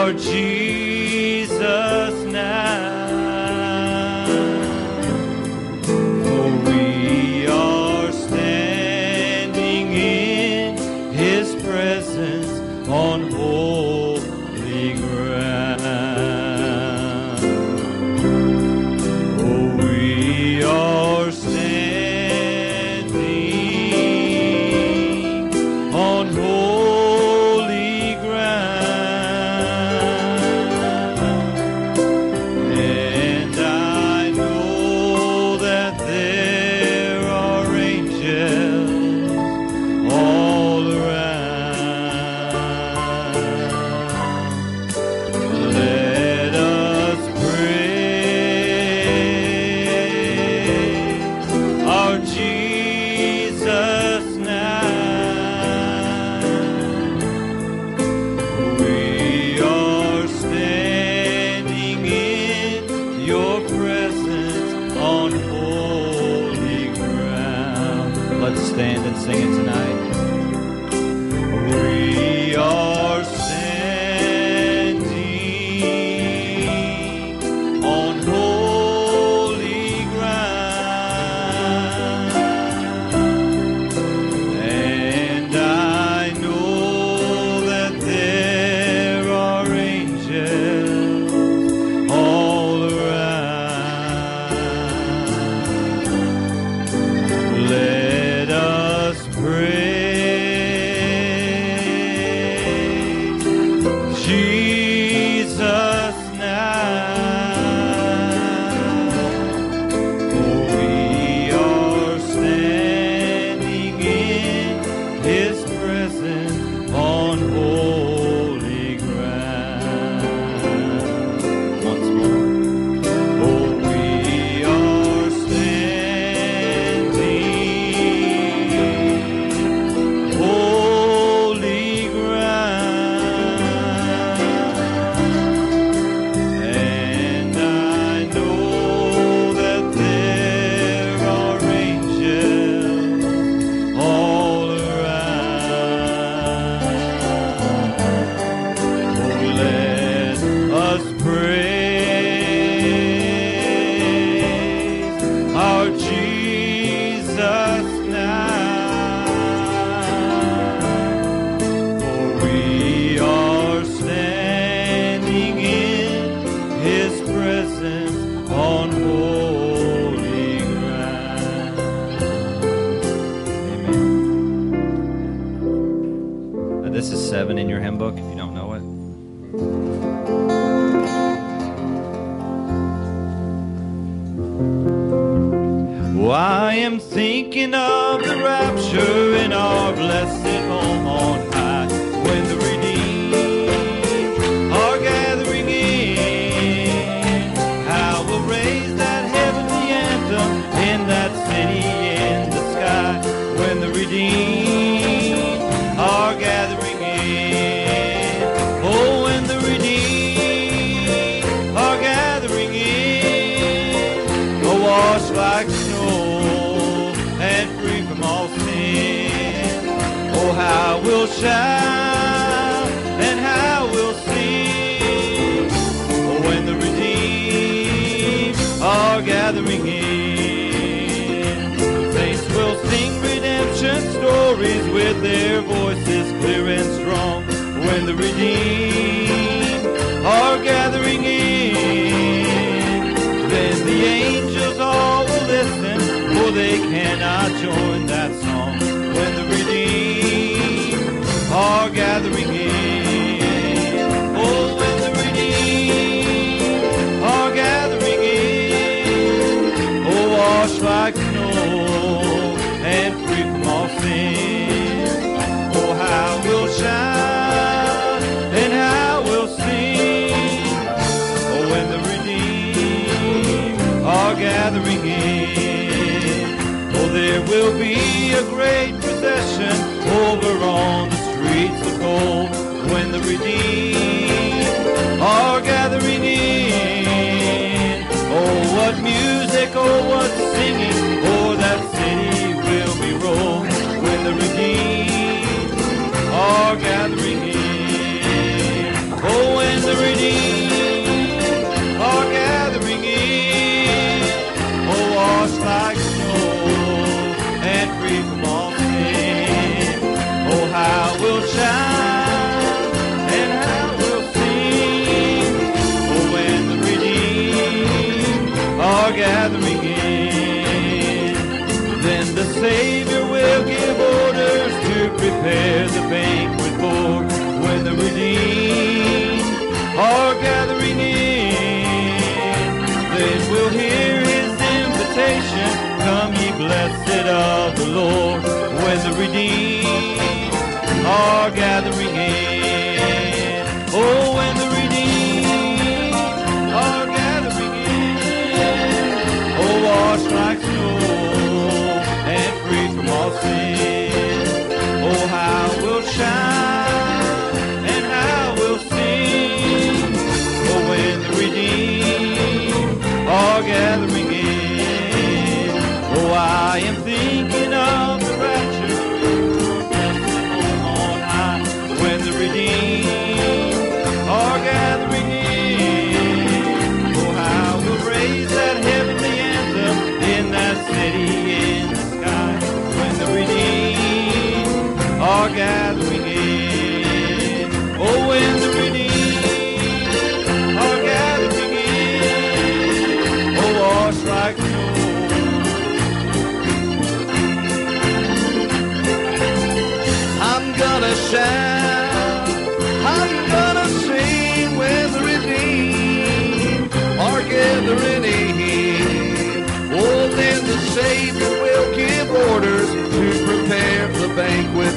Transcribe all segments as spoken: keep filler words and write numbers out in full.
our Jesus now. For we are standing in His presence on holy ground. Oh, we are standing on holy ground, and I know that there are angels all around. Let us praise our Jesus now. We are standing in your presence on holy ground. Let's stand and sing it tonight. We are standing on holy ground, and I know that there are angels all around. Let us praise Jesus now. For we are standing in His presence on holy ground. Once more. Oh, we are standing holy ground, and I know that there are angels all around. Oh, let us praise our Jesus now. For we are standing in His presence on holy ground. Amen. Uh, This is seven in your hymn book if you don't know it. Oh, I am thinking of the rapture in our blessed home on high, when the redeemed are gathering in. How we'll raise that heavenly anthem in that city in the sky, when the redeemed are gathering in. Oh, when the redeemed are gathering in, oh, washed like snow and free from all sin. Oh, how we'll shout and how we'll sing. Oh, when the redeemed are gathering in. Saints will sing redemption stories with their voices clear and strong. When the redeemed are gathering in, then the angels all will listen, for they cannot join that song. When the redeemed are gathering in, oh, when the redeemed are gathering in, oh, washed like snow and free from all sin. Oh, how we'll shout and how we'll sing. Oh, when the redeemed are gathering in. Oh, there will be a great procession over on the streets of gold, when the redeemed are gathering in. Oh, what music, oh, what singing, oh, that city will be rolled, when the redeemed are gathering in. Oh, when the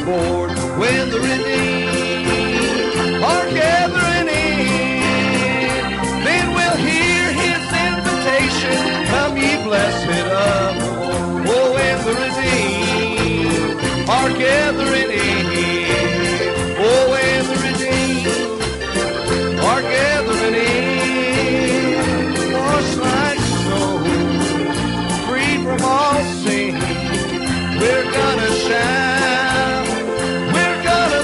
board when the redeemed are gathering in. Then we'll hear his invitation, come ye blessed of the Lord. Oh, when the redeemed are gathering in. Oh, when the redeemed are gathering in. Washed like snow, free from all sin. We're gonna shout, we're gonna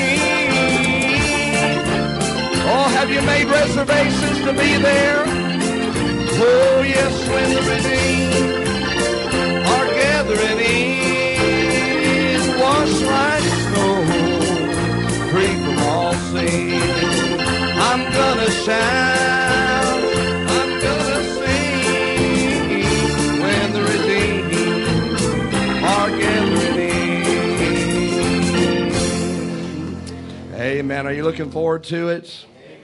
sing. Oh, have you made reservations to be there? Oh, yes, when the redeemed are gathering in, washed like snow, free from all sin. I'm gonna shout, I'm gonna sing, when the redeemed are gathering in. Amen. Are you looking forward to it?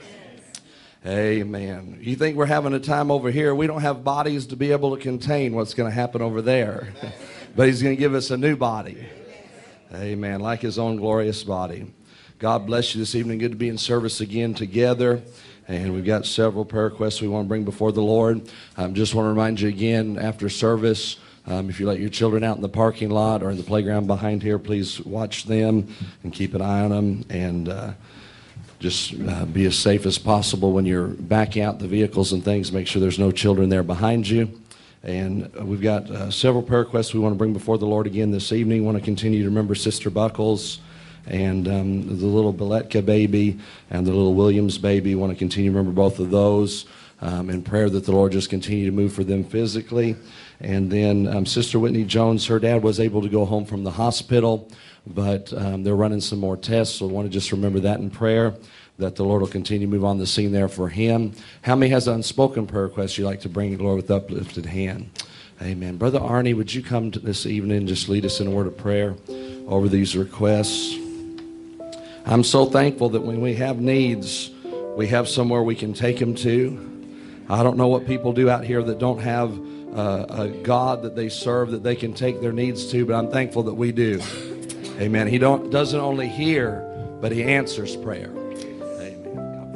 Amen. You think we're having a time over here? We don't have bodies to be able to contain what's going to happen over there. But he's going to give us a new body. Amen. Like his own glorious body. God bless you this evening. Good to be in service again together. And we've got several prayer requests we want to bring before the Lord. I um, just want to remind you again, after service, um, if you let your children out in the parking lot or in the playground behind here, please watch them and keep an eye on them. And uh, just uh, be as safe as possible when you're backing out the vehicles and things. Make sure there's no children there behind you. And uh, we've got uh, several prayer requests we want to bring before the Lord again this evening. We want to continue to remember Sister Buckles and um, the little Beletka baby and the little Williams baby. We want to continue to remember both of those um, in prayer that the Lord just continue to move for them physically. And then um, Sister Whitney Jones, her dad was able to go home from the hospital, but um, they're running some more tests, so I want to just remember that in prayer, that the Lord will continue to move on the scene there for him. How many has an unspoken prayer request you'd like to bring, Lord, with uplifted hand? Amen. Brother Arnie, would you come to this evening and just lead us in a word of prayer over these requests? I'm so thankful that when we have needs, we have somewhere we can take them to. I don't know what people do out here that don't have uh, a God that they serve that they can take their needs to, but I'm thankful that we do. Amen. He don't, doesn't only hear, but he answers prayer. Amen. God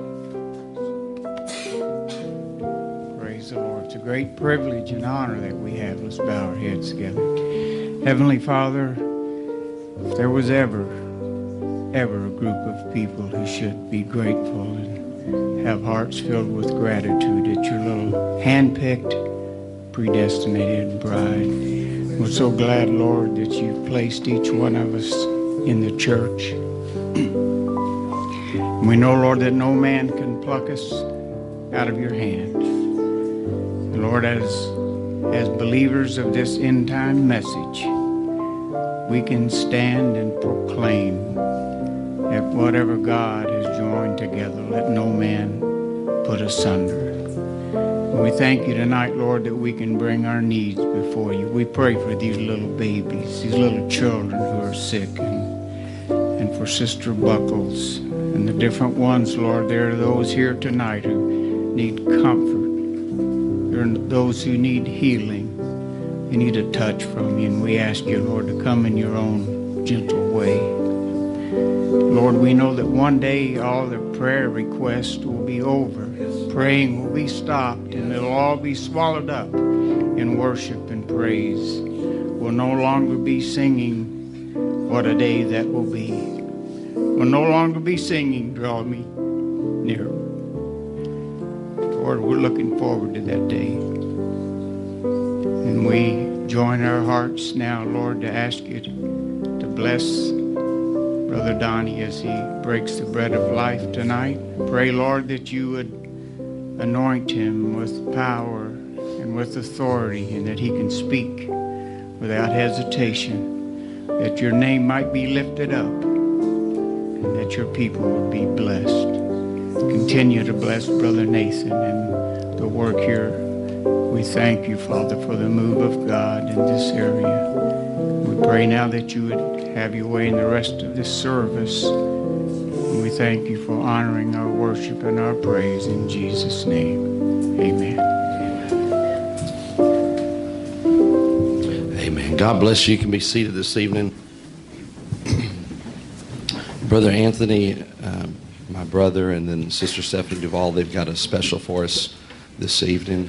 bless you. Praise the Lord. It's a great privilege and honor that we have. Let's bow our heads together. Heavenly Father, if there was ever, ever a group of people who should be grateful and have hearts filled with gratitude at your little hand-picked, predestinated bride. We're so glad, Lord, that you've placed each one of us in the church. We know, Lord, that no man can pluck us out of your hand. And Lord, as, as believers of this end-time message, we can stand and proclaim that whatever God has joined together, let no man put asunder. And we thank you tonight, Lord, that we can bring our needs before you. We pray for these little babies, these little children who are sick, and, and for Sister Buckles and the different ones, Lord. There are those here tonight who need comfort. There are those who need healing. They need a touch from you, and we ask you, Lord, to come in your own gentle way. Lord, we know that one day all the prayer requests will be over. Praying will be stopped, and it'll all be swallowed up in worship and praise. We'll no longer be singing, what a day that will be. We'll no longer be singing, draw me near. Lord, we're looking forward to that day. And we join our hearts now, Lord, to ask you to, to bless Brother Donnie as he breaks the bread of life tonight. Pray, Lord, that you would anoint him with power and with authority, and that he can speak without hesitation, that your name might be lifted up, and that your people would be blessed. Continue to bless Brother Nathan and the work here. We thank you, Father, for the move of God in this area. We pray now that you would have your way in the rest of this service. And we thank you for honoring our worship and our praise in Jesus' name. Amen. Amen. God bless you. You can be seated this evening. Brother Anthony, um, my brother, and then Sister Stephanie Duvall, they've got a special for us this evening.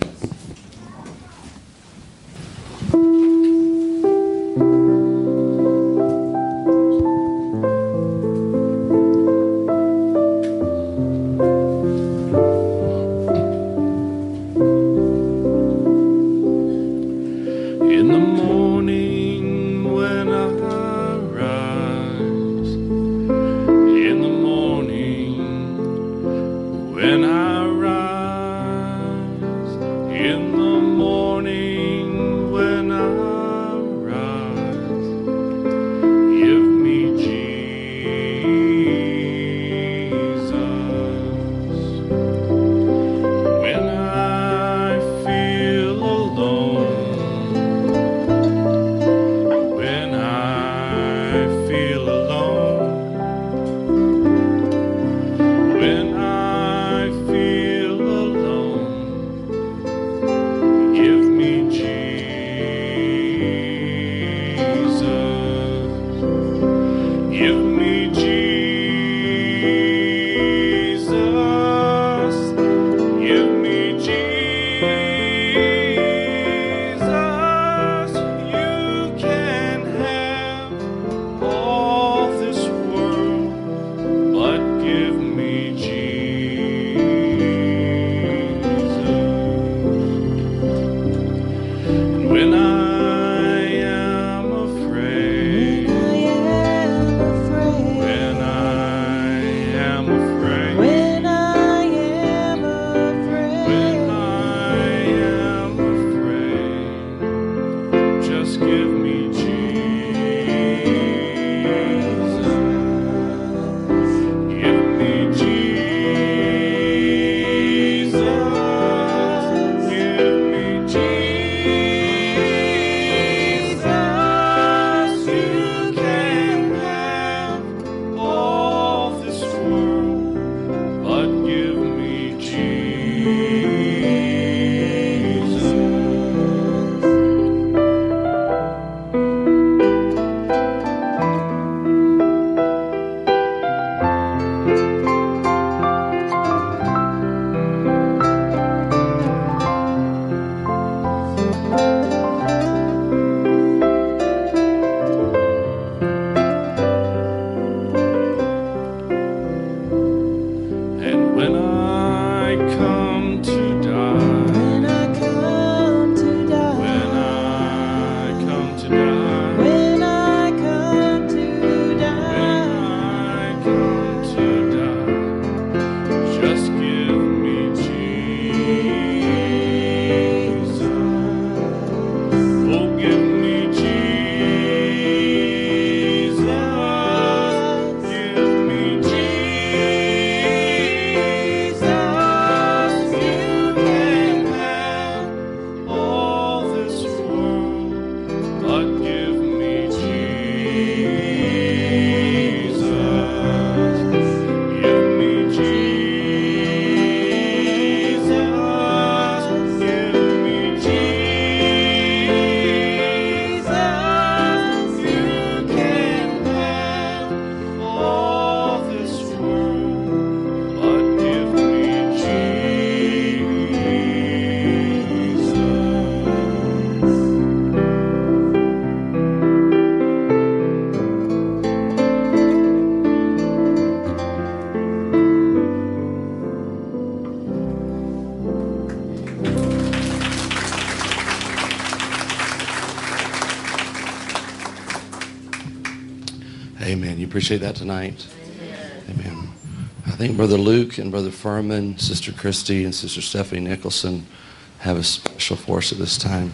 Amen. You appreciate that tonight? Amen. Amen. I think Brother Luke and Brother Furman, Sister Christy, and Sister Stephanie Nicholson have a special for us at this time.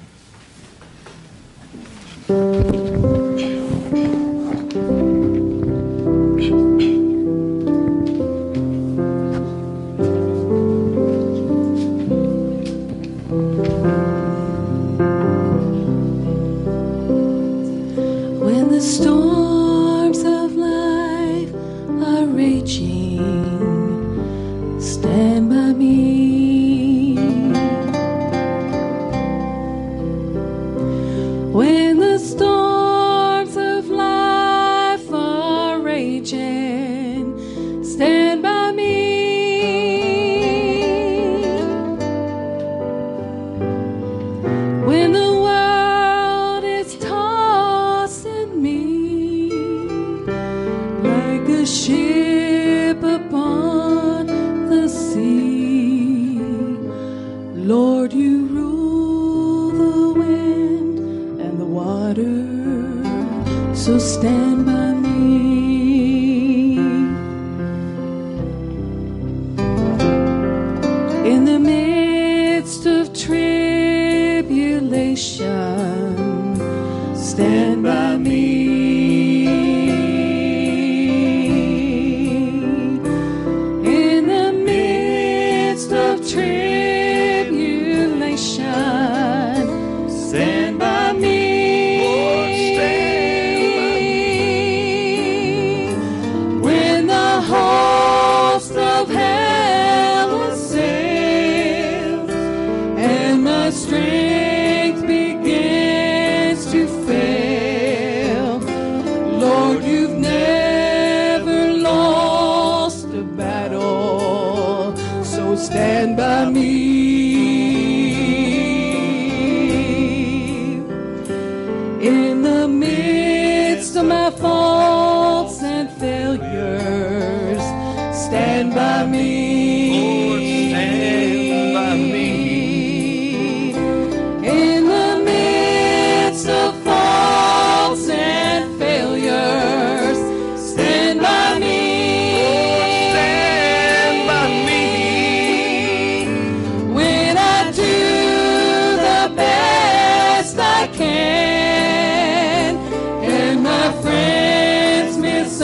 When the storms of life are raging, stand by me. stand by me. When the world is tossing me like a ship upon the sea, Lord, you rule the wind and the water, so stand by me. In the midst of tribulation, stand by me. In the midst of tribulation, stand by me. Lord, stand When the host of hell assails and my strength begins to fail, Lord, you've never lost a battle, so stand by me. In the midst of my faults and failures, stand by me. Lord, stand by me. In the midst of faults and failures, stand by me. Stand by me. When I do the best I can and my friends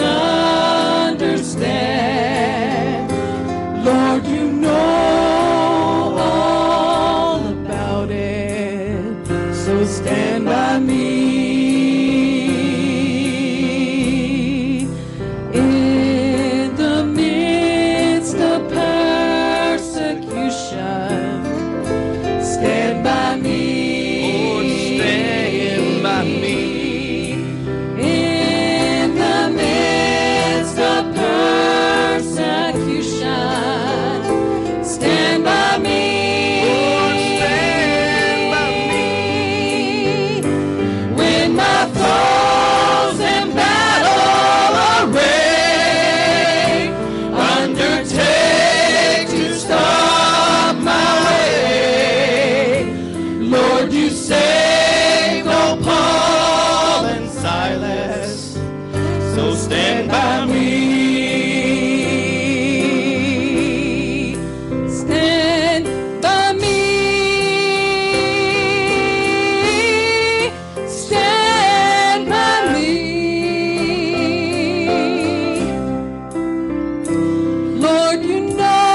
misunderstand, Lord, you know all about it, so stand by me. In the midst of persecution, stand by me. Lord, stand by me. In the midst of persecution, stand by me. Lord, stand by me. When my foes in battle array undertake to stop my way, Lord, you saved old Paul and Silas, so stand by me. Stand by me. Stand by me. Lord, you know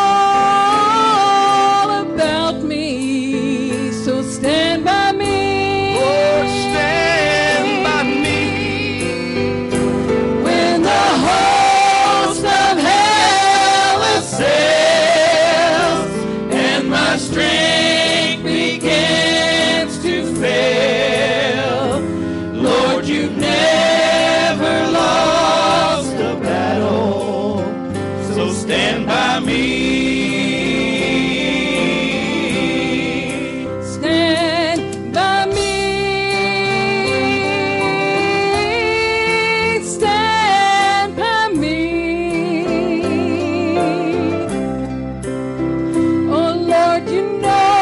all about me, so stand by me. Lord, stand by me. When the host of hell assails and my strength begins to fail, Lord, you've never lost a battle, so stand by me. Stand by me. Stand by me. Oh Lord, you know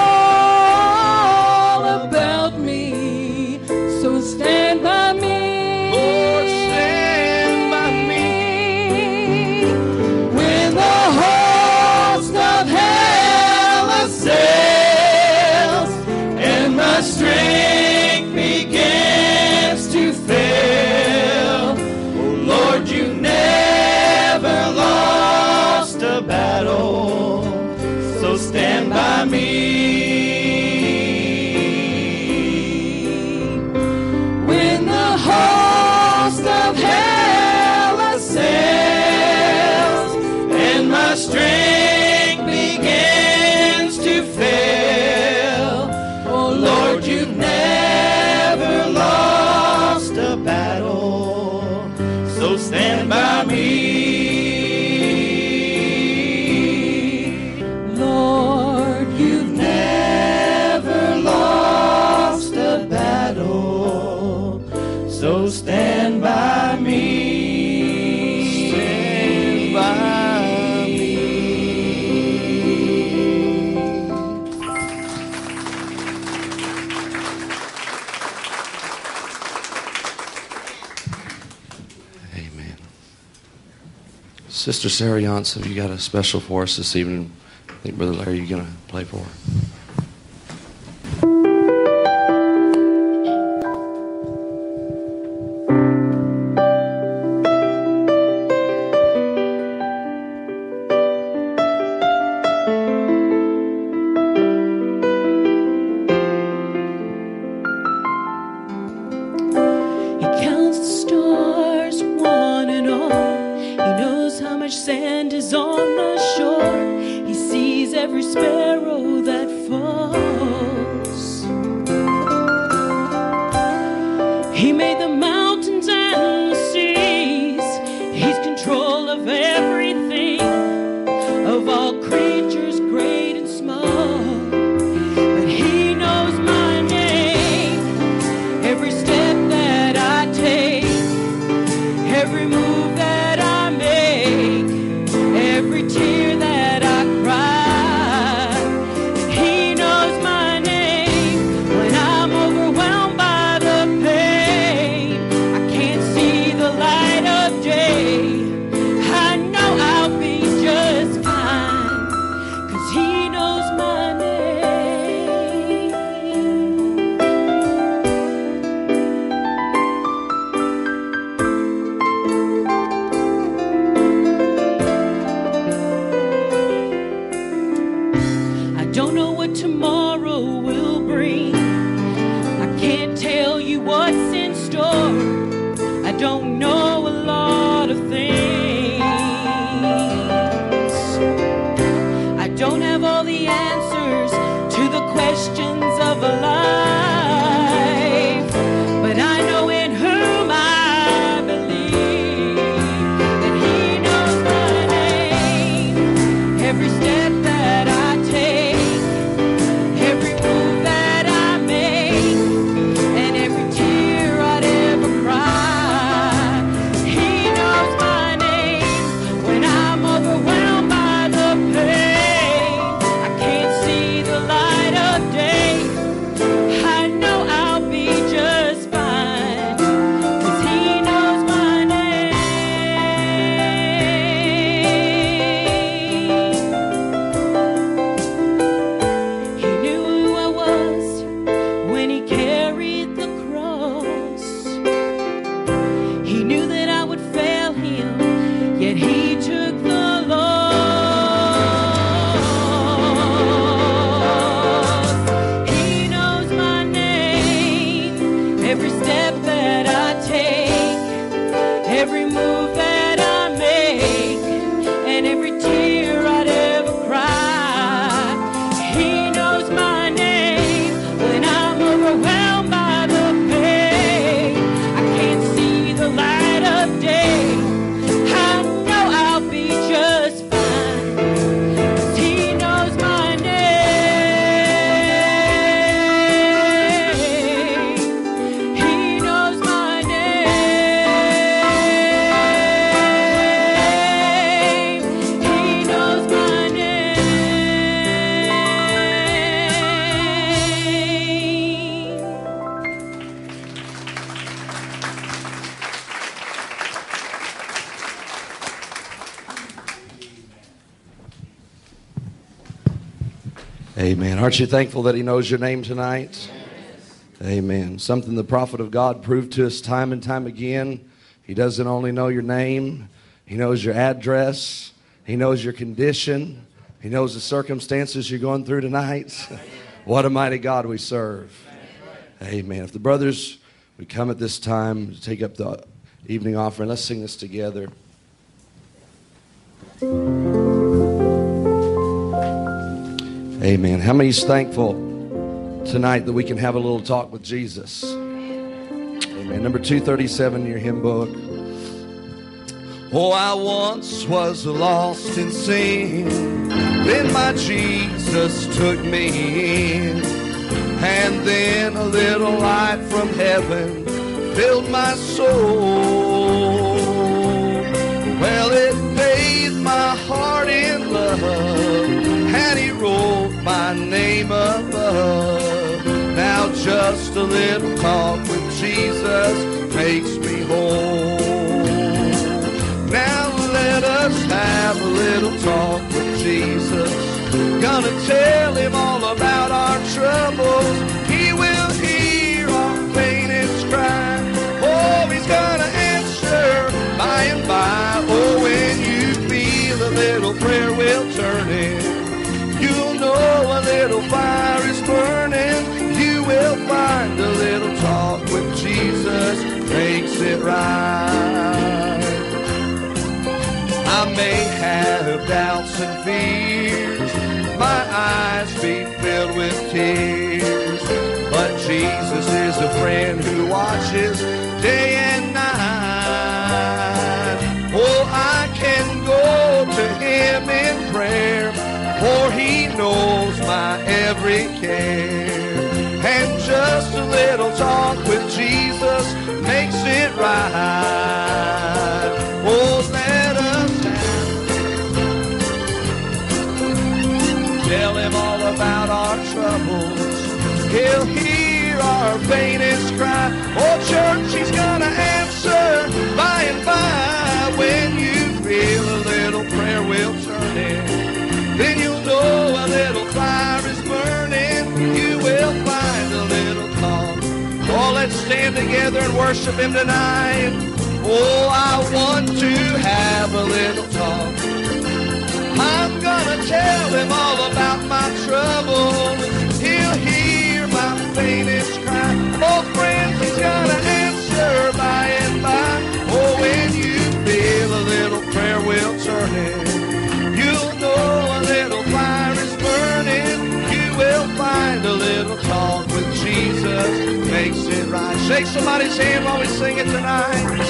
all about me, so stand by me. Lord, stand by me. When the host of hell assails and my strength begins to fail, oh Lord, you never lost a battle, so stand by me. When the host of hell assails and my strength begins to fail, oh Lord, you've never lost a battle, so stand by me. Sister Sarah Yance, have you got a special for us this evening? I think Brother Larry, you're going to play for her. Amen. Aren't you thankful that he knows your name tonight? Amen. Something the prophet of God proved to us time and time again. He doesn't only know your name, he knows your address, he knows your condition, he knows the circumstances you're going through tonight. What a mighty God we serve. Amen. If the brothers would come at this time to take up the evening offering, let's sing this together. Amen. How many is thankful tonight that we can have a little talk with Jesus? Amen. Number two thirty-seven in your hymn book. Oh, I once was lost in sin, then my Jesus took me in, and then a little light from heaven filled my soul. Well, it bathed my heart in love, and he wrote my name above. Now just a little talk with Jesus makes me whole. Now let us have a little talk with Jesus. Gonna tell him all about our troubles. He will hear our faintest cry. Oh, he's gonna answer by and by. Oh, when you feel a little prayer will turn in, you'll know a little fire is burning. You will find a little talk with Jesus makes it right. I may have doubts and fears, my eyes be filled with tears, but Jesus is a friend who watches day and night. Oh, I can go to him in prayer, for he knows my every care. And just a little talk with Jesus makes it right. Oh, let us tell him all about our troubles. He'll hear our faintest cry. Oh, church, he's gonna answer by and by. When you feel a little prayer will turn in, then you'll know a little fire is burning. You will find a little talk. Oh, let's stand together and worship him tonight. Oh, I want to have a little talk. I'm gonna tell him all about my troubles. He'll hear my faintest cry. Oh, friends, he's gonna answer by and by. Oh, when you feel a little prayer will turn in, you'll know a little fire is burning. You will find a little talk with Jesus makes it right. Shake somebody's hand while we sing it tonight.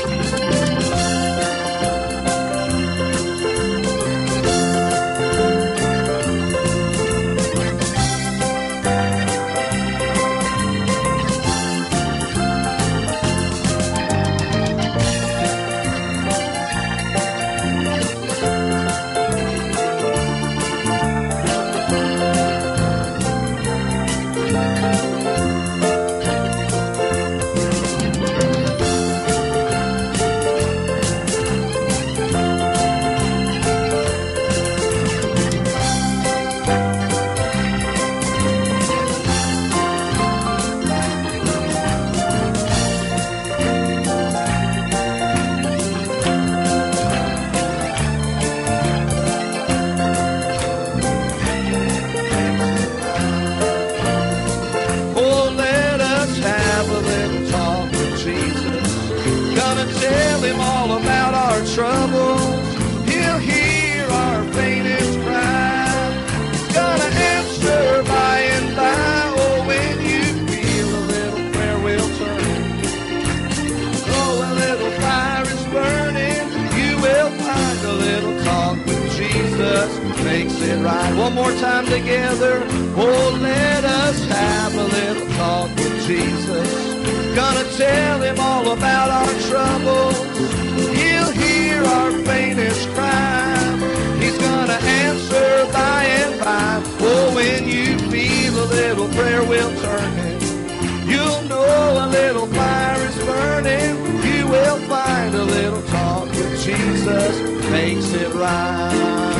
Troubles, he'll hear our faintest cry. He's gonna answer by and by. Oh, when you feel a little prayer will turn, oh, a little fire is burning. You will find a little talk with Jesus makes it right. One more time together. Oh, let us have a little talk with Jesus. Gonna tell him all about our troubles. He'll hear our faintest cry. He's gonna answer by and by. Oh, when you feel a little prayer will turn in, you'll know a little fire is burning. You will find a little talk with Jesus makes it right.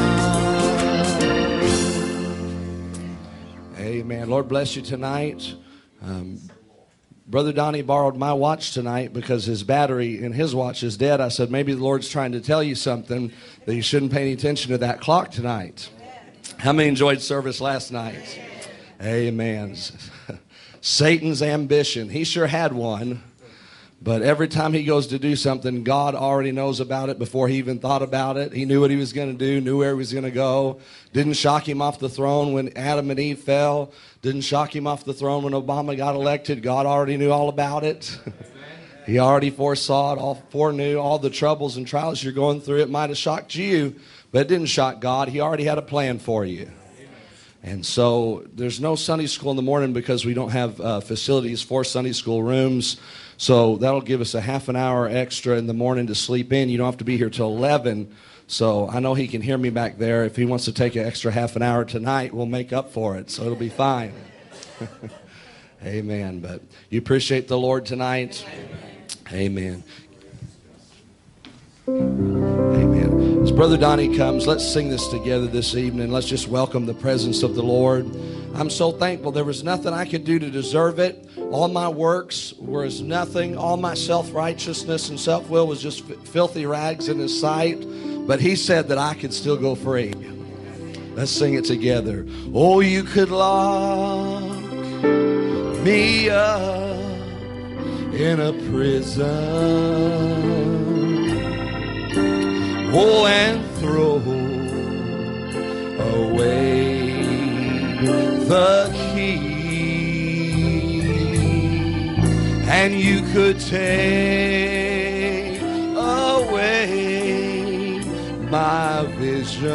Amen. Lord bless you tonight. Um, Brother Donnie borrowed my watch tonight because his battery in his watch is dead. I said, maybe the Lord's trying to tell you something, that you shouldn't pay any attention to that clock tonight. How many enjoyed service last night? Amen. Satan's ambition. He sure had one. But every time he goes to do something, God already knows about it before he even thought about it. He knew what he was going to do, knew where he was going to go. Didn't shock him off the throne when Adam and Eve fell. Didn't shock him off the throne when Obama got elected. God already knew all about it. He already foresaw it, all foreknew all the troubles and trials you're going through. It might have shocked you, but it didn't shock God. He already had a plan for you. And so there's no Sunday school in the morning because we don't have uh, facilities for Sunday school rooms. So that'll give us a half an hour extra in the morning to sleep in. You don't have to be here till eleven. So I know he can hear me back there. If he wants to take an extra half an hour tonight, we'll make up for it. So it'll be fine. Amen. But you appreciate the Lord tonight? Amen. Amen. Amen. Brother Donnie comes, let's sing this together this evening. Let's just welcome the presence of the Lord. I'm so thankful. There was nothing I could do to deserve it. All my works was nothing. All my self-righteousness and self-will was just f- filthy rags in His sight. But He said that I could still go free. Let's sing it together. Oh, you could lock me up in a prison. Oh, and throw away the key, and you could take away my vision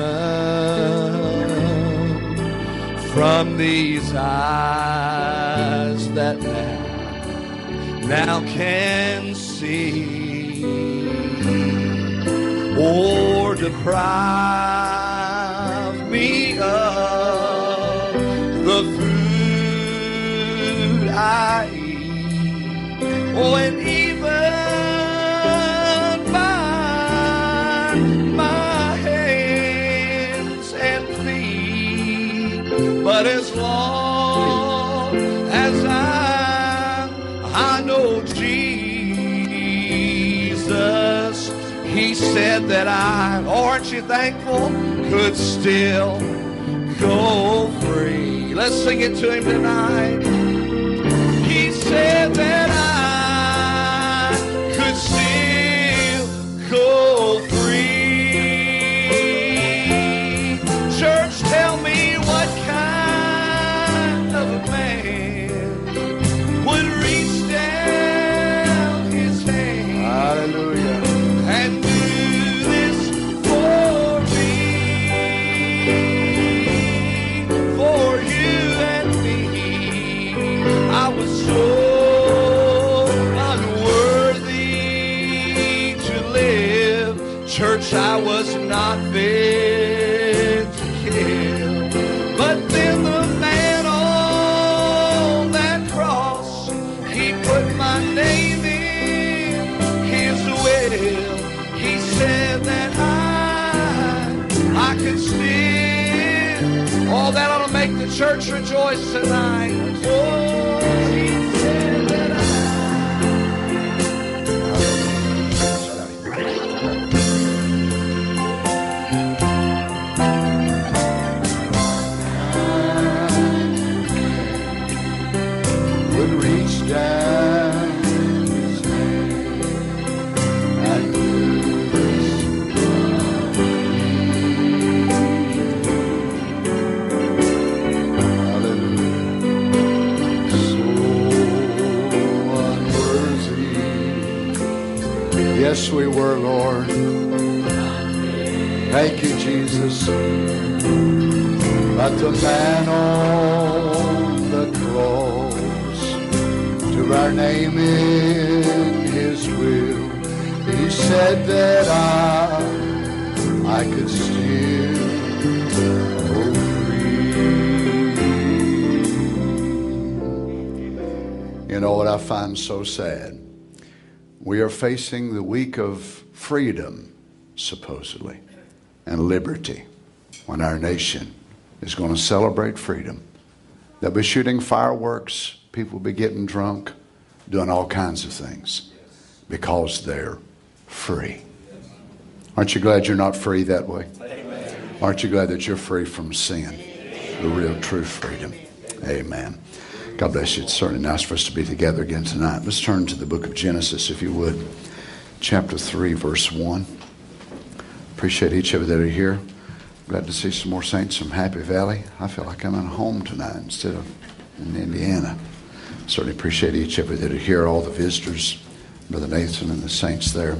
from these eyes that now, now can see. Or deprive me of the food I eat. Oh, and even bind my hands and feet. But as long as I, I know Jesus, He said that I, oh, aren't you thankful, could still go free. Let's sing it to Him tonight. He said that I could still go free. Church, tell me what kind of a man would reach down his hand. Hallelujah. And do this for me, for you and me. I was so unworthy to live. Church, I was not fit to kill. But then the man on that cross, He put my name in His will. He said that I, I could still, all that ought to make the church rejoice tonight. Oh, He said that I, would reach down His hand and do this Hallelujah. So unworthy. Yes, we were, Lord. Thank you, Jesus. But the man on the cross took our name in His will. He said that I, I could still go free. You know what I find so sad? We are facing the week of freedom, supposedly, and liberty, when our nation is going to celebrate freedom. They'll be shooting fireworks, people will be getting drunk, doing all kinds of things because they're free. Aren't you glad you're not free that way? Amen. Aren't you glad that you're free from sin? The real true freedom. Amen. God bless you. It's certainly nice for us to be together again tonight. Let's turn to the book of Genesis, if you would. Chapter three, verse one. Appreciate each of you that are here. Glad to see some more saints from Happy Valley. I feel like I'm at home tonight instead of in Indiana. Certainly appreciate each of you that are here, all the visitors, Brother Nathan and the saints there.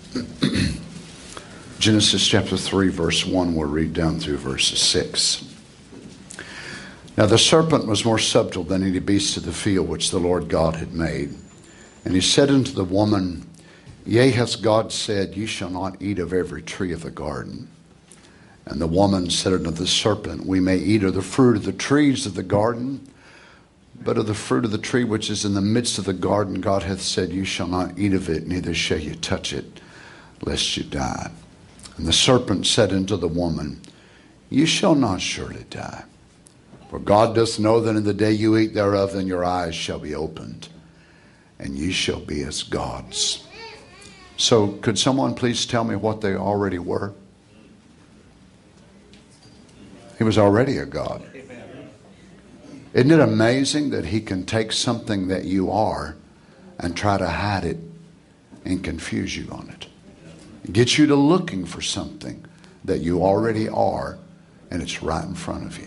Genesis chapter three, verse one, we'll read down through verses six. Now the serpent was more subtle than any beast of the field which the Lord God had made. And he said unto the woman, Yea, hath God said, Ye shall not eat of every tree of the garden. And the woman said unto the serpent, We may eat of the fruit of the trees of the garden, but of the fruit of the tree which is in the midst of the garden, God hath said, You shall not eat of it, neither shall you touch it, lest you die. And the serpent said unto the woman, Ye shall not surely die. For God doth know that in the day you eat thereof, then your eyes shall be opened, and ye shall be as gods. So could someone please tell me what they already were? He was already a God. Isn't it amazing that he can take something that you are and try to hide it and confuse you on it? Get you to looking for something that you already are, and it's right in front of you.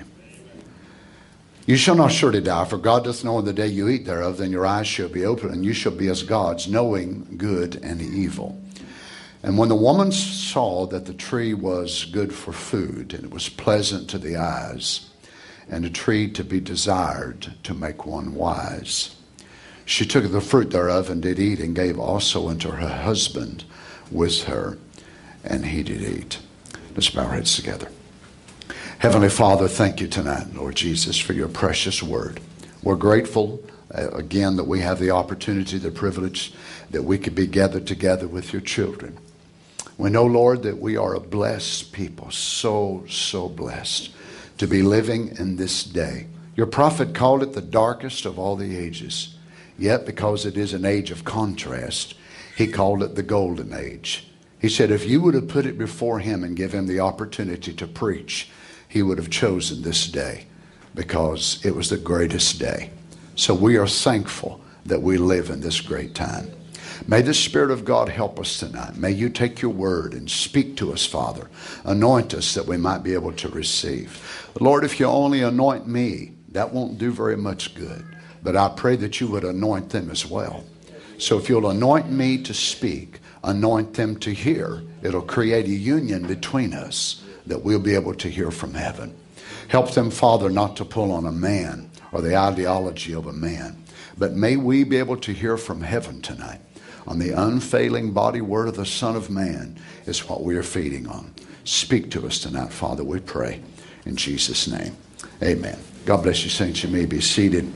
You shall not surely die, for God doth know in the day you eat thereof, then your eyes shall be open, and you shall be as gods, knowing good and evil. And when the woman saw that the tree was good for food, and it was pleasant to the eyes, and a tree to be desired to make one wise, she took of the fruit thereof and did eat, and gave also unto her husband with her, and he did eat. Let's bow our heads together. Heavenly Father, thank you tonight, Lord Jesus, for your precious word. We're grateful, uh, again, that we have the opportunity, the privilege, that we could be gathered together with your children. We know, Lord, that we are a blessed people, so, so blessed to be living in this day. Your prophet called it the darkest of all the ages. Yet, because it is an age of contrast, he called it the golden age. He said if you would have put it before him and give him the opportunity to preach, he would have chosen this day because it was the greatest day. So we are thankful that we live in this great time. May the Spirit of God help us tonight. May you take your word and speak to us, Father. Anoint us that we might be able to receive. Lord, if you only anoint me, that won't do very much good. But I pray that you would anoint them as well. So if you'll anoint me to speak, anoint them to hear, it'll create a union between us that we'll be able to hear from heaven. Help them, Father, not to pull on a man or the ideology of a man, but may we be able to hear from heaven tonight. On the unfailing body word of the Son of Man is what we are feeding on. Speak to us tonight, Father, we pray. In Jesus' name, amen. God bless you, saints. You may be seated.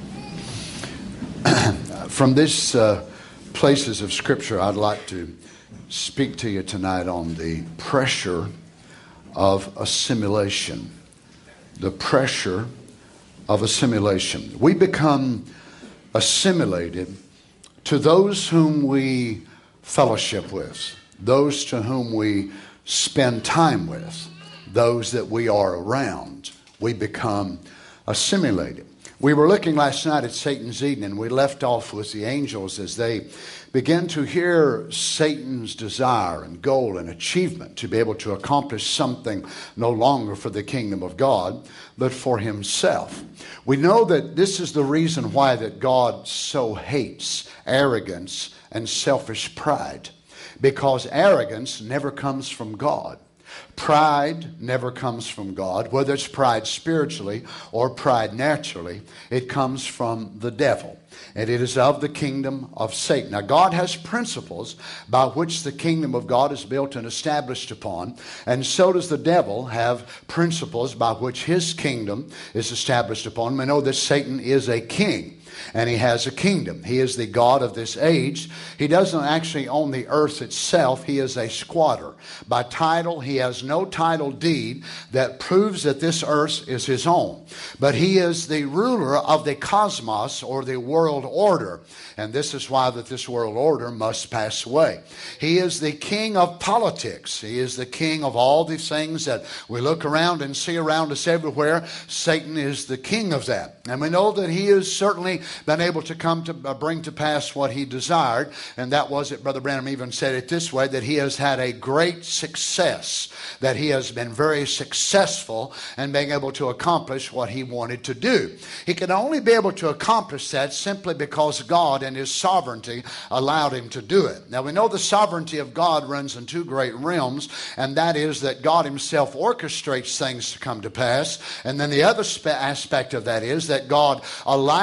From this uh, places of Scripture, I'd like to speak to you tonight on the pressure of assimilation. The pressure of assimilation. We become assimilated to those whom we fellowship with, those to whom we spend time with, those that we are around. We become assimilated. We were looking last night at Satan's Eden, and we left off with the angels as they began to hear Satan's desire and goal and achievement to be able to accomplish something no longer for the kingdom of God, but for himself. We know that this is the reason why that God so hates arrogance and selfish pride, because arrogance never comes from God. Pride never comes from God, whether it's pride spiritually or pride naturally. It comes from the devil, and it is of the kingdom of Satan. Now, God has principles by which the kingdom of God is built and established upon, and so does the devil have principles by which his kingdom is established upon. We know that Satan is a king, and he has a kingdom. He is the God of this age. He doesn't actually own the earth itself. He is a squatter. By title, he has no title deed that proves that this earth is his own. But he is the ruler of the cosmos, or the world order. And this is why that this world order must pass away. He is the king of politics. He is the king of all these things that we look around and see around us everywhere. Satan is the king of that. And we know that he has certainly been able to come to uh, bring to pass what he desired. And that was it. Brother Branham even said it this way, that he has had a great success, that he has been very successful in being able to accomplish what he wanted to do. He could only be able to accomplish that simply because God and his sovereignty allowed him to do it. Now we know the sovereignty of God runs in two great realms, and that is that God himself orchestrates things to come to pass, and then the other spe- aspect of that is that God allows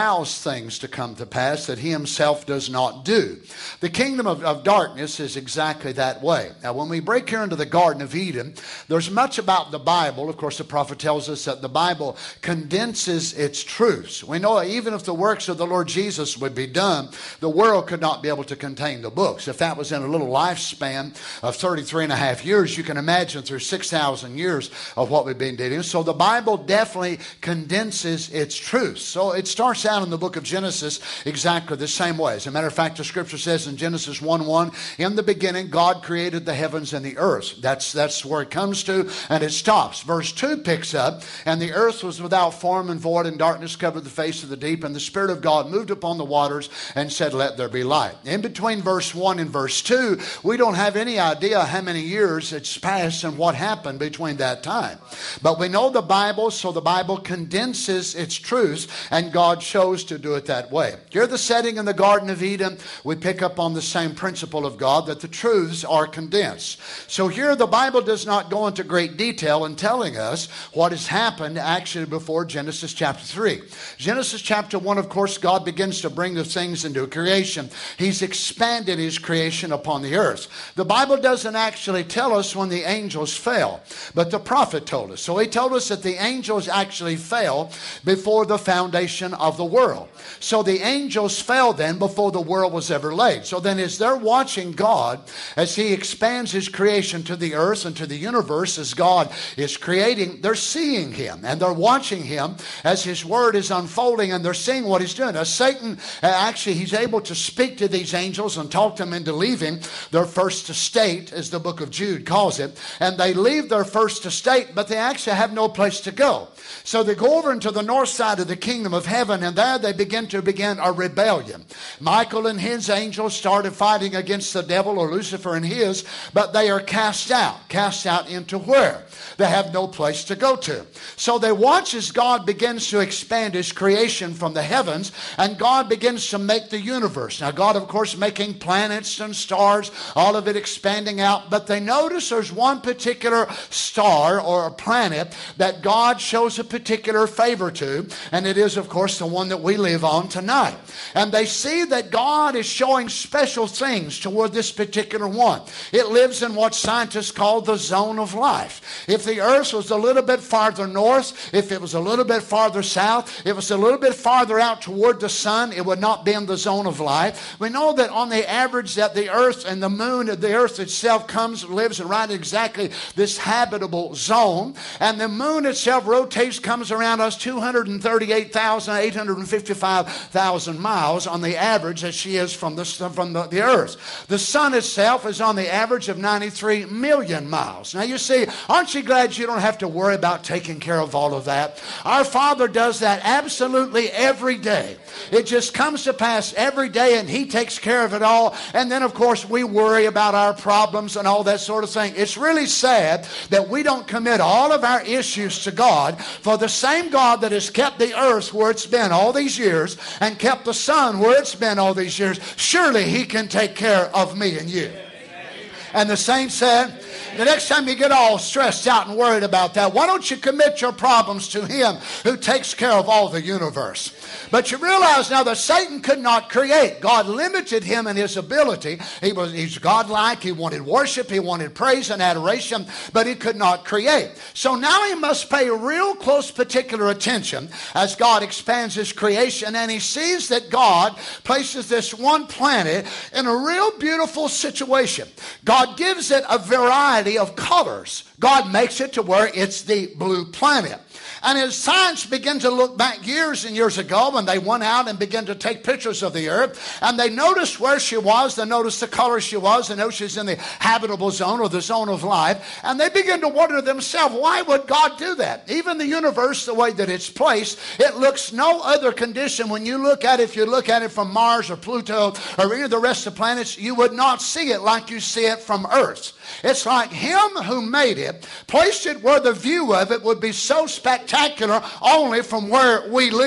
things to come to pass that he himself does not do. The kingdom of, of darkness is exactly that way. Now, when we break here into the Garden of Eden, there's much about the Bible. Of course, the prophet tells us that the Bible condenses its truths. We know even if the works of the Lord Jesus would be done, the world could not be able to contain the books. If that was in a little lifespan of thirty-three and a half years, you can imagine through six thousand years of what we've been dealing. So the Bible definitely condenses its truths. So it starts out in the book of Genesis exactly the same way. As a matter of fact, the scripture says in Genesis one one, in the beginning God created the heavens and the earth. That's, that's where it comes to, and it stops. Verse two picks up, and the earth was without form and void, and darkness covered the face of the deep, and the Spirit of God moved upon the waters and said, let there be light. In between verse one and verse two, we don't have any idea how many years it's passed and what happened between that time. But we know the Bible, so the Bible condenses its truths, and God chose to do it that way. Here the setting in the Garden of Eden, we pick up on the same principle of God, that the truths are condensed. So here the Bible does not go into great detail in telling us what has happened actually before Genesis chapter three. Genesis chapter one, of course, God begins to bring the things into creation. He's expanded his creation upon the earth. The Bible doesn't actually tell us when the angels fell, but the prophet told us. So he told us that the angels actually fell before the foundation of the world. So the angels fell then before the world was ever laid. So then as they're watching God, as he expands his creation to the earth and to the universe, as God is creating, they're seeing him and they're watching him as his word is unfolding, and they're seeing what he's doing. Now Satan, actually he's able to speak to these angels and talk them into leaving their first estate, as the book of Jude calls it, and they leave their first estate, but they actually have no place to go. So they go over into the north side of the kingdom of heaven, and there they begin to begin a rebellion. Michael and his angels started fighting against the devil, or Lucifer and his, but they are cast out. Cast out into where? They have no place to go to. So they watch as God begins to expand his creation from the heavens, and God begins to make the universe. Now God, of course, making planets and stars, all of it expanding out, but they notice there's one particular star or a planet that God shows a particular favor to, and it is, of course, the one that we live on tonight. And they see that God is showing special things toward this particular one. It lives in what scientists call the zone of life. If the earth was a little bit farther north, if it was a little bit farther south, if it was a little bit farther out toward the sun, it would not be in the zone of life. We know that on the average that the earth and the moon, the earth itself comes, lives right exactly this habitable zone, and the moon itself rotates, comes around us two hundred thirty-eight thousand eight hundred fifty-five thousand miles on the average as she is from the, from the, the earth. The sun itself is on the average of ninety-three million miles. Now you see, aren't you glad you don't have to worry about taking care of all of that? Our Father does that absolutely every day. It just comes to pass every day, and he takes care of it all. And then, of course, we worry about our problems and all that sort of thing. It's really sad that we don't commit all of our issues to God, for the same God that has kept the earth where it's been all these years and kept the sun where it's been all these years, surely he can take care of me and you. And the saint said, the next time you get all stressed out and worried about that, why don't you commit your problems to him who takes care of all the universe? But you realize now that Satan could not create. God limited him in his ability. He was, he's godlike. He wanted worship. He wanted praise and adoration, but he could not create. So now he must pay real close particular attention as God expands his creation, and he sees that God places this one planet in a real beautiful situation. God gives it a variety of colors. God makes it to where it's the blue planet. And as science began to look back years and years ago, when they went out and began to take pictures of the earth, and they noticed where she was, they noticed the color she was, they noticed she's in the habitable zone or the zone of life, and they began to wonder to themselves, why would God do that? Even the universe, the way that it's placed, it looks no other condition. When you look at it, if you look at it from Mars or Pluto or any of the rest of the planets, you would not see it like you see it from Earth. It's like him who made it placed it where the view of it would be so spectacular only from where we live.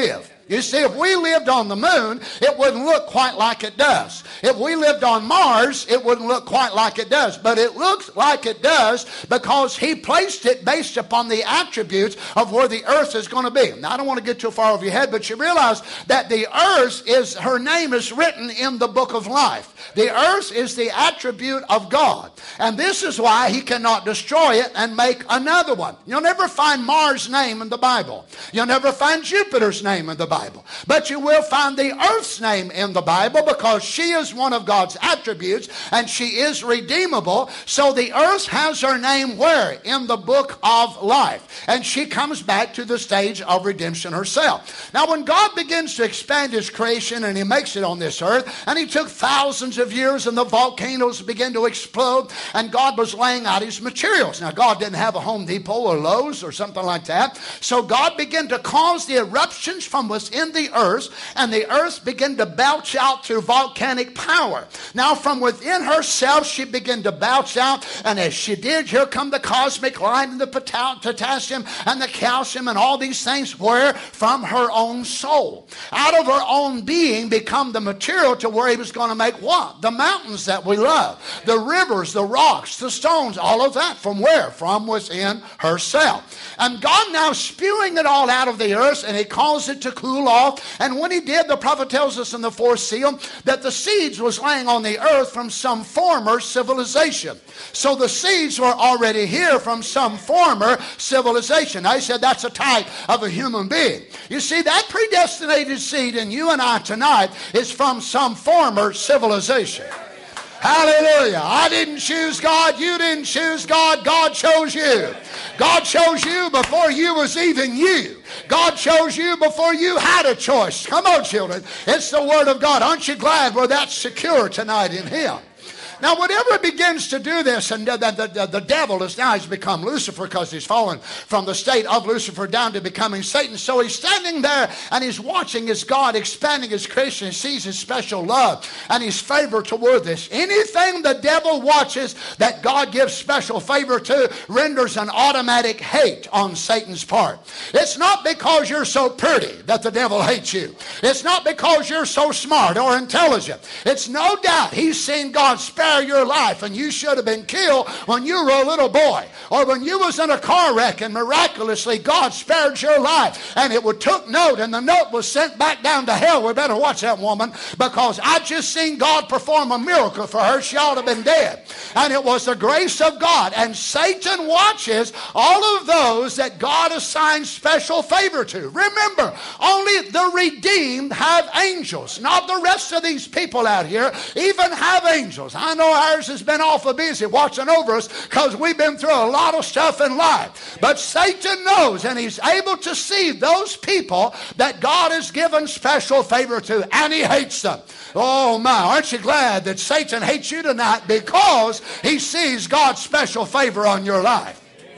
You see, if we lived on the moon, it wouldn't look quite like it does. If we lived on Mars, it wouldn't look quite like it does. But it looks like it does because he placed it based upon the attributes of where the earth is going to be. Now, I don't want to get too far over your head, but you realize that the earth is, her name is written in the book of life. The earth is the attribute of God. And this is why he cannot destroy it and make another one. You'll never find Mars' name in the Bible. You'll never find Jupiter's name in the Bible. But you will find the earth's name in the Bible because she is one of God's attributes and she is redeemable. So the earth has her name where? In the book of life. And she comes back to the stage of redemption herself. Now when God begins to expand his creation and he makes it on this earth, and he took thousands of years and the volcanoes began to explode and God was laying out his materials. Now God didn't have a Home Depot or Lowe's or something like that. So God began to cause the eruptions from within the earth, and the earth began to belch out through volcanic power. Now from within herself she began to belch out, and as she did, here come the cosmic light and the potassium and the calcium and all these things. Where? From her own soul. Out of her own being become the material to where he was going to make what? The mountains that we love, the rivers, the rocks, the stones, all of that. From where? From within herself. And God now spewing it all out of the earth, and he caused it to cool off. And when he did, the prophet tells us in the fourth seal that the seeds was laying on the earth from some former civilization. So the seeds were already here from some former civilization. I said that's a type of a human being. You see, that predestinated seed in you and I tonight is from some former civilization. Hallelujah. I didn't choose God. You didn't choose God. God chose you. God chose you before you was even you. God chose you before you had a choice. Come on, children. It's the Word of God. Aren't you glad we're that secure tonight in Him? Now, whenever it begins to do this, and the, the, the, the devil is now, he's become Lucifer because he's fallen from the state of Lucifer down to becoming Satan. So he's standing there and he's watching as God expanding his creation. He sees his special love and his favor toward this. Anything the devil watches that God gives special favor to renders an automatic hate on Satan's part. It's not because you're so pretty that the devil hates you. It's not because you're so smart or intelligent. It's no doubt he's seen God spare your life, and you should have been killed when you were a little boy, or when you was in a car wreck and miraculously God spared your life, and it would took note and the note was sent back down to hell. We better watch that woman, because I just seen God perform a miracle for her. She ought to have been dead. And it was the grace of God. And Satan watches all of those that God assigns special favor to. Remember, only the redeemed have angels, not the rest of these people out here even have angels. I know ours has been awful busy watching over us because we've been through a lot of stuff in life. But Satan knows, and he's able to see those people that God has given special favor to, and he hates them. Oh my, aren't you glad that Satan hates you tonight because he sees God's special favor on your life?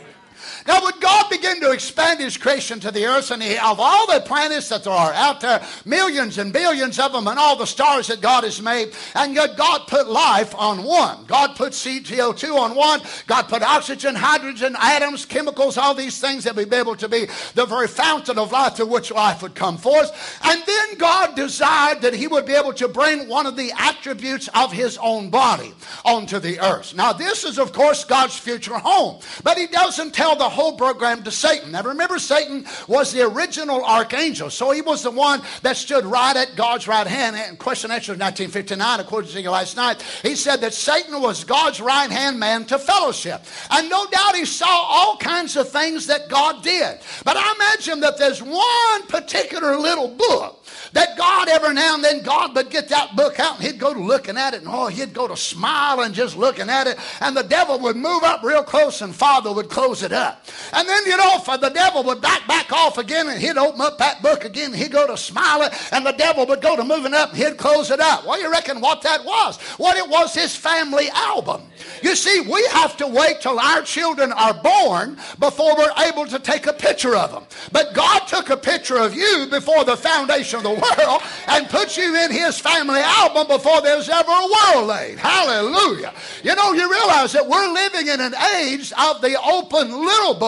Now, when God began to expand his creation to the earth, and he, of all the planets that there are out there, millions and billions of them, and all the stars that God has made, and yet God put life on one. God put C O two on one. God put oxygen, hydrogen, atoms, chemicals, all these things that would be able to be the very fountain of life through which life would come forth. And then God desired that he would be able to bring one of the attributes of his own body onto the earth. Now, this is, of course, God's future home. But he doesn't tell the whole program to Satan. Now remember, Satan was the original archangel, so he was the one that stood right at God's right hand. And question answer nineteen fifty-nine, according to you last night, he said that Satan was God's right hand man to fellowship. And no doubt he saw all kinds of things that God did. But I imagine that there's one particular little book that God, every now and then, God would get that book out and he'd go to looking at it, and oh, he'd go to smiling just looking at it, and the devil would move up real close and Father would close it up. And then, you know, the devil would back back off again, and he'd open up that book again, and he'd go to smiling, and the devil would go to moving up and he'd close it up. Well, you reckon what that was? What it was, his family album. You see, we have to wait till our children are born before we're able to take a picture of them. But God took a picture of you before the foundation of the world and put you in his family album before there was ever a world laid. Hallelujah. You know, you realize that we're living in an age of the open little book.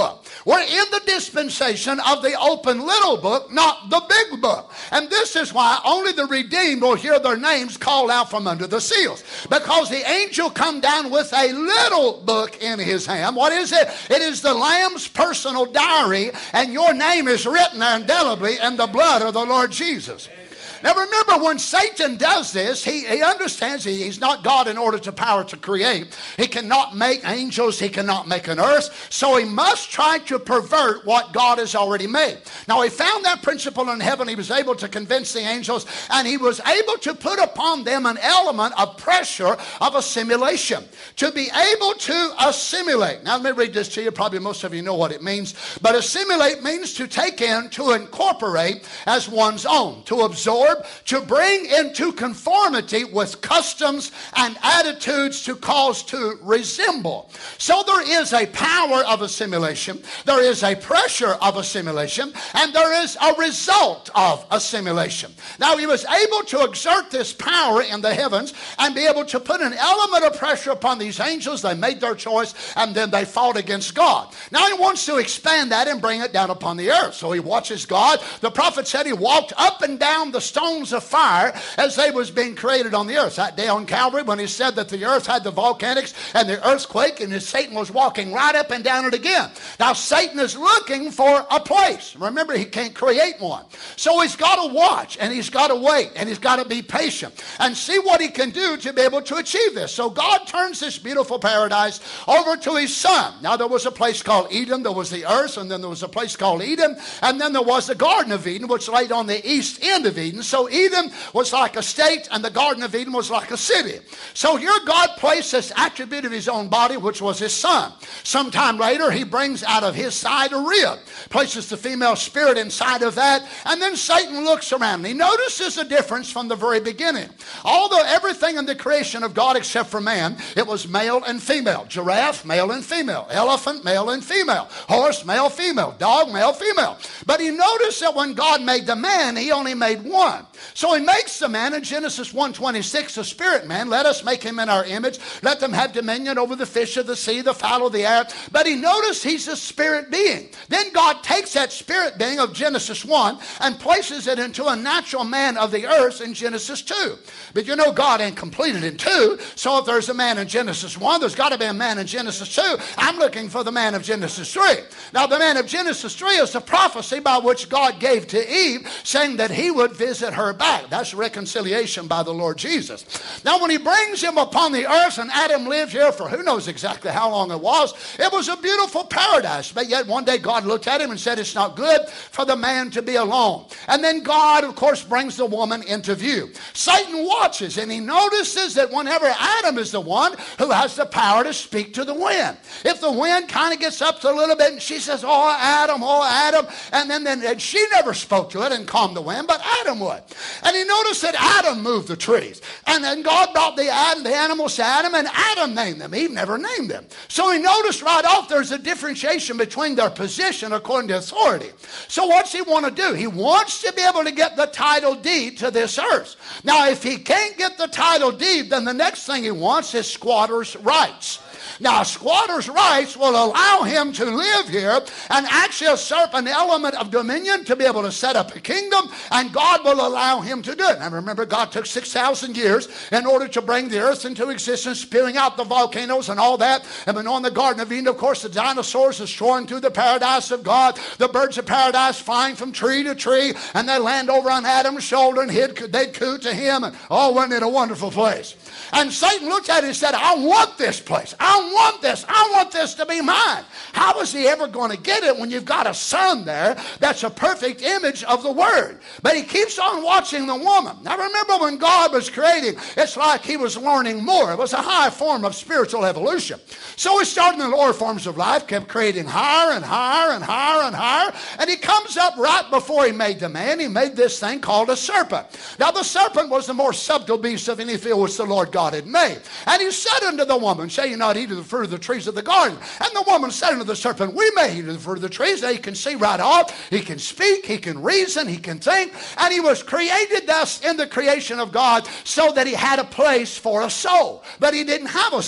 We're in the dispensation of the open little book, not the big book. And this is why only the redeemed will hear their names called out from under the seals. Because the angel come down with a little book in his hand. What is it? It is the Lamb's personal diary, and your name is written there indelibly in the blood of the Lord Jesus. Now remember, when Satan does this, he, he understands he, he's not God in order to power to create. He cannot make angels. He cannot make an earth. So he must try to pervert what God has already made. Now he found that principle in heaven. He was able to convince the angels, and he was able to put upon them an element of pressure of assimilation. To be able to assimilate. Now let me read this to you. Probably most of you know what it means. But assimilate means to take in, to incorporate as one's own, to absorb, to bring into conformity with customs and attitudes, to cause to resemble. So there is a power of assimilation, there is a pressure of assimilation, and there is a result of assimilation. Now he was able to exert this power in the heavens and be able to put an element of pressure upon these angels. They made their choice, and then they fought against God. Now he wants to expand that and bring it down upon the earth. So he watches God. The prophet said he walked up and down the stones of fire as they was being created on the earth. That day on Calvary, when he said that the earth had the volcanics and the earthquake, and Satan was walking right up and down it again. Now Satan is looking for a place. Remember, he can't create one. So he's got to watch, and he's got to wait, and he's got to be patient and see what he can do to be able to achieve this. So God turns this beautiful paradise over to his son. Now there was a place called Eden, there was the earth, and then there was a place called Eden, and then there was the Garden of Eden, which laid on the east end of Eden. So Eden was like a state, and the Garden of Eden was like a city. So here God placed this attribute of his own body, which was his son. Sometime later, he brings out of his side a rib, places the female spirit inside of that, and then Satan looks around. And he notices a difference from the very beginning. Although everything in the creation of God except for man, it was male and female. Giraffe, male and female. Elephant, male and female. Horse, male, female. Dog, male, female. But he noticed that when God made the man, he only made one. So he makes the man in Genesis one twenty-six, a spirit man. Let us make him in our image. Let them have dominion over the fish of the sea, the fowl of the air. But he noticed he's a spirit being. Then God takes that spirit being of Genesis one and places it into a natural man of the earth in Genesis two. But you know God ain't completed in two. So if there's a man in Genesis one, there's got to be a man in Genesis two. I'm looking for the man of Genesis three. Now the man of Genesis three is the prophecy by which God gave to Eve, saying that he would visit her back. That's reconciliation by the Lord Jesus. Now when he brings him upon the earth, and Adam lived here for who knows exactly how long it was, it was a beautiful paradise. But yet one day God looked at him and said, it's not good for the man to be alone. And then God, of course, brings the woman into view. Satan watches, and he notices that whenever Adam is the one who has the power to speak to the wind. If the wind kind of gets up to a little bit and she says, oh Adam, oh Adam, and then, then and she never spoke to it and calmed the wind, but Adam would. And he noticed that Adam moved the trees. And then God brought the, the animals to Adam, and Adam named them. Eve never named them. So he noticed right off there's a differentiation between their position according to authority. So what's he want to do? He wants to be able to get the title deed to this earth. Now if he can't get the title deed, then the next thing he wants is squatter's rights. Now, squatter's rights will allow him to live here and actually usurp an element of dominion to be able to set up a kingdom, and God will allow him to do it. And remember, God took six thousand years in order to bring the earth into existence, spewing out the volcanoes and all that. And then on the Garden of Eden, of course, the dinosaurs destroying through the paradise of God, the birds of paradise flying from tree to tree, and they land over on Adam's shoulder, and he'd, they'd coo to him. And oh, wasn't it a wonderful place? And Satan looked at it and said, I want this place. I want this. I want this to be mine. How is he ever going to get it when you've got a son there that's a perfect image of the Word? But he keeps on watching the woman. Now remember, when God was creating, it's like he was learning more. It was a high form of spiritual evolution. So he started in the lower forms of life, kept creating higher and higher and higher and higher. And he comes up right before he made the man. He made this thing called a serpent. Now the serpent was the more subtle beast of any field which the Lord God had made. And he said unto the woman, shall you not eat of the fruit of the trees of the garden? And the woman said unto the serpent, we may eat of the fruit of the trees. Now he can see right off. He can speak. He can reason. He can think. And he was created thus in the creation of God so that he had a place for a soul. But he didn't have a soul.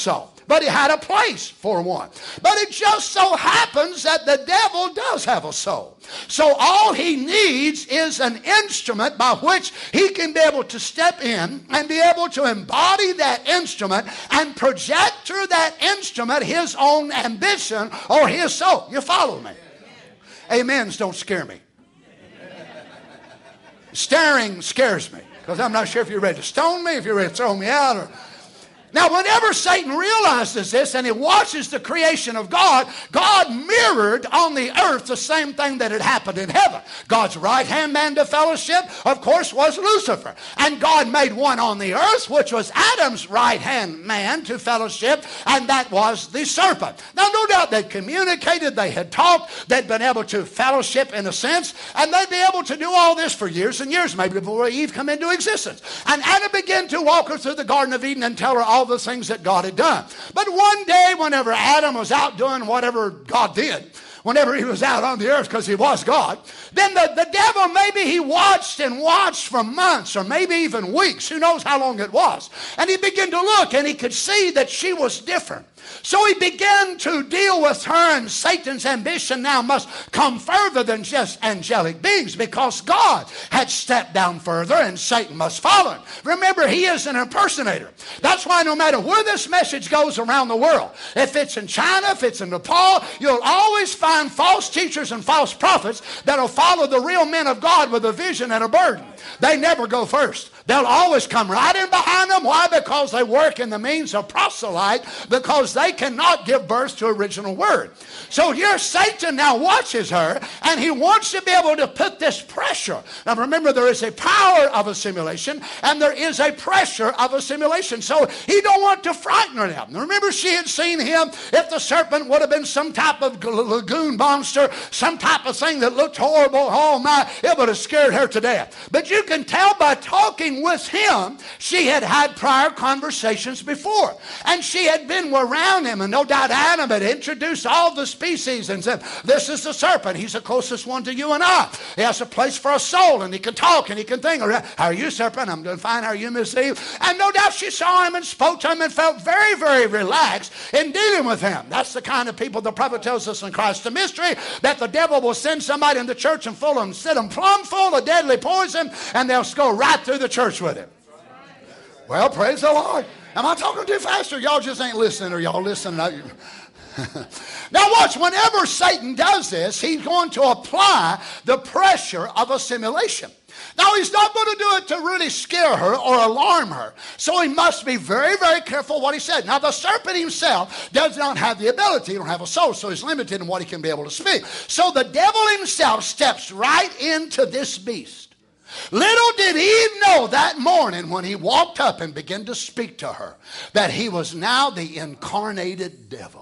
but he had a place for one. But it just so happens that the devil does have a soul. So all he needs is an instrument by which he can be able to step in and be able to embody that instrument and project through that instrument his own ambition or his soul. You follow me? Amens don't scare me. Staring scares me, because I'm not sure if you're ready to stone me, if you're ready to throw me out. Or... Now, whenever Satan realizes this and he watches the creation of God, God mirrored on the earth the same thing that had happened in heaven. God's right-hand man to fellowship, of course, was Lucifer. And God made one on the earth, which was Adam's right-hand man to fellowship, and that was the serpent. Now, no doubt they'd communicated, they had talked, they'd been able to fellowship in a sense, and they'd be able to do all this for years and years, maybe before Eve come into existence. And Adam began to walk her through the Garden of Eden and tell her all the things that God had done. But one day, whenever Adam was out doing whatever God did, whenever he was out on the earth, because he was God, then the, the devil, maybe he watched and watched for months or maybe even weeks, who knows how long it was, and he began to look and he could see that she was different. So he began to deal with her, and Satan's ambition now must come further than just angelic beings, because God had stepped down further and Satan must follow him. Remember, he is an impersonator. That's why no matter where this message goes around the world, if it's in China, if it's in Nepal, you'll always find false teachers and false prophets that'll follow the real men of God with a vision and a burden. They never go first. They'll always come right in behind them. Why? Because they work in the means of proselyte, because they cannot give birth to original word. So here Satan now watches her, and he wants to be able to put this pressure. Now remember, there is a power of assimilation, and there is a pressure of assimilation. So he don't want to frighten her now. Remember, she had seen him. If the serpent would have been some type of lagoon monster, some type of thing that looked horrible, oh my, it would have scared her to death. But you can tell by talking with him, she had had prior conversations before, and she had been around him, and no doubt Adam had introduced all the species and said, this is the serpent, he's the closest one to you and I, he has a place for a soul, and he can talk and he can think. How are you, serpent? I'm doing fine. How are you, Miss Eve? And no doubt she saw him and spoke to him and felt very, very relaxed in dealing with him. That's the kind of people the prophet tells us in Christ the mystery, that the devil will send somebody in the church and full of them, sit them plumb full of deadly poison, and they'll go right through the church with him. Well, praise the Lord. Am I talking too fast, or y'all just ain't listening, or y'all listening? Now watch, whenever Satan does this, he's going to apply the pressure of assimilation. Now, he's not going to do it to really scare her or alarm her. So he must be very, very careful what he said. Now, the serpent himself does not have the ability. He don't have a soul, so he's limited in what he can be able to speak. So the devil himself steps right into this beast. Little did Eve know that morning when he walked up and began to speak to her that he was now the incarnated devil.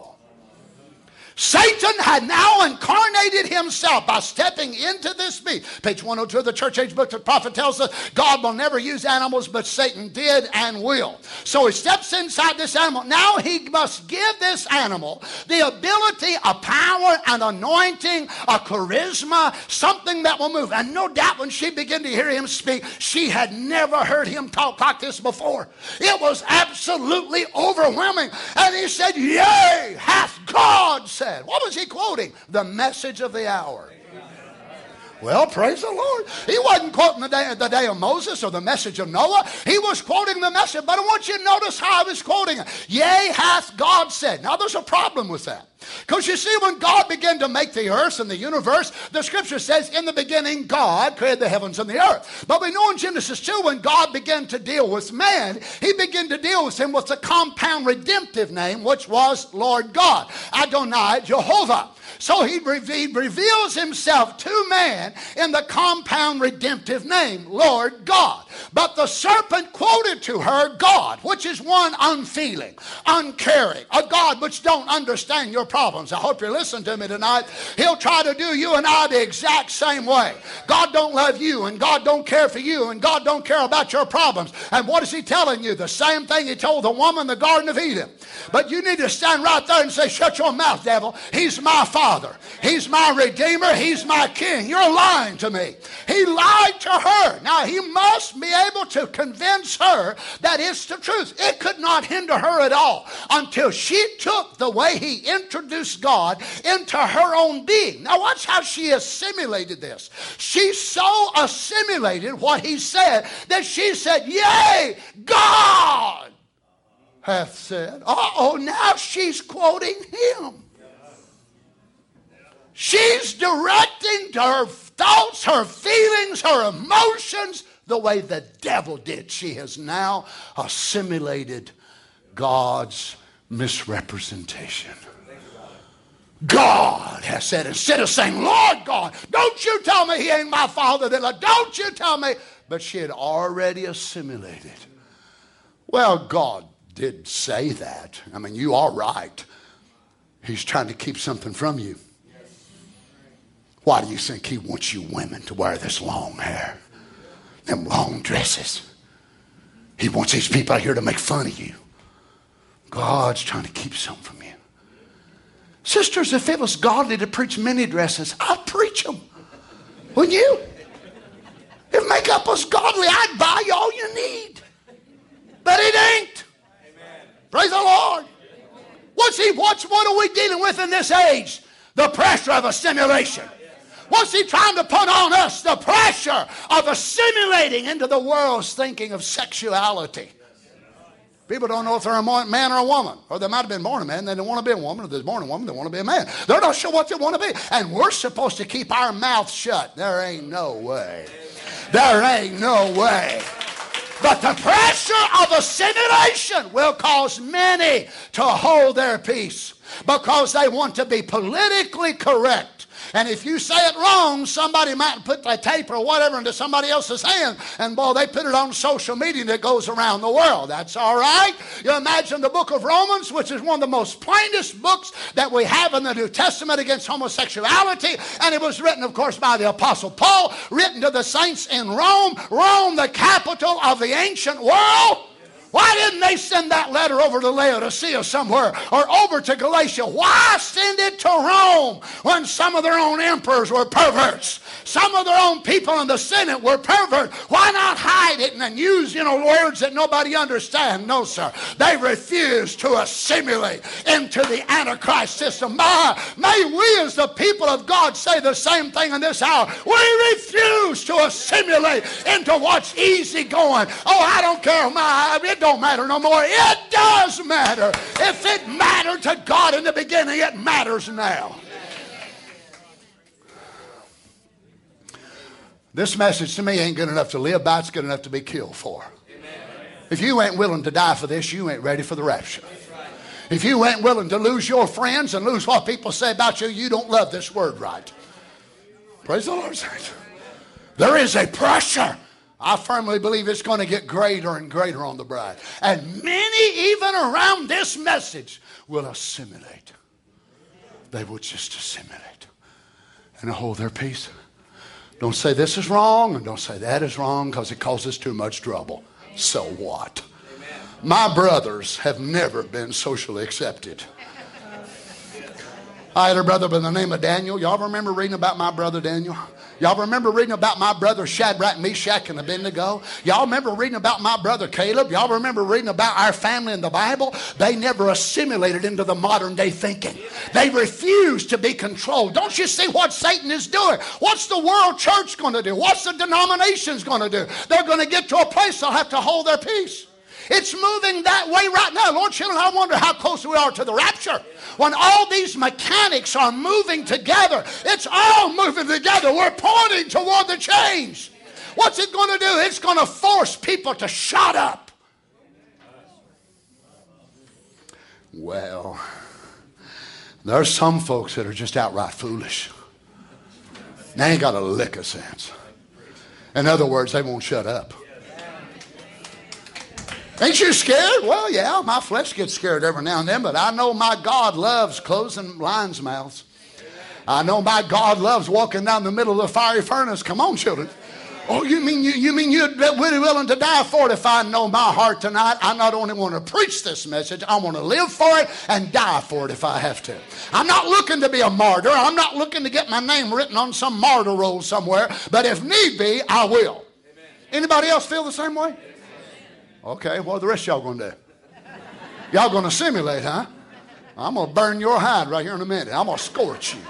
Satan had now incarnated himself by stepping into this beast. Page one oh two of the Church Age book, the prophet tells us God will never use animals, but Satan did and will. So he steps inside this animal. Now he must give this animal the ability, a power, an anointing, a charisma, something that will move. And no doubt when she began to hear him speak, she had never heard him talk like this before. It was absolutely overwhelming. And he said, yea, hath God said. What was he quoting? The message of the hour. Well, praise the Lord. He wasn't quoting the day, the day of Moses or the message of Noah. He was quoting the message. But I want you to notice how I was quoting it. Yea, hath God said. Now, there's a problem with that. Because you see, when God began to make the earth and the universe, the scripture says, in the beginning, God created the heavens and the earth. But we know in Genesis two, when God began to deal with man, he began to deal with him with a compound redemptive name, which was Lord God, Adonai Jehovah. So he reveals himself to man in the compound redemptive name, Lord God. But the serpent quoted to her God, which is one unfeeling, uncaring, a God which don't understand your problems. I hope you're listening to me tonight. He'll try to do you and I the exact same way. God don't love you, and God don't care for you, and God don't care about your problems. And what is he telling you? The same thing he told the woman in the Garden of Eden. But you need to stand right there and say, shut your mouth, devil. He's my Father. He's my Redeemer. He's my King. You're lying to me. He lied to her. Now, he must be able to convince her that it's the truth. It could not hinder her at all until she took the way he introduced God into her own being. Now, watch how she assimilated this. She so assimilated what he said that she said, yea, God hath said. Uh-oh, now she's quoting him. She's directing her thoughts, her feelings, her emotions the way the devil did. She has now assimilated God's misrepresentation. God has said, instead of saying, Lord God, don't you tell me he ain't my father, then don't you tell me. But she had already assimilated. Well, God did say that. I mean, you are right. He's trying to keep something from you. Why do you think he wants you women to wear this long hair? Them long dresses. He wants these people out here to make fun of you. God's trying to keep something from you. Sisters, if it was godly to preach mini dresses, I'd preach them. Wouldn't you? If makeup was godly, I'd buy you all you need. But it ain't. Amen. Praise the Lord. What's he, what's, what are we dealing with in this age? The pressure of assimilation. What's he trying to put on us? The pressure of assimilating into the world's thinking of sexuality. People don't know if they're a man or a woman. Or they might have been born a man, they don't want to be a woman. If they're born a woman, they want to be a man. They're not sure what they want to be. And we're supposed to keep our mouth shut. There ain't no way. There ain't no way. But the pressure of assimilation will cause many to hold their peace because they want to be politically correct. And if you say it wrong, somebody might put the tape or whatever into somebody else's hand. And boy, they put it on social media and it goes around the world. That's all right. You imagine the book of Romans, which is one of the most plainest books that we have in the New Testament against homosexuality. And it was written, of course, by the Apostle Paul, written to the saints in Rome. Rome, the capital of the ancient world. Why didn't they send that letter over to Laodicea somewhere or over to Galatia? Why send it to Rome when some of their own emperors were perverts? Some of their own people in the Senate were perverts. Why not hide it and use, you know, words that nobody understands? No, sir. They refused to assimilate into the Antichrist system. My, may we as the people of God say the same thing in this hour. We refuse to assimilate into what's easy going. Oh, I don't care. My, it don't matter no more. It does matter. If it mattered to God in the beginning, it matters now. This message to me ain't good enough to live by. It's good enough to be killed for. If you ain't willing to die for this, you ain't ready for the rapture. If you ain't willing to lose your friends and lose what people say about you, you don't love this word right. Praise the Lord. There is a pressure. I firmly believe it's going to get greater and greater on the bride. And many, even around this message, will assimilate. They will just assimilate and hold their peace. Don't say this is wrong and don't say that is wrong because it causes too much trouble. So what? My brothers have never been socially accepted. I had a brother by the name of Daniel. Y'all remember reading about my brother Daniel? Y'all remember reading about my brother Shadrach, Meshach, and Abednego? Y'all remember reading about my brother Caleb? Y'all remember reading about our family in the Bible? They never assimilated into the modern day thinking. They refused to be controlled. Don't you see what Satan is doing? What's the world church going to do? What's the denominations going to do? They're going to get to a place they'll have to hold their peace. It's moving that way right now. Lord, children, I wonder how close we are to the rapture. When all these mechanics are moving together, it's all moving together. We're pointing toward the change. What's it going to do? It's going to force people to shut up. Well, there's some folks that are just outright foolish. They ain't got a lick of sense. In other words, they won't shut up. Ain't you scared? Well, yeah, my flesh gets scared every now and then, but I know my God loves closing lions' mouths. I know my God loves walking down the middle of the fiery furnace. Come on, children. Oh, you mean you, you mean you'd be willing to die for it? If I know my heart tonight, I not only want to preach this message, I want to live for it and die for it if I have to. I'm not looking to be a martyr. I'm not looking to get my name written on some martyr roll somewhere. But if need be, I will. Amen. Anybody else feel the same way? Amen. Okay, what are the rest of y'all going to do? Y'all going to simulate, huh? I'm going to burn your hide right here in a minute. I'm going to scorch you.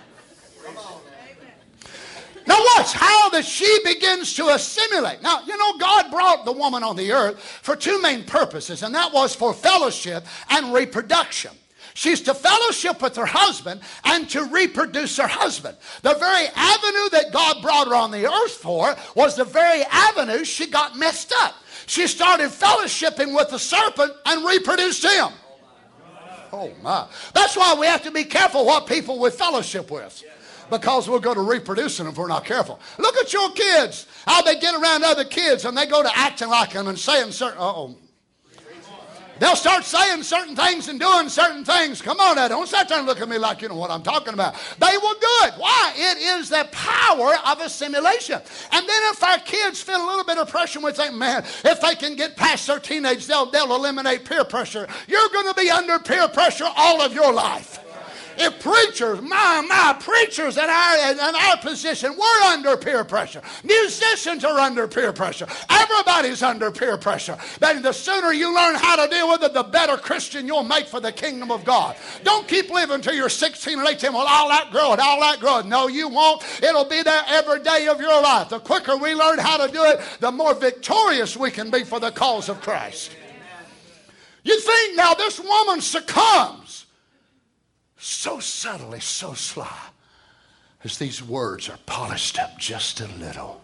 Now watch how that she begins to assimilate. Now, you know, God brought the woman on the earth for two main purposes, and that was for fellowship and reproduction. She's to fellowship with her husband and to reproduce her husband. The very avenue that God brought her on the earth for was the very avenue she got messed up. She started fellowshipping with the serpent and reproduced him. Oh my. That's why we have to be careful what people we fellowship with. Because we'll go to reproducing them if we're not careful. Look at your kids. How they get around other kids and they go to acting like them and saying certain, uh-oh. They'll start saying certain things and doing certain things. Come on now, don't sit there and look at me like you know what I'm talking about. They will do it. Why? It is the power of assimilation. And then if our kids feel a little bit of pressure, we think, man, if they can get past their teenage, they'll, they'll eliminate peer pressure. You're going to be under peer pressure all of your life. If preachers, my, my, preachers in our, in our position, we're under peer pressure. Musicians are under peer pressure. Everybody's under peer pressure. But the sooner you learn how to deal with it, the better Christian you'll make for the kingdom of God. Don't keep living until you're sixteen or eighteen. Well, I'll outgrow it, I'll outgrow it. No, you won't. It'll be there every day of your life. The quicker we learn how to do it, the more victorious we can be for the cause of Christ. You think now this woman succumbs so subtly, so sly, as these words are polished up just a little.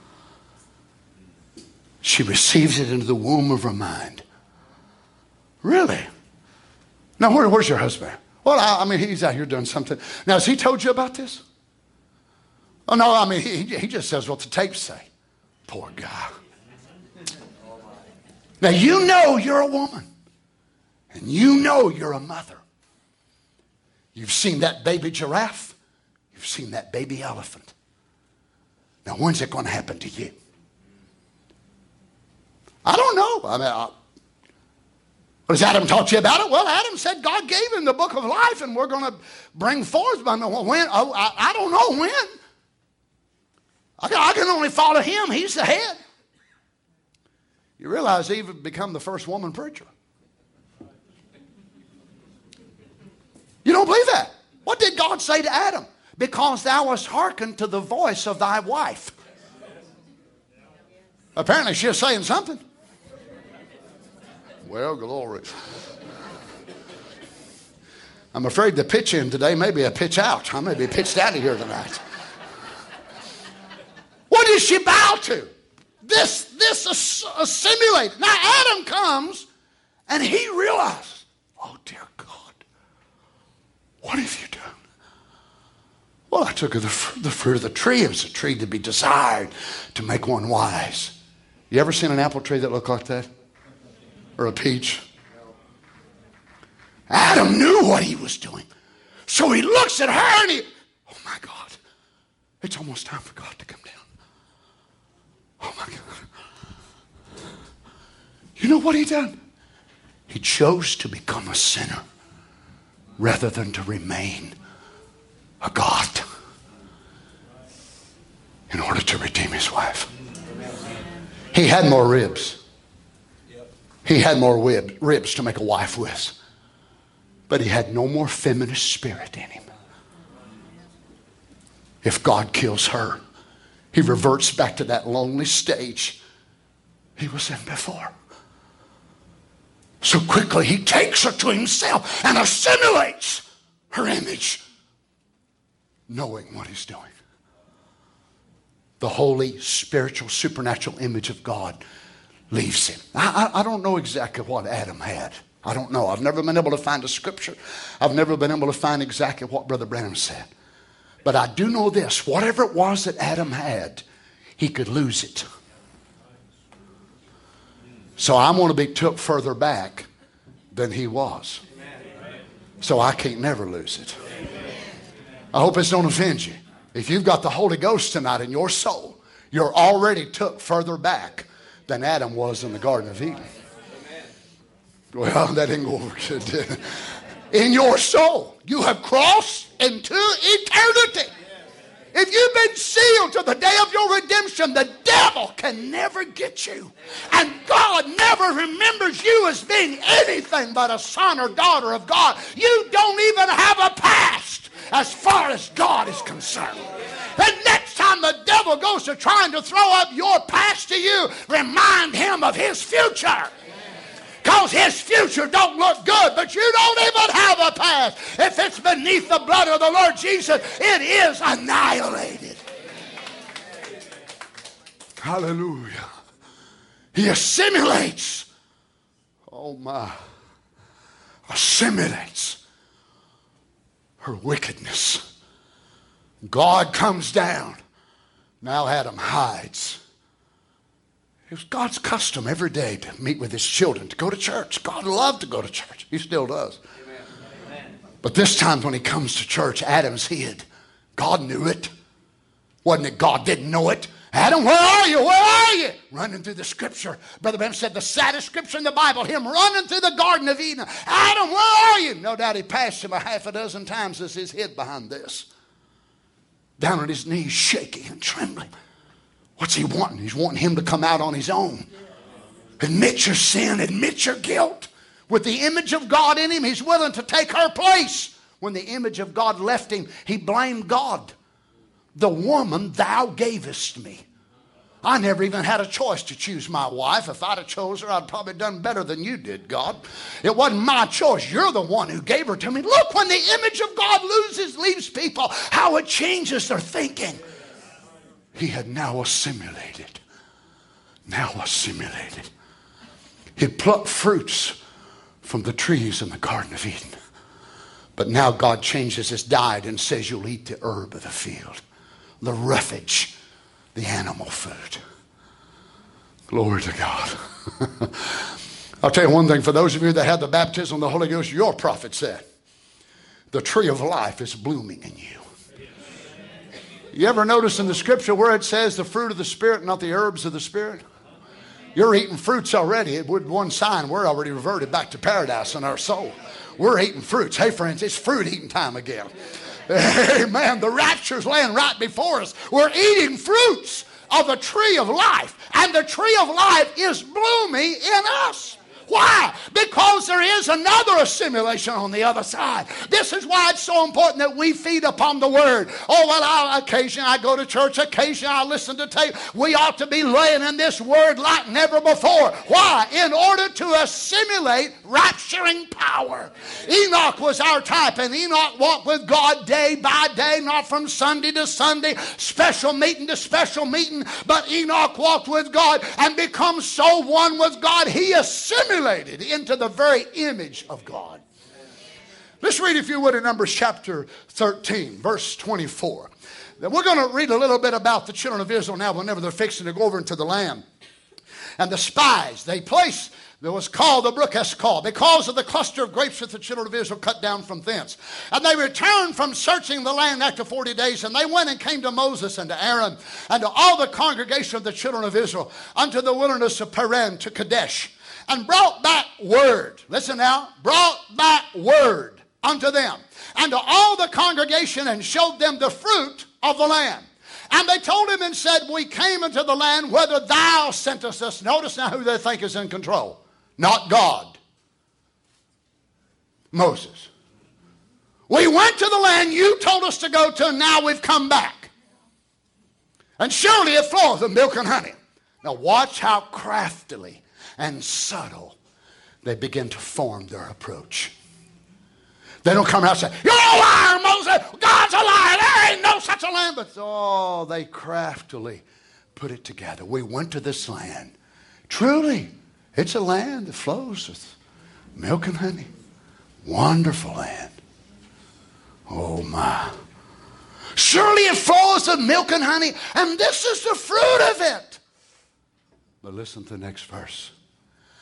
She receives it into the womb of her mind. Really? Now, where, where's your husband? Well, I, I mean, he's out here doing something. Now, has he told you about this? Oh, no, I mean, he, he just says what the tapes say. Poor guy. Now, you know you're a woman. And you know you're a mother. You've seen that baby giraffe. You've seen that baby elephant. Now, when's it going to happen to you? I don't know. I mean, I, what has Adam taught you about it? Well, Adam said God gave him the book of life, and we're going to bring forth. I mean, when? Oh, I, I don't know when. I can, I can only follow him. He's the head. You realize Eve had become the first woman preacher. You don't believe that? What did God say to Adam? Because thou hast hearkened to the voice of thy wife. Apparently she was saying something. Well, glory. I'm afraid the pitch in today may be a pitch out. I may be pitched out of here tonight. What did she bow to? This, this assimilated. Now Adam comes and he realizes, oh dear God. What have you done? Well, I took of the, fr- the fruit of the tree. It was a tree to be desired to make one wise. You ever seen an apple tree that looked like that? Or a peach? Adam knew what he was doing. So he looks at her and he, oh my God, it's almost time for God to come down. Oh my God. You know what he done? He chose to become a sinner rather than to remain a God in order to redeem his wife. He had more ribs. He had more rib, ribs to make a wife with. But he had no more feminist spirit in him. If God kills her, he reverts back to that lonely stage he was in before. So quickly he takes her to himself and assimilates her image, knowing what he's doing. The holy, spiritual, supernatural image of God leaves him. I, I, I don't know exactly what Adam had. I don't know. I've never been able to find a scripture. I've never been able to find exactly what Brother Branham said. But I do know this. Whatever it was that Adam had, he could lose it. So I'm going to be took further back than he was. So I can't never lose it. I hope this don't offend you. If you've got the Holy Ghost tonight in your soul, you're already took further back than Adam was in the Garden of Eden. Well, that didn't go over good, did it? In your soul, you have crossed into eternity. If you've been sealed to the day of your redemption, the devil can never get you. And God never remembers you as being anything but a son or daughter of God. You don't even have a past as far as God is concerned. And next time the devil goes to trying to throw up your past to you, remind him of his future. Because his future don't look good, but you don't even have a past. If it's beneath the blood of the Lord Jesus, it is annihilated. Hallelujah. He assimilates. Oh my. Assimilates her wickedness. God comes down. Now Adam hides. It was God's custom every day to meet with his children, to go to church. God loved to go to church. He still does. Amen. But this time when he comes to church, Adam's hid. God knew it. Wasn't it God didn't know it? Adam, where are you? Where are you? Running through the scripture. Brother Ben said the saddest scripture in the Bible, him running through the Garden of Eden. Adam, where are you? No doubt he passed him a half a dozen times as he's hid behind this. Down on his knees, shaking and trembling. What's he wanting? He's wanting him to come out on his own. Admit your sin. Admit your guilt. With the image of God in him, he's willing to take her place. When the image of God left him, he blamed God. The woman thou gavest me. I never even had a choice to choose my wife. If I'd have chose her, I'd probably done better than you did, God. It wasn't my choice. You're the one who gave her to me. Look, when the image of God loses, leaves people, how it changes their thinking. He had now assimilated. Now assimilated. He plucked fruits from the trees in the Garden of Eden. But now God changes his diet and says you'll eat the herb of the field. The roughage. The animal food. Glory to God. I'll tell you one thing. For those of you that had the baptism of the Holy Ghost, your prophet said, the tree of life is blooming in you. You ever notice in the scripture where it says the fruit of the Spirit, not the herbs of the Spirit? You're eating fruits already. It would one sign we're already reverted back to paradise in our soul. We're eating fruits. Hey friends, it's fruit eating time again. Amen. The rapture's laying right before us. We're eating fruits of the tree of life. And the tree of life is blooming in us. Why? Because there is another assimilation on the other side. This is why it's so important that we feed upon the Word. Oh, well, I'll, occasionally I go to church. Occasionally I listen to tape. We ought to be laying in this Word like never before. Why? In order to assimilate rapturing power. Enoch was our type, and Enoch walked with God day by day, not from Sunday to Sunday, special meeting to special meeting, but Enoch walked with God and become so one with God, he assimilated into the very image of God. Let's read, if you would, in Numbers chapter thirteen, verse twenty-four. Then we're going to read a little bit about the children of Israel now whenever they're fixing to go over into the land. And the spies, they placed, that was called the brook Eshcol, because of the cluster of grapes that the children of Israel cut down from thence. And they returned from searching the land after forty days, and they went and came to Moses and to Aaron and to all the congregation of the children of Israel unto the wilderness of Paran to Kadesh. And brought back word. Listen now. Brought back word unto them. And to all the congregation, and showed them the fruit of the land. And they told him and said, we came into the land whither thou sentest us. Notice now who they think is in control. Not God. Moses. We went to the land you told us to go to, and now we've come back. And surely it floweth with milk and honey. Now watch how craftily and subtle they begin to form their approach. They don't come out and say, you're a liar, Moses. God's a liar. There ain't no such a land. But oh, they craftily put it together. We went to this land. Truly, it's a land that flows with milk and honey. Wonderful land. Oh my. Surely it flows with milk and honey, and this is the fruit of it. But listen to the next verse.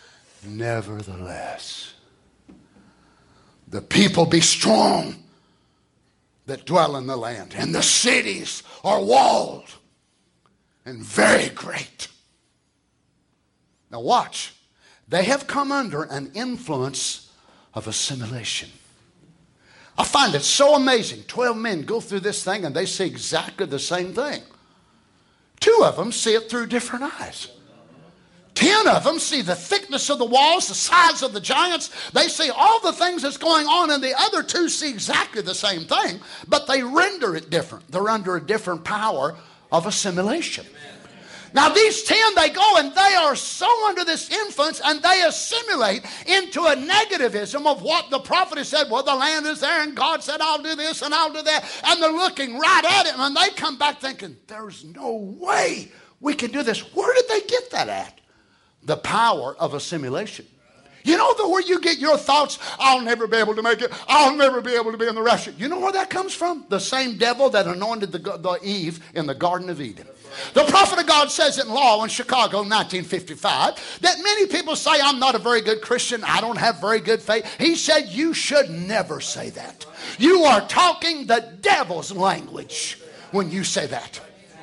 Nevertheless, the people be strong that dwell in the land, and the cities are walled and very great. Now watch. They have come under an influence of assimilation. I find it so amazing. Twelve men go through this thing and they see exactly the same thing. Two of them see it through different eyes. Ten of them see the thickness of the walls, the size of the giants. They see all the things that's going on, and the other two see exactly the same thing, but they render it different. They're under a different power of assimilation. Now these ten, they go and they are so under this influence, and they assimilate into a negativism of what the prophet has said. Well, the land is there, and God said, I'll do this and I'll do that. And they're looking right at it, and they come back thinking, there's no way we can do this. Where did they get that at? The power of assimilation. You know the where you get your thoughts, I'll never be able to make it, I'll never be able to be in the rapture. You know where that comes from? The same devil that anointed the, the Eve in the Garden of Eden. The prophet of God says it in Law in Chicago in nineteen fifty-five that many people say, I'm not a very good Christian, I don't have very good faith. He said, you should never say that. You are talking the devil's language when you say that.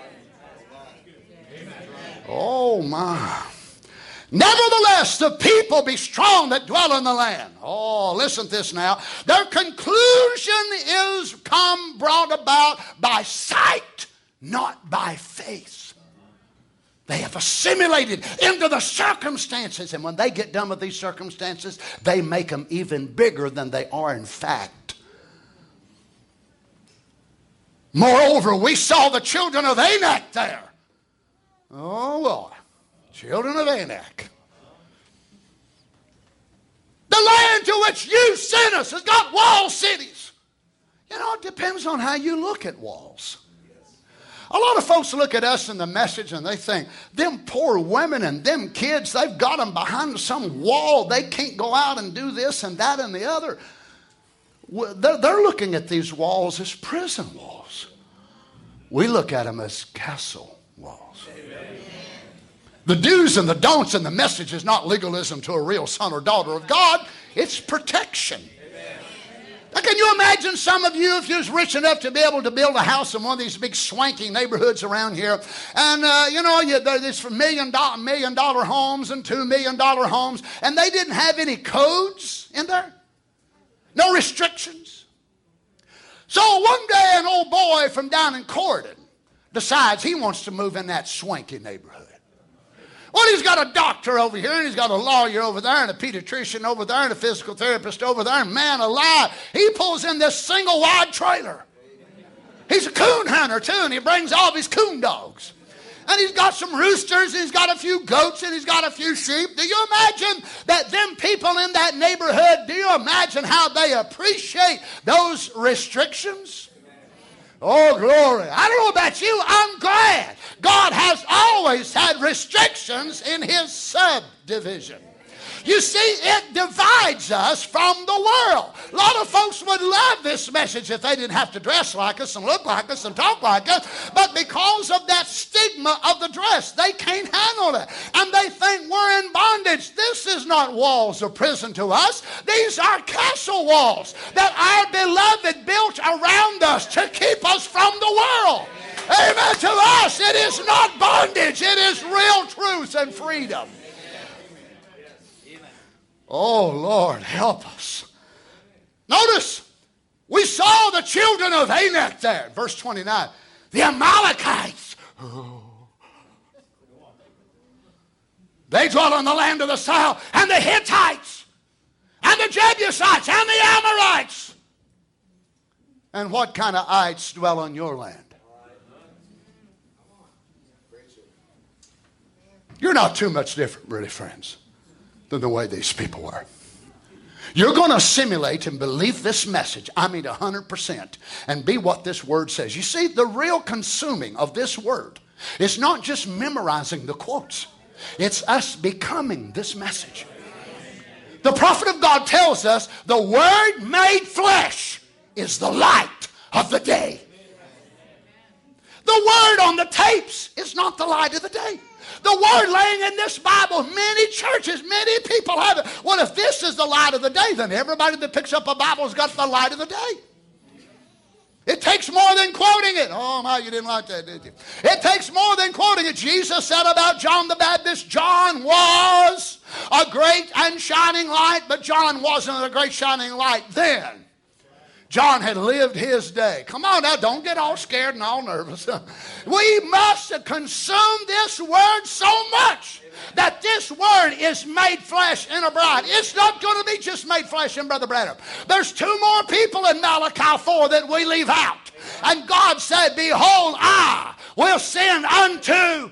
Oh my. Nevertheless, the people be strong that dwell in the land. Oh, listen to this now. Their conclusion is come brought about by sight, not by faith. They have assimilated into the circumstances, and when they get done with these circumstances, they make them even bigger than they are in fact. Moreover, we saw the children of Anak there. Oh, Lord. Children of Anak. The land to which you sent us has got walled cities. You know, it depends on how you look at walls. A lot of folks look at us in the message and they think, them poor women and them kids, they've got them behind some wall. They can't go out and do this and that and the other. They're, they're looking at these walls as prison walls. We look at them as castle walls. The do's and the don'ts in the message is not legalism to a real son or daughter of God. It's protection. Now, can you imagine some of you, if you was rich enough to be able to build a house in one of these big swanky neighborhoods around here, and uh, you know, you, there's for million dollar, million dollar homes and two million dollar homes, and they didn't have any codes in there, no restrictions. So one day, an old boy from down in Corydon decides he wants to move in that swanky neighborhood. Well, he's got a doctor over here, and he's got a lawyer over there, and a pediatrician over there, and a physical therapist over there, and man alive, he pulls in this single wide trailer. He's a coon hunter, too, and he brings all of his coon dogs. And he's got some roosters, and he's got a few goats, and he's got a few sheep. Do you imagine that them people in that neighborhood, do you imagine how they appreciate those restrictions? Oh, glory. I don't know about you. I'm glad God has always had restrictions in his subdivision. You see, it divides us from the world. A lot of folks would love this message if they didn't have to dress like us and look like us and talk like us. But because of that stigma of the dress, they can't handle it. And they think we're in bondage. This is not walls of prison to us. These are castle walls that our beloved built around us to keep us from the world. Amen. To us, it is not bondage. It is real truth and freedom. Oh, Lord, help us. Notice, we saw the children of Anak there. Verse twenty-nine. The Amalekites. Oh. They dwell in the land of the south. And the Hittites. And the Jebusites. And the Amorites. And what kind of ites dwell on your land? You're not too much different, really, friends, than the way these people were. You're going to assimilate and believe this message, I mean one hundred percent, and be what this word says. You see, the real consuming of this word is not just memorizing the quotes. It's us becoming this message. The prophet of God tells us the word made flesh is the light of the day. The word on the tapes is not the light of the day. The word laying in this Bible, many churches, many people have it. Well, if this is the light of the day, then everybody that picks up a Bible has got the light of the day. It takes more than quoting it. Oh, my, you didn't like that, did you? It takes more than quoting it. Jesus said about John the Baptist, John was a great and shining light, but John wasn't a great shining light then. John had lived his day. Come on now, don't get all scared and all nervous. We must consume this word so much that this word is made flesh in a bride. It's not going to be just made flesh in Brother Branham. There's two more people in Malachi four that we leave out. And God said, behold, I will send unto.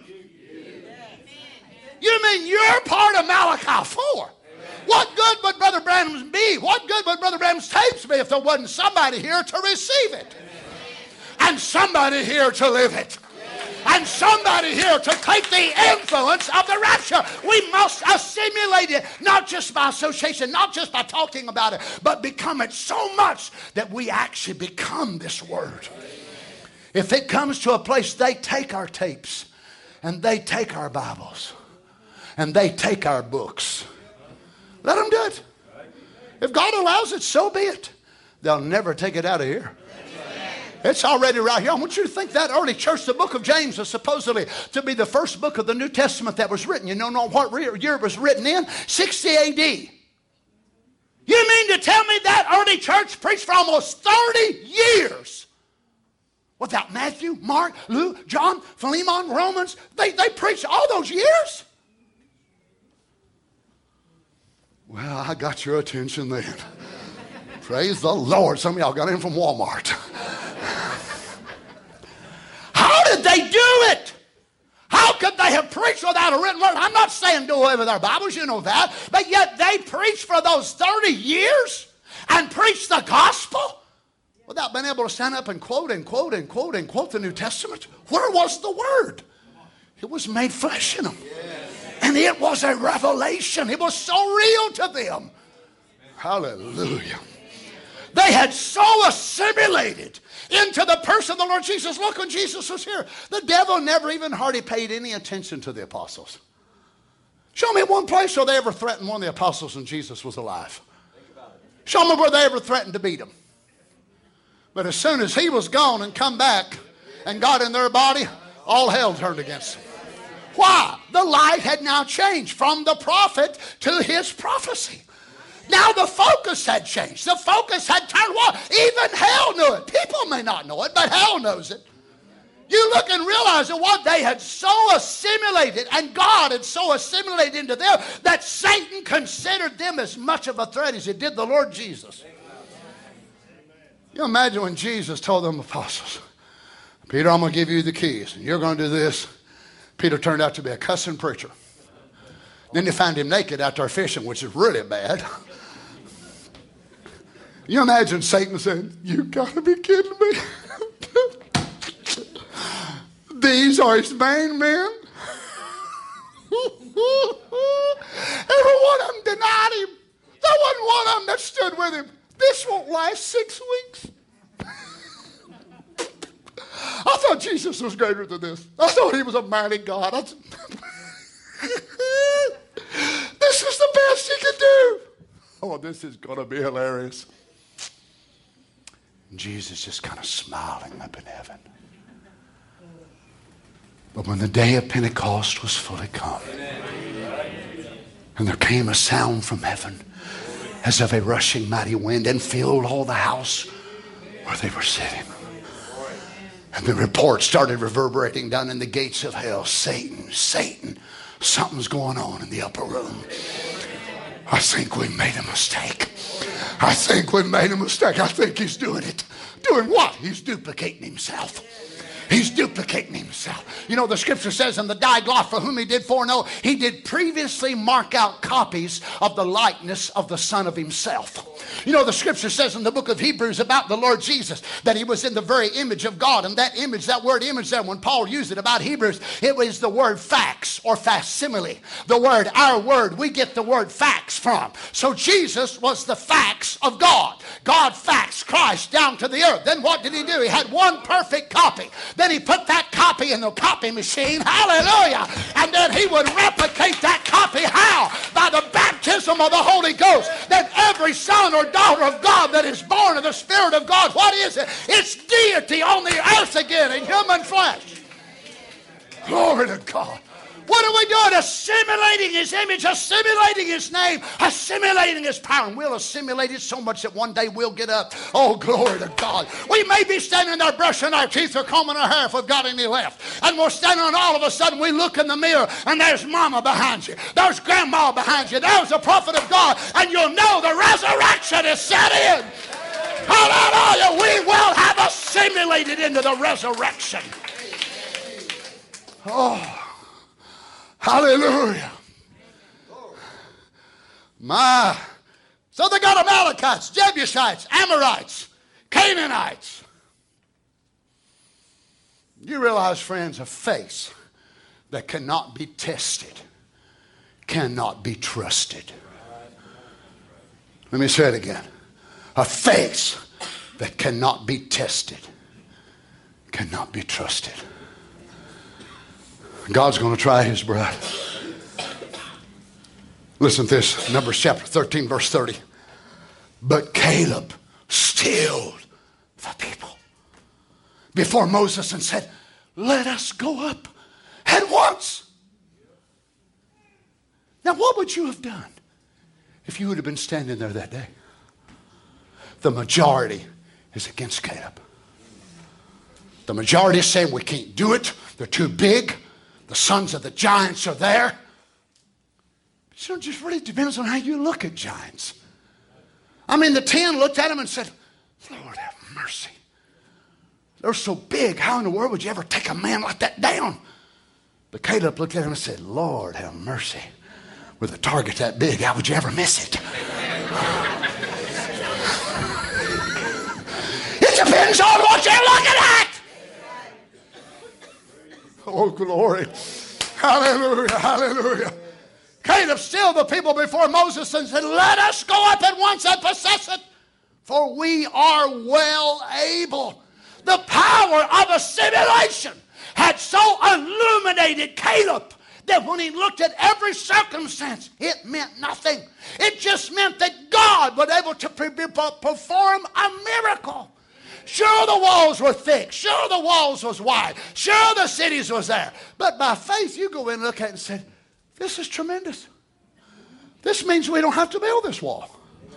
You mean you're part of Malachi four? What good would Brother Branham's be? What good would Brother Branham's tapes be if there wasn't somebody here to receive it? And somebody here to live it? And somebody here to take the influence of the rapture? We must assimilate it, not just by association, not just by talking about it, but become it so much that we actually become this word. If it comes to a place they take our tapes and they take our Bibles and they take our books, let them do it. If God allows it, so be it. They'll never take it out of here. It's already right here. I want you to think that early church, the book of James, was supposedly to be the first book of the New Testament that was written. You know, know what year it was written in? sixty A D. You mean to tell me that early church preached for almost thirty years without Matthew, Mark, Luke, John, Philemon, Romans? They, they preached all those years? Well, I got your attention then. Praise the Lord. Some of y'all got in from Walmart. How did they do it? How could they have preached without a written word? I'm not saying do away with our Bibles, you know that. But yet they preached for those thirty years and preached the gospel without being able to stand up and quote and quote and quote and quote the New Testament. Where was the word? It was made flesh in them. And it was a revelation. It was so real to them. Hallelujah. They had so assimilated into the person of the Lord Jesus. Look, when Jesus was here, the devil never even hardly paid any attention to the apostles. Show me one place where they ever threatened one of the apostles when Jesus was alive. Show me where they ever threatened to beat him. But as soon as he was gone and come back and got in their body, all hell turned against them. Why? The light had now changed from the prophet to his prophecy. Now the focus had changed. The focus had turned what? Even hell knew it. People may not know it, but hell knows it. You look and realize that what they had so assimilated, and God had so assimilated into them, that Satan considered them as much of a threat as he did the Lord Jesus. You imagine when Jesus told them apostles, Peter, I'm going to give you the keys, and you're going to do this. Peter turned out to be a cussing preacher. Then they found him naked out there fishing, which is really bad. You imagine Satan saying, you got to be kidding me. These are his main men. Every one of them denied him. There wasn't one of them that stood with him. This won't last six weeks. I thought Jesus was greater than this. I thought he was a mighty God. I... This is the best he could do. Oh, this is going to be hilarious. And Jesus just kind of smiling up in heaven. But when the day of Pentecost was fully come, and there came a sound from heaven as of a rushing mighty wind and filled all the house where they were sitting. And the report started reverberating down in the gates of hell. Satan, Satan, something's going on in the upper room. I think we made a mistake. I think we made a mistake. I think he's doing it. Doing what? He's duplicating himself. He's duplicating himself. You know, the scripture says, in the Diglot, for whom he did foreknow, he did previously mark out copies of the likeness of the Son of himself. You know, the scripture says in the book of Hebrews about the Lord Jesus that he was in the very image of God. And that image, that word image there, when Paul used it about Hebrews, it was the word facts or facsimile. The word, our word, we get the word facts from. So Jesus was the facts of God. God faxed Christ down to the earth. Then what did he do? He had one perfect copy. Then he put that copy in the copy machine. Hallelujah. And then he would replicate that copy. How? By the baptism of the Holy Ghost. That every son or daughter of God that is born of the Spirit of God, what is it? It's deity on the earth again in human flesh. Glory to God. What are we doing? Assimilating his image, assimilating his name, assimilating his power. And we'll assimilate it so much that one day we'll get up. Oh, glory to God. We may be standing there brushing our teeth or combing our hair if we've got any left. And we're standing and all of a sudden we look in the mirror and there's mama behind you. There's grandma behind you. There's the prophet of God. And you'll know the resurrection is set in. Hallelujah. We will have assimilated into the resurrection. Oh. Hallelujah. My. So they got Amalekites, Jebusites, Amorites, Canaanites. You realize, friends, a faith that cannot be tested cannot be trusted. Let me say it again. A faith that cannot be tested cannot be trusted. God's going to try his bride. Listen to this. Numbers chapter thirteen, verse thirty. But Caleb stilled the people before Moses and said, let us go up at once. Now, what would you have done if you would have been standing there that day? The majority is against Caleb. The majority is saying we can't do it. They're too big. The sons of the giants are there. But you know, it just really depends on how you look at giants. I mean, the ten looked at him and said, Lord have mercy. They're so big. How in the world would you ever take a man like that down? But Caleb looked at him and said, Lord have mercy. With a target that big, how would you ever miss it? It depends on what you're looking at. Oh, glory. Hallelujah, hallelujah. Caleb stilled the people before Moses and said, let us go up at once and possess it, for we are well able. The power of assimilation had so illuminated Caleb that when he looked at every circumstance, it meant nothing. It just meant that God was able to perform a miracle. Sure, the walls were thick. Sure, the walls was wide. Sure, the cities was there. But by faith, you go in and look at it and say, this is tremendous. This means we don't have to build this wall.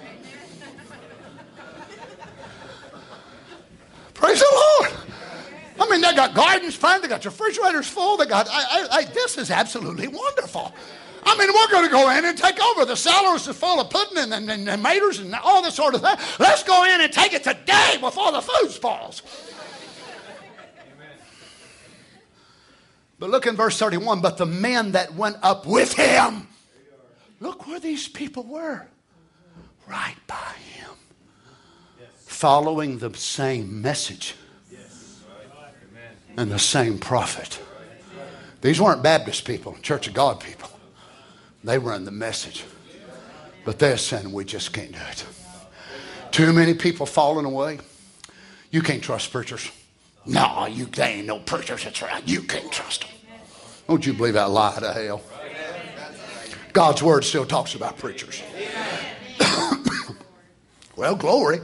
Praise the Lord. I mean, they got gardens planted. They got refrigerators full. They got, I, I, I, this is absolutely wonderful. I mean, we're going to go in and take over. The cellars are full of pudding and, and, and, and maters and all this sort of thing. Let's go in and take it today before the food spoils. Amen. But look in verse thirty-one. But the men that went up with him, look where these people were. Right by him. Yes. Following the same message. Yes. And the same prophet. These weren't Baptist people, Church of God people. They run the message. But they're saying we just can't do it. Too many people falling away. You can't trust preachers. No, you they ain't no preachers. That's right. You can't trust them. Don't you believe that lie to hell? God's word still talks about preachers. Well, glory.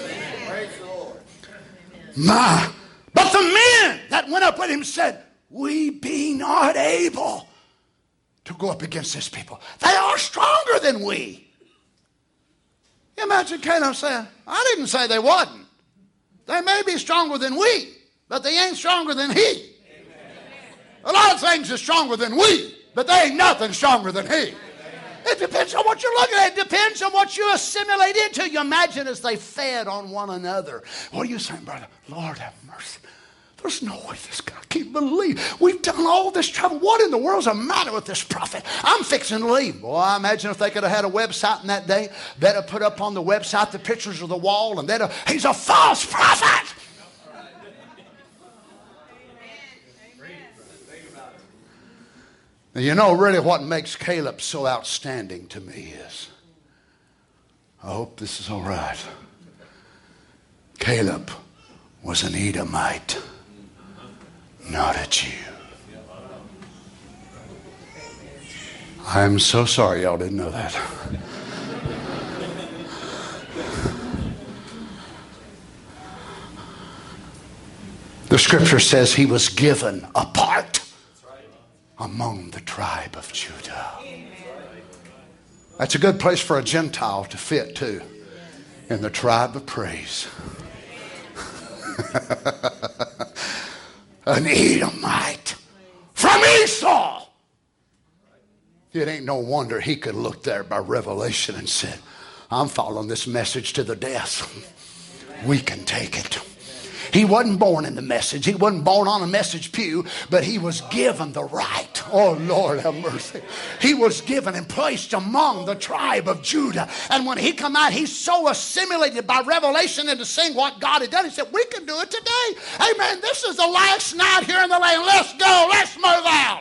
My, but the men that went up with him said, we be not able to go up against this people. They are stronger than we. Imagine Caleb saying, I didn't say they wasn't. They may be stronger than we, but they ain't stronger than he. Amen. A lot of things are stronger than we, but they ain't nothing stronger than he. Amen. It depends on what you're looking at. It depends on what you assimilate into. You imagine as they fed on one another. What are you saying, brother? Lord have mercy. There's no way this guy can't believe. We've done all this trouble. What in the world's the matter with this prophet? I'm fixing to leave. Well, I imagine if they could have had a website in that day, they'd have put up on the website the pictures of the wall, and they'd have, he's a false prophet. Now, you know really what makes Caleb so outstanding to me is, I hope this is all right. Caleb was an Edomite, not a Jew. I'm so sorry y'all didn't know that. The scripture says he was given a part among the tribe of Judah. That's a good place for a Gentile to fit too, in the tribe of praise. An Edomite from Esau. It ain't no wonder he could look there by revelation and said, I'm following this message to the death. We can take it. He wasn't born in the message. He wasn't born on a message pew, but he was given the right. Oh, Lord have mercy. He was given and placed among the tribe of Judah. And when he come out, he's so assimilated by revelation into seeing what God had done. He said, we can do it today. Amen. This is the last night here in the land. Let's go. Let's move out.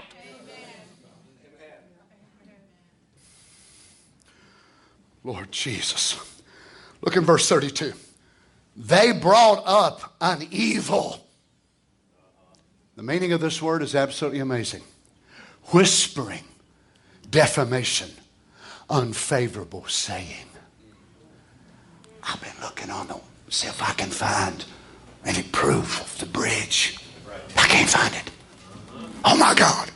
Lord Jesus. Look in verse thirty-two. They brought up an evil. The meaning of this word is absolutely amazing. Whispering, defamation, unfavorable saying. I've been looking on the, see if I can find any proof of the bridge. I can't find it. Oh my God.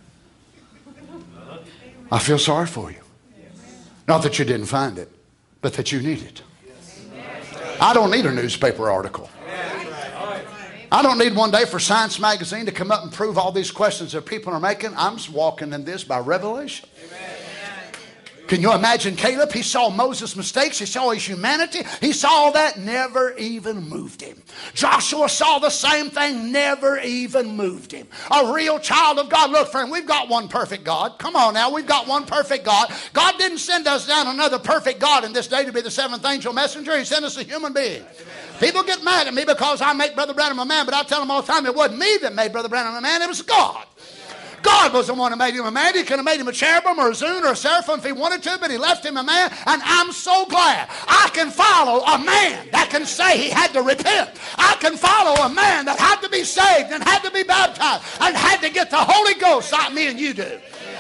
I feel sorry for you. Not that you didn't find it, but that you need it. I don't need a newspaper article. I don't need one day for Science Magazine to come up and prove all these questions that people are making. I'm just walking in this by revelation. Can you imagine Caleb? He saw Moses' mistakes. He saw his humanity. He saw all that. Never even moved him. Joshua saw the same thing. Never even moved him. A real child of God. Look, friend, we've got one perfect God. Come on now. We've got one perfect God. God didn't send us down another perfect God in this day to be the seventh angel messenger. He sent us a human being. People get mad at me because I make Brother Branham a man, but I tell them all the time it wasn't me that made Brother Branham a man. It was God. God was the one who made him a man. He could have made him a cherubim or a zune or a seraphim if he wanted to, but he left him a man. And I'm so glad I can follow a man that can say he had to repent. I can follow a man that had to be saved and had to be baptized and had to get the Holy Ghost like me and you do.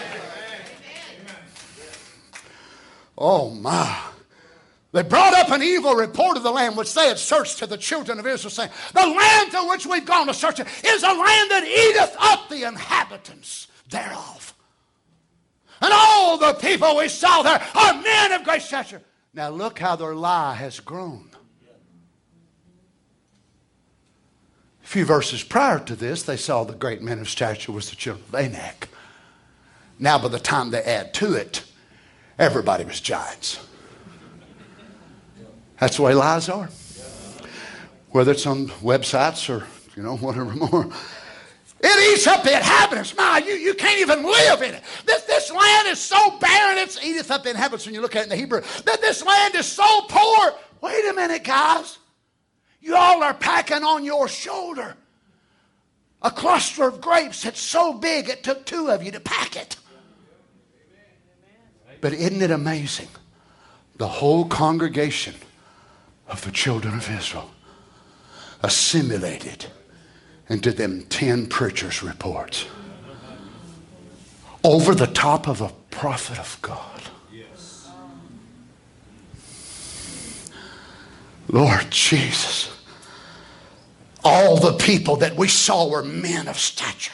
Oh my. They brought up an evil report of the land which they had searched to the children of Israel, saying, the land to which we've gone to search it is a land that eateth up the inhabitants thereof. And all the people we saw there are men of great stature. Now look how their lie has grown. A few verses prior to this, they saw the great men of stature was the children of Anak. Now by the time they add to it, everybody was giants. That's the way lies are. Whether it's on websites or, you know, whatever more. It eats up the inhabitants. My, you, you can't even live in it. This, this land is so barren, it eateth up the inhabitants when you look at it in the Hebrew. That this land is so poor. Wait a minute, guys. You all are packing on your shoulder a cluster of grapes that's so big it took two of you to pack it. But isn't it amazing? The whole congregation of the children of Israel assimilated into them ten preachers' reports over the top of a prophet of God. Yes. Lord Jesus, all the people that we saw were men of stature.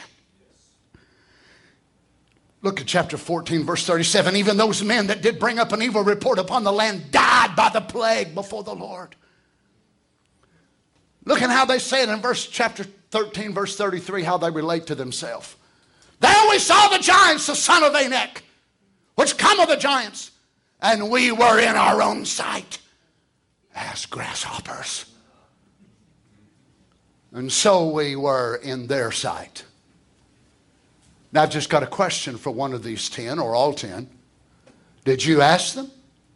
Look at chapter fourteen, verse thirty-seven. Even those men that did bring up an evil report upon the land died by the plague before the Lord. Look at how they say it in verse chapter thirteen, verse thirty-three, how they relate to themselves. There we saw the giants, the son of Anak, which come of the giants, and we were in our own sight as grasshoppers. And so we were in their sight. Now I've just got a question for one of these ten or all ten. Did you ask them?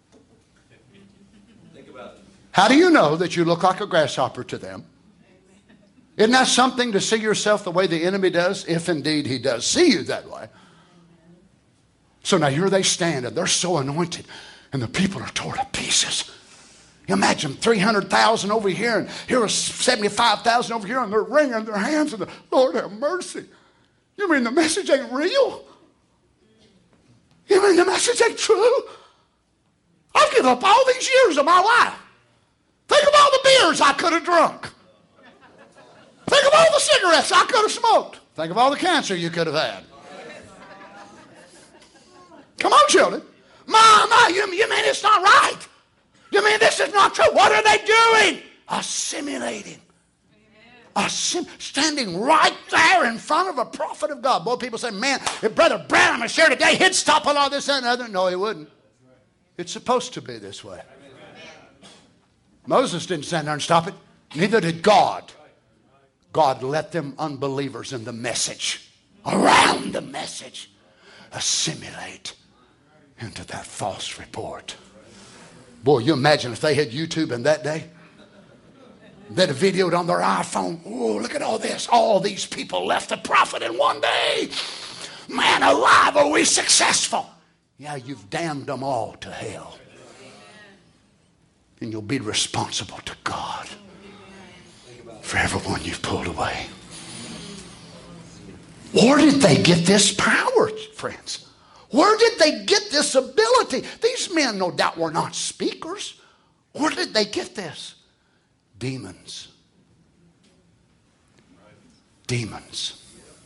Think about it. How do you know that you look like a grasshopper to them? Isn't that something to see yourself the way the enemy does, if indeed he does see you that way? So now here they stand, and they're so anointed, and the people are torn to pieces. You imagine three hundred thousand over here, and here are seventy-five thousand over here, and they're wringing their hands, and the Lord have mercy. You mean the message ain't real? You mean the message ain't true? I've given up all these years of my life. Think of all the beers I could have drunk. Think of all the cigarettes I could have smoked. Think of all the cancer you could have had. Come on, children. Mama, you, you mean it's not right? You mean this is not true? What are they doing? Assimilating. Assim- standing right there in front of a prophet of God. Boy, people say, man, if Brother Branham was here today, he'd stop all this and other. No, he wouldn't. It's supposed to be this way. Moses didn't stand there and stop it. Neither did God. God let them unbelievers in the message, around the message, assimilate into that false report. Boy, you imagine if they had YouTube in that day. They'd have videoed on their iPhone. Oh, look at all this. All these people left the prophet in one day. Man alive, are we successful? Yeah, you've damned them all to hell. And you'll be responsible to God for everyone you've pulled away. Where did they get this power, friends? Where did they get this ability? These men, no doubt, were not speakers. Where did they get this? Demons. Demons.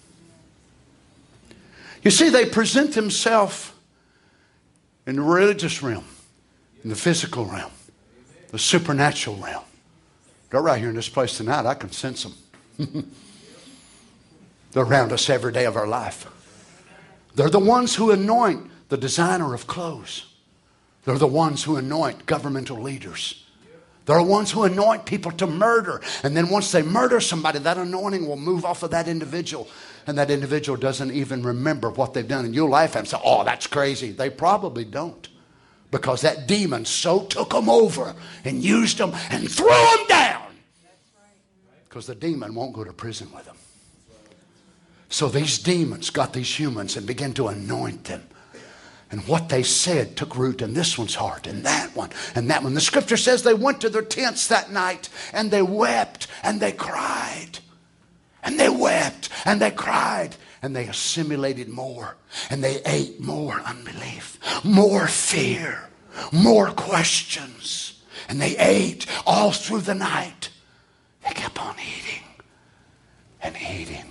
You see, they present themselves in the religious realm, in the physical realm, the supernatural realm. They're right here in this place tonight. I can sense them. They're around us every day of our life. They're the ones who anoint the designer of clothes. They're the ones who anoint governmental leaders. They're the ones who anoint people to murder. And then once they murder somebody, that anointing will move off of that individual. And that individual doesn't even remember what they've done. And you'll laugh and say, oh, that's crazy. They probably don't. Because that demon so took them over and used them and threw them down. Because the demon won't go to prison with them. So these demons got these humans and began to anoint them. And what they said took root in this one's heart and that one and that one. The scripture says they went to their tents that night and they wept and they cried. And they wept and they cried. And they assimilated more. And they ate more unbelief, more fear, more questions. And they ate all through the night. They kept on eating and eating.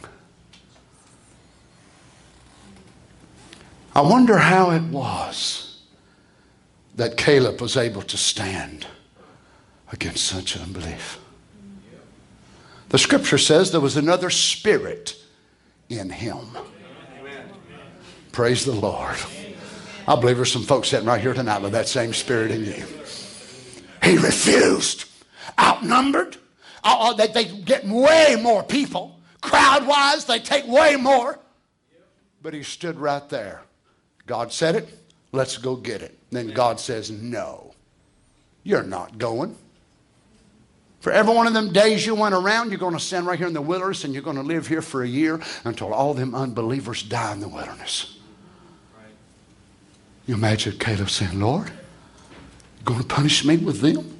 I wonder how it was that Caleb was able to stand against such unbelief. The scripture says there was another spirit in him. Amen. Praise the Lord. I believe there's some folks sitting right here tonight with that same spirit in you. He refused. Outnumbered. Uh, they, they get way more people. Crowd-wise, they take way more. But he stood right there. God said it. Let's go get it. Then God says, no, you're not going. For every one of them days you went around, you're going to stand right here in the wilderness and you're going to live here for a year until all them unbelievers die in the wilderness. Right. You imagine Caleb saying, Lord, you're going to punish me with them?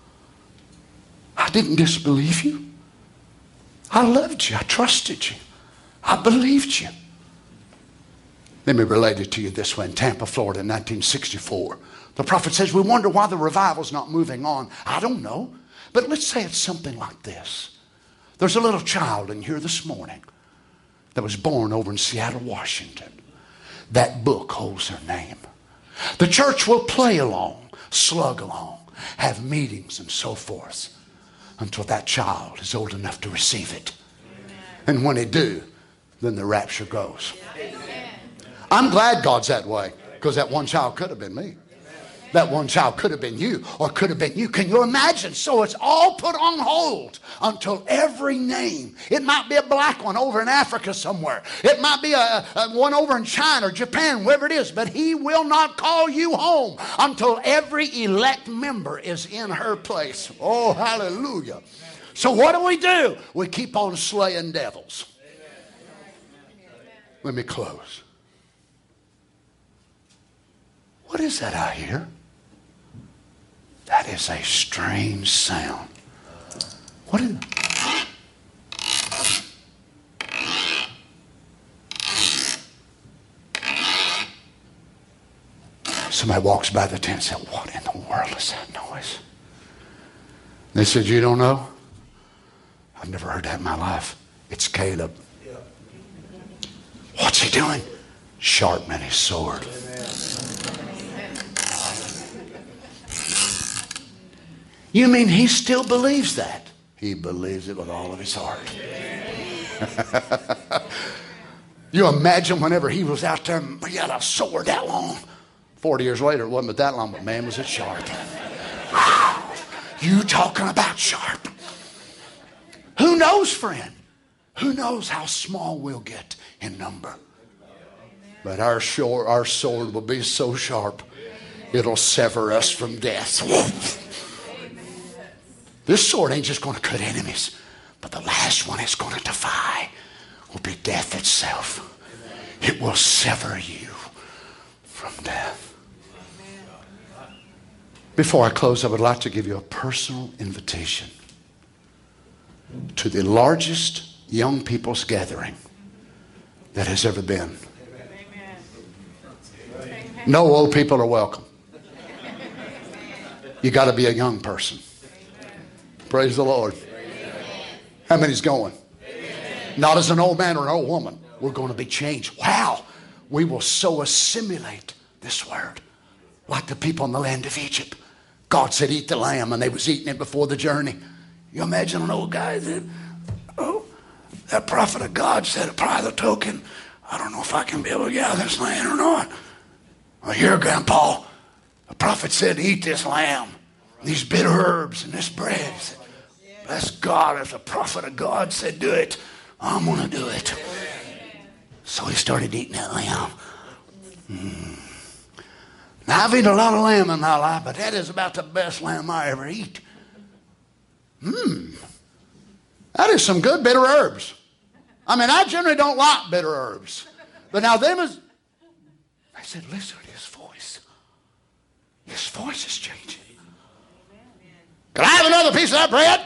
I didn't disbelieve you. I loved you. I trusted you. I believed you. Let me relate it to you this way. In Tampa, Florida, in nineteen sixty-four, the prophet says, we wonder why the revival's not moving on. I don't know. But let's say it's something like this. There's a little child in here this morning that was born over in Seattle, Washington. That book holds their name. The church will play along, slug along, have meetings and so forth until that child is old enough to receive it. And when they do, then the rapture goes. I'm glad God's that way, because that one child could have been me. That one child could have been you, or could have been you. Can you imagine? So it's all put on hold until every name. It might be a black one over in Africa somewhere. It might be a, a one over in China or Japan, wherever it is. But he will not call you home until every elect member is in her place. Oh, hallelujah. So what do we do? We keep on slaying devils. Let me close. What is that I hear? That is a strange sound. What is it? Somebody walks by the tent and said, what in the world is that noise? They said, you don't know? I've never heard that in my life. It's Caleb. What's he doing? Sharpening his sword. You mean he still believes that? He believes it with all of his heart. You imagine whenever he was out there, he had a sword that long. Forty years later, it wasn't but that long, but man, was it sharp. You talking about sharp. Who knows, friend? Who knows how small we'll get in number? But our sword, our sword will be so sharp, it'll sever us from death. This sword ain't just going to cut enemies, but the last one it's going to defy will be death itself. It will sever you from death. Before I close, I would like to give you a personal invitation to the largest young people's gathering that has ever been. No old people are welcome. You got to be a young person. Praise the Lord. How many's going? Not as an old man or an old woman. We're going to be changed. Wow. We will so assimilate this word like the people in the land of Egypt. God said, eat the lamb, and they was eating it before the journey. You imagine an old guy that, oh, that prophet of God said, probably the token, I don't know if I can be able to gather this land or not. Well, here, Grandpa, the prophet said, eat this lamb, these bitter herbs, and this bread. He said, bless God, if the prophet of God said do it, I'm going to do it. So he started eating that lamb. Mm. Now, I've eaten a lot of lamb in my life, but that is about the best lamb I ever eat. Mmm. That is some good bitter herbs. I mean, I generally don't like bitter herbs. But now them is... I said, listen to his voice. His voice is changing. Can I have another piece of that bread?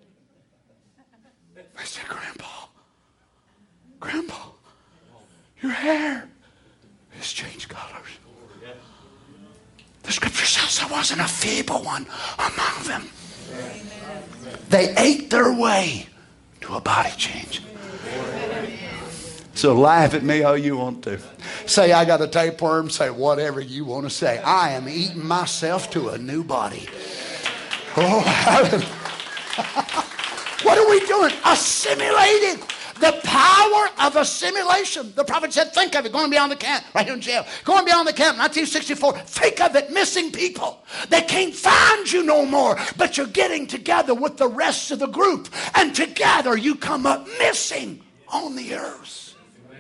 I said, Grandpa, Grandpa, your hair has changed colors. The scripture says there wasn't a feeble one among them. They ate their way to a body change. So laugh at me all you want to. Say I got a tapeworm. Say whatever you want to say. I am eating myself to a new body. Oh, hallelujah. What are we doing? Assimilating. The power of assimilation. The prophet said, think of it, going beyond the camp, right here in jail. Going beyond the camp, nineteen sixty-four. Think of it, missing people. They can't find you no more, but you're getting together with the rest of the group. And together you come up missing on the earth.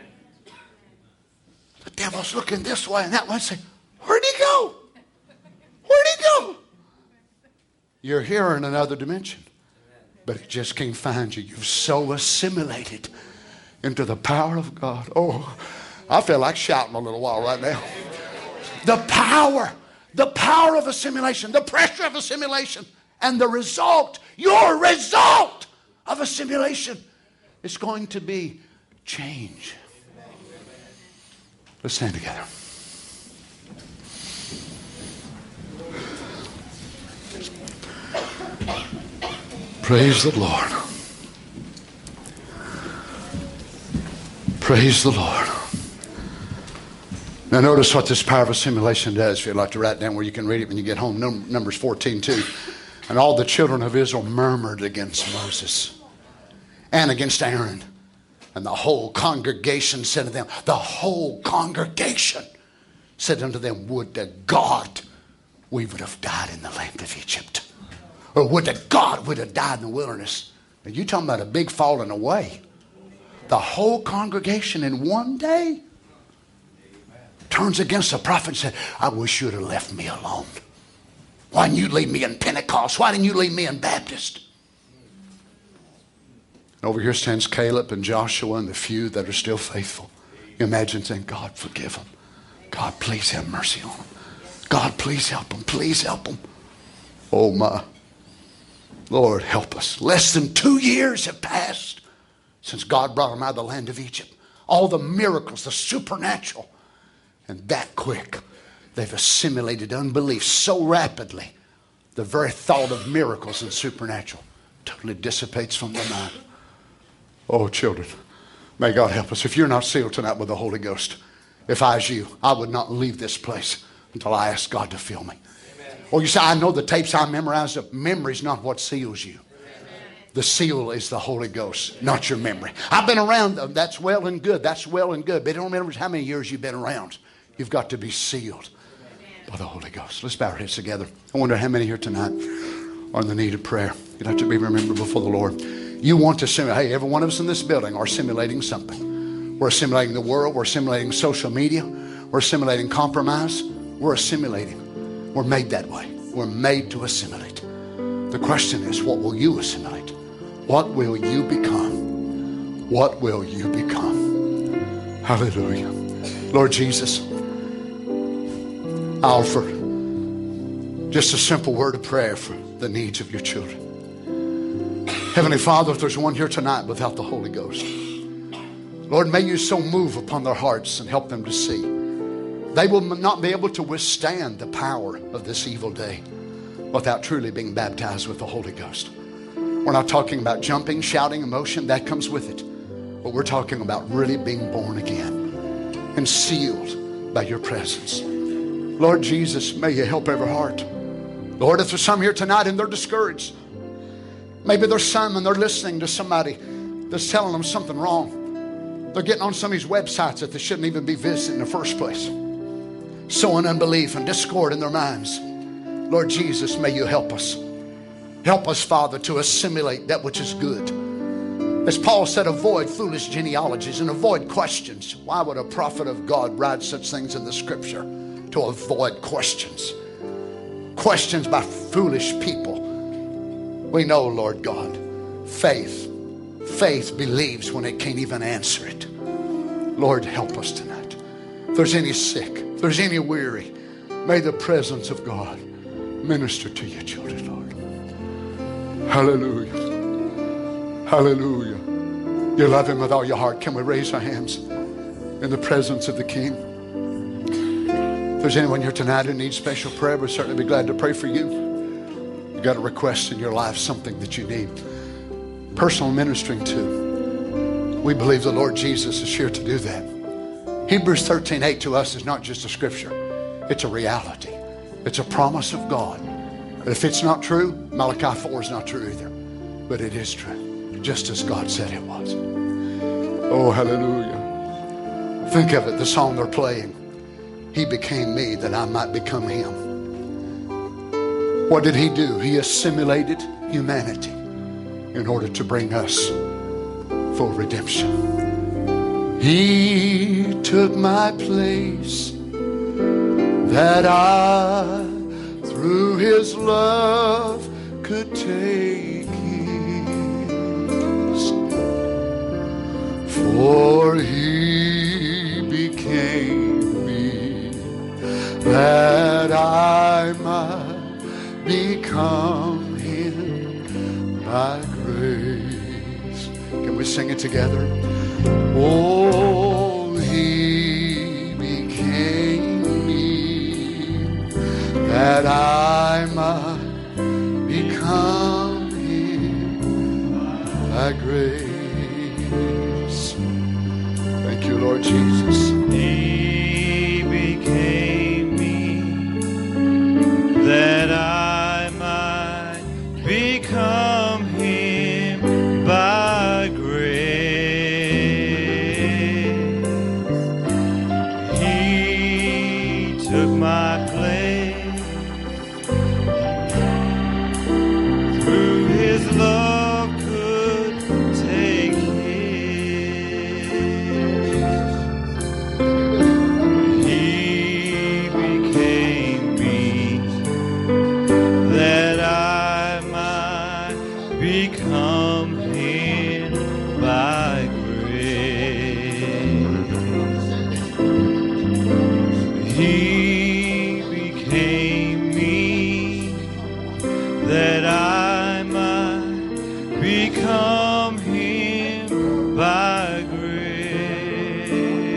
The devil's looking this way and that way and saying, where'd he go? Where'd he go? You're here in another dimension. But it just can't find you. You've so assimilated into the power of God. Oh, I feel like shouting a little while right now. The power, the power of assimilation, the pressure of assimilation, and the result, your result of assimilation is going to be change. Let's stand together. Praise the Lord. Praise the Lord. Now notice what this power of assimilation does. If you'd like to write down where you can read it when you get home. Numbers fourteen two. And all the children of Israel murmured against Moses and against Aaron. And the whole congregation said to them, the whole congregation said unto them, would to God we would have died in the land of Egypt. Or would have God would have died in the wilderness. And you're talking about a big falling away. The whole congregation in one day turns against the prophet and said, I wish you'd have left me alone. Why didn't you leave me in Pentecost? Why didn't you leave me in Baptist? And over here stands Caleb and Joshua and the few that are still faithful. You imagine saying, God, forgive them. God, please have mercy on them. God, please help them. Please help them. Oh, my. Lord, help us. Less than two years have passed since God brought them out of the land of Egypt. All the miracles, the supernatural. And that quick, they've assimilated unbelief so rapidly, the very thought of miracles and supernatural totally dissipates from their mind. Oh, children, may God help us. If you're not sealed tonight with the Holy Ghost, if I was you, I would not leave this place until I ask God to fill me. Amen. Or you say, I know the tapes I memorized. Memory's not what seals you. Amen. The seal is the Holy Ghost, not your memory. I've been around them. That's well and good. That's well and good. But it don't matter how many years you've been around. You've got to be sealed by the Holy Ghost. Let's bow our heads together. I wonder how many here tonight are in the need of prayer. You'd have to be remembered before the Lord. You want to simulate. Hey, every one of us in this building are simulating something. We're assimilating the world. We're assimilating social media. We're assimilating compromise. We're assimilating. We're made that way. We're made to assimilate. The question is, what will you assimilate? What will you become? What will you become? Hallelujah. Lord Jesus, I offer just a simple word of prayer for the needs of your children. Heavenly Father, if there's one here tonight without the Holy Ghost, Lord, may you so move upon their hearts and help them to see. They will not be able to withstand the power of this evil day without truly being baptized with the Holy Ghost. We're not talking about jumping, shouting, emotion. That comes with it. But we're talking about really being born again and sealed by your presence. Lord Jesus, may you help every heart. Lord, if there's some here tonight and they're discouraged, maybe there's some and they're listening to somebody that's telling them something wrong. They're getting on some of these websites that they shouldn't even be visiting in the first place. Sowing unbelief and discord in their minds. Lord Jesus, may you help us. Help us, Father, to assimilate that which is good. As Paul said, avoid foolish genealogies and avoid questions. Why would a prophet of God write such things in the scripture? To avoid questions. Questions by foolish people. We know, Lord God, faith. Faith believes when it can't even answer it. Lord, help us tonight. If there's any sick, if there's any weary, may the presence of God minister to your children, Lord. Hallelujah. Hallelujah. You love him with all your heart. Can we raise our hands in the presence of the King? If there's anyone here tonight who needs special prayer, we'd certainly be glad to pray for you. You got a request in your life, something that you need personal ministering to. We believe the Lord Jesus is here to do that. Hebrews thirteen eight to us is not just a scripture. It's a reality. It's a promise of God. But if it's not true, Malachi four is not true either. But it is true, just as God said it was. Oh, hallelujah. Think of it, the song they're playing. He became me that I might become him. What did he do? He assimilated humanity in order to bring us full redemption. He took my place that I, through his love, could take his. For he became me that I might become him by grace. Can we sing it together? Oh, he became me that I might become him by grace. Thank you, Lord Jesus. He became me that I might become him by grace. He took my place He became me that I might become him by grace.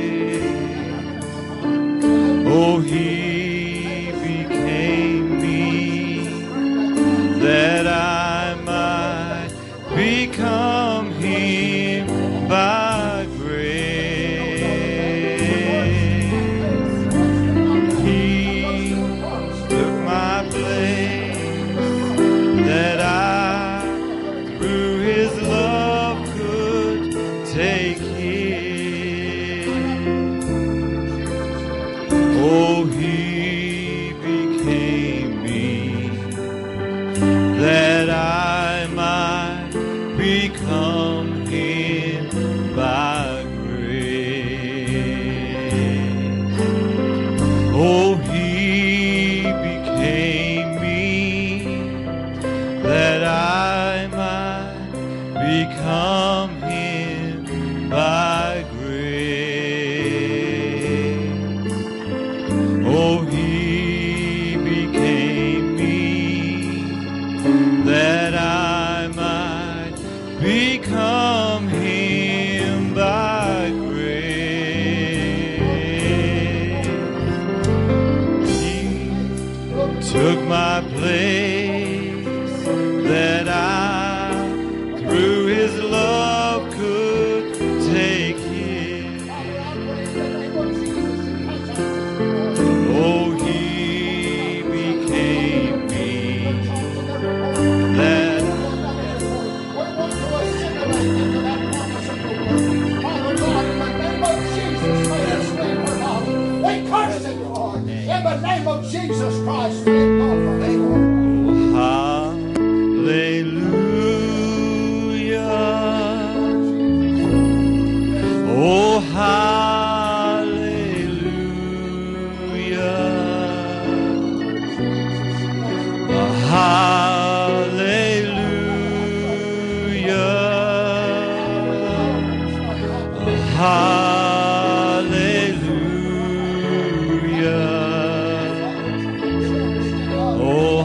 Oh, he became me that I might become him by grace. He took my place that I, through his love, could take his. Oh, he became me that I might become him by grace. Oh, he became me that I might become him by grace. Oh, he became me that I might become him by grace. He took my place that I, through his love, could take his. Oh, he became me that We curse it, Lord. In the name of Jesus Christ. hallelujah. Oh, hallelujah. Hallelujah. Oh,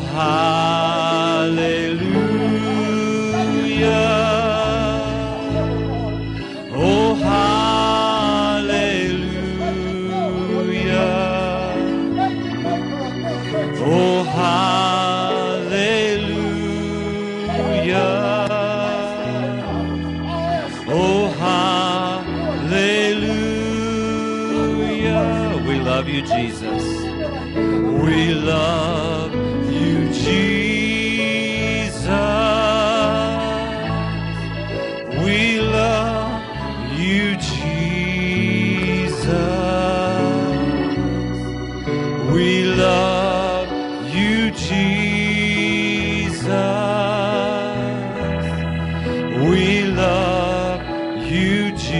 hallelujah. Oh, hallelujah. Oh, hallelujah. Oh, hallelujah. We love you, Jesus. We love you, Jesus. We love you, Jesus. We love you, Jesus. We love you,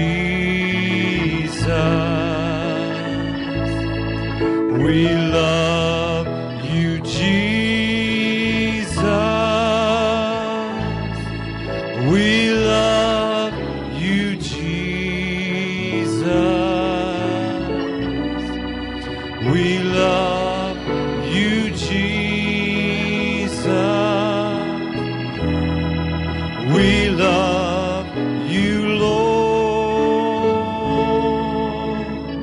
Jesus. We love you, Jesus. We love you, Jesus. We love you, Jesus. We love you, Lord.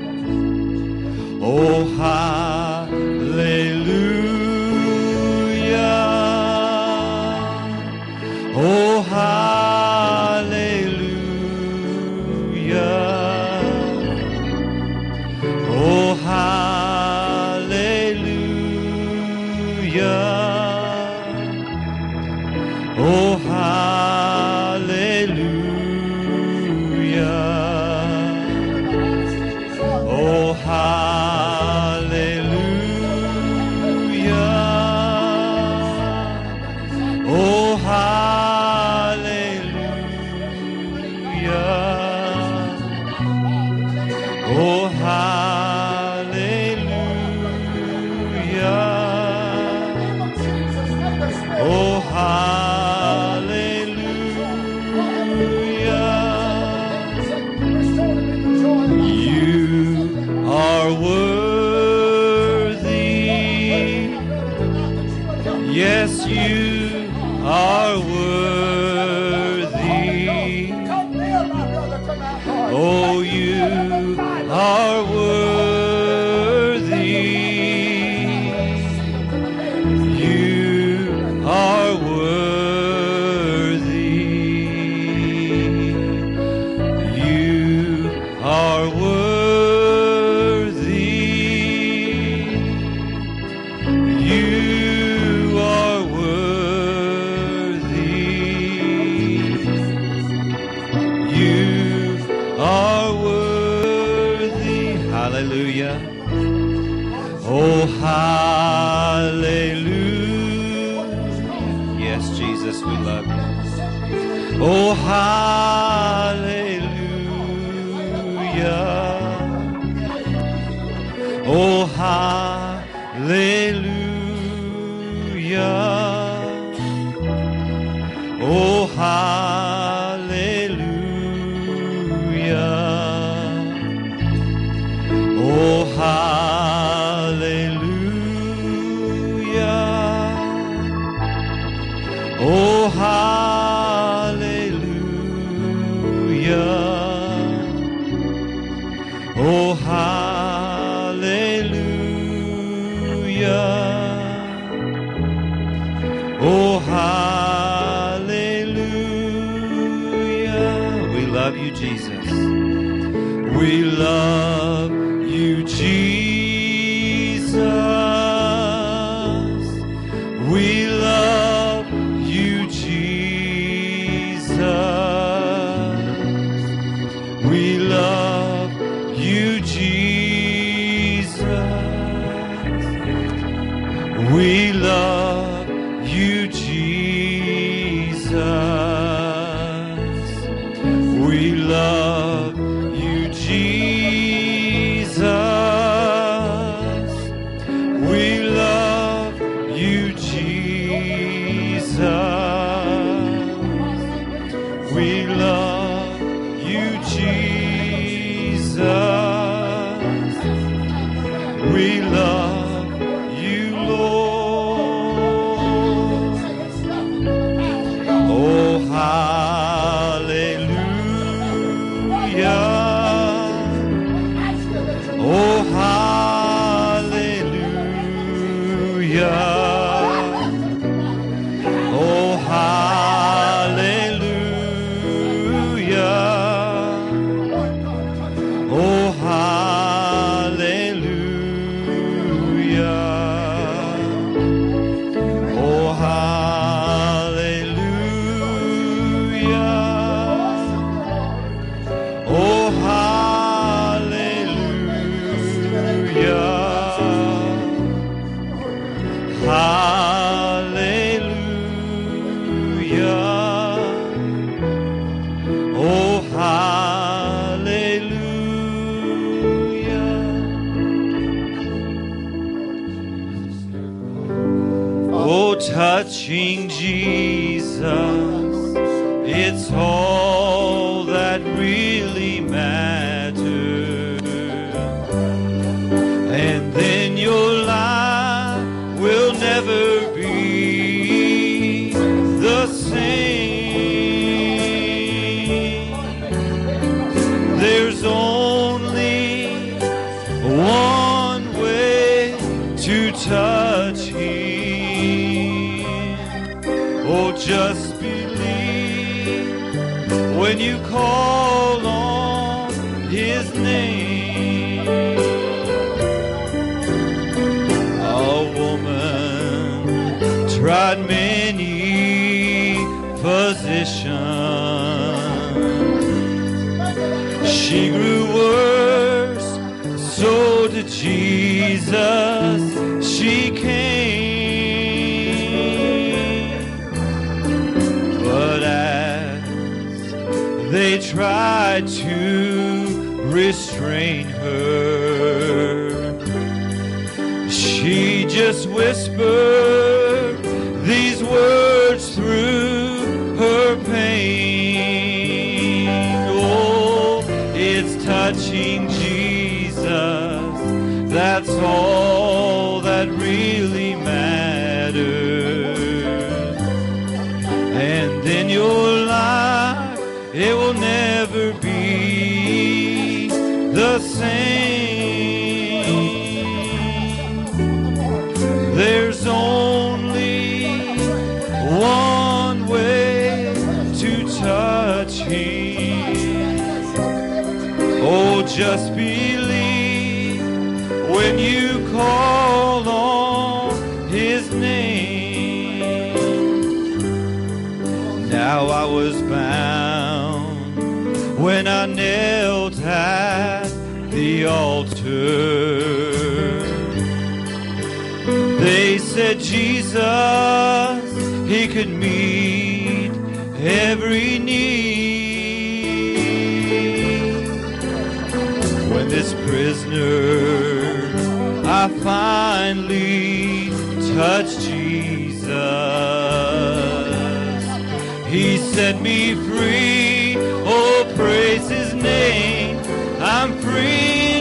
Oh, hallelujah. Oh, hallelujah. Oh, hallelujah. Oh, hallelujah. Oh, hallelujah. Oh, hallelujah. Oh, hallelujah. Oh, hallelujah. You are Yes, you are worthy. Come near, my brother, to my heart. Oh, you are worthy. You are worthy. You are worthy. You are worthy. You are worthy. Hallelujah. Oh, hallelujah. Yes, Jesus, we love you. Oh, hallelujah. Oh, hallelujah. Oh, hallelujah. Oh, hallelujah. Oh, hallelujah. Oh, hallelujah. Oh, hallelujah. We love you, Jesus. We love you, Jesus. We love you, Jesus. We love you, Jesus. We love you, Jesus. We love you, Jesus. We love you, Jesus. We love you, Jesus. We love you, Lord. Oh, hallelujah. Oh, hallelujah. Oh, hallelujah. Oh, hallelujah. Oh, hallelujah. Oh, hallelujah. Hallelujah. Oh, hallelujah. Oh, touching Jesus, it's all that really matters. And then your life will never be the same. There's only one way to touch Him. Oh, just believe when you call on His name. A woman tried many physicians. She grew worse, so did Jesus. She came, but as they tried to restrain her, she just whispered these words through her pain. Oh, it's touching Jesus, that's all that really matters. then your life, it will never be the same. There's only one way to touch Him. Oh, just believe when you call on His name. Now I was bound when I knelt at the altar. They said Jesus, He could meet every need. When this prisoner, I finally touched Jesus, He set me free. Oh, praise His name, I'm free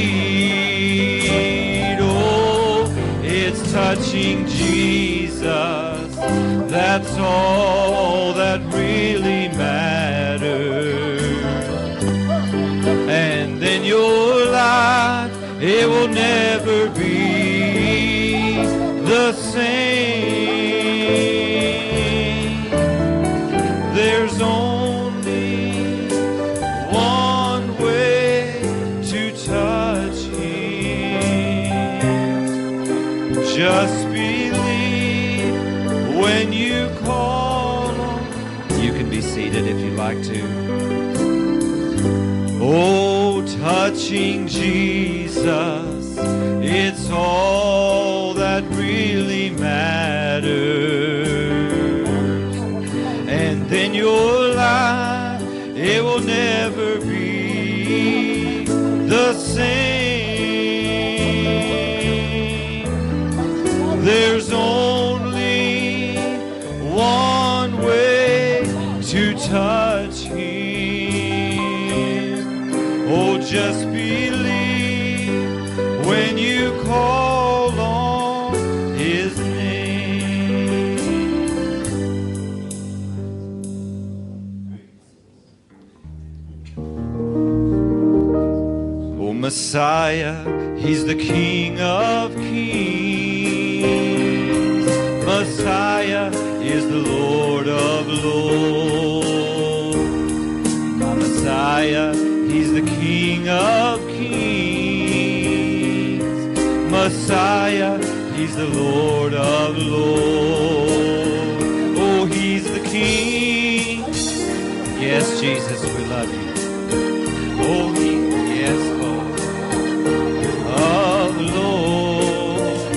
indeed. Oh, it's touching Jesus, that's all that really matters. And then your life, it will never be the same. There's only one way to touch Him. Just believe when you call on. You can be seated if you'd like to. Oh, touching Jesus, it's all that really matters. And then your life, it will never be the same. There's only one way to touch Him. Oh, just believe when you call on His name. Oh, Messiah, He's the King of Kings. Messiah is the Lord of Lords. My Messiah, He's the King of Kings. Messiah, He's the Lord of Lords. Oh, He's the King. Yes, Jesus, we love you. Oh, He, yes, Lord, of Lords.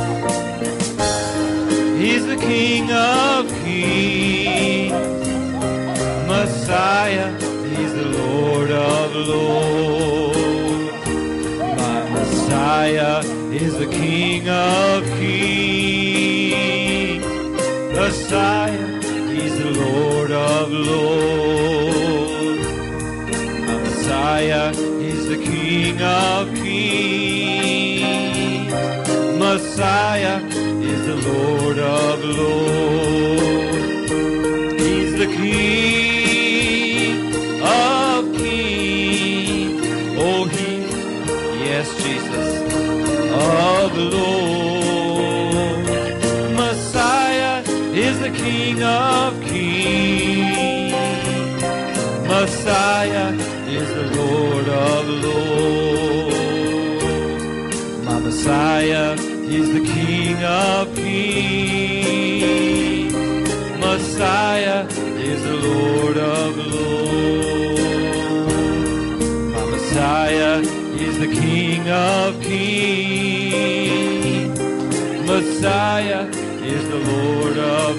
He's the King of Kings. Messiah, He's the Lord of Lords. My Messiah is the King of Kings. Messiah, He's the Lord of Lords. My Messiah is the King of Kings. Messiah is the Lord of Lords. He's the King of Kings. Oh, He, yes, Jesus, of Lords. Messiah is the King of Kings. Messiah is the Lord of Lords. My Messiah is the King of Kings. Messiah is the Lord of Lords. My Messiah is the King of Kings. Messiah is the Lord of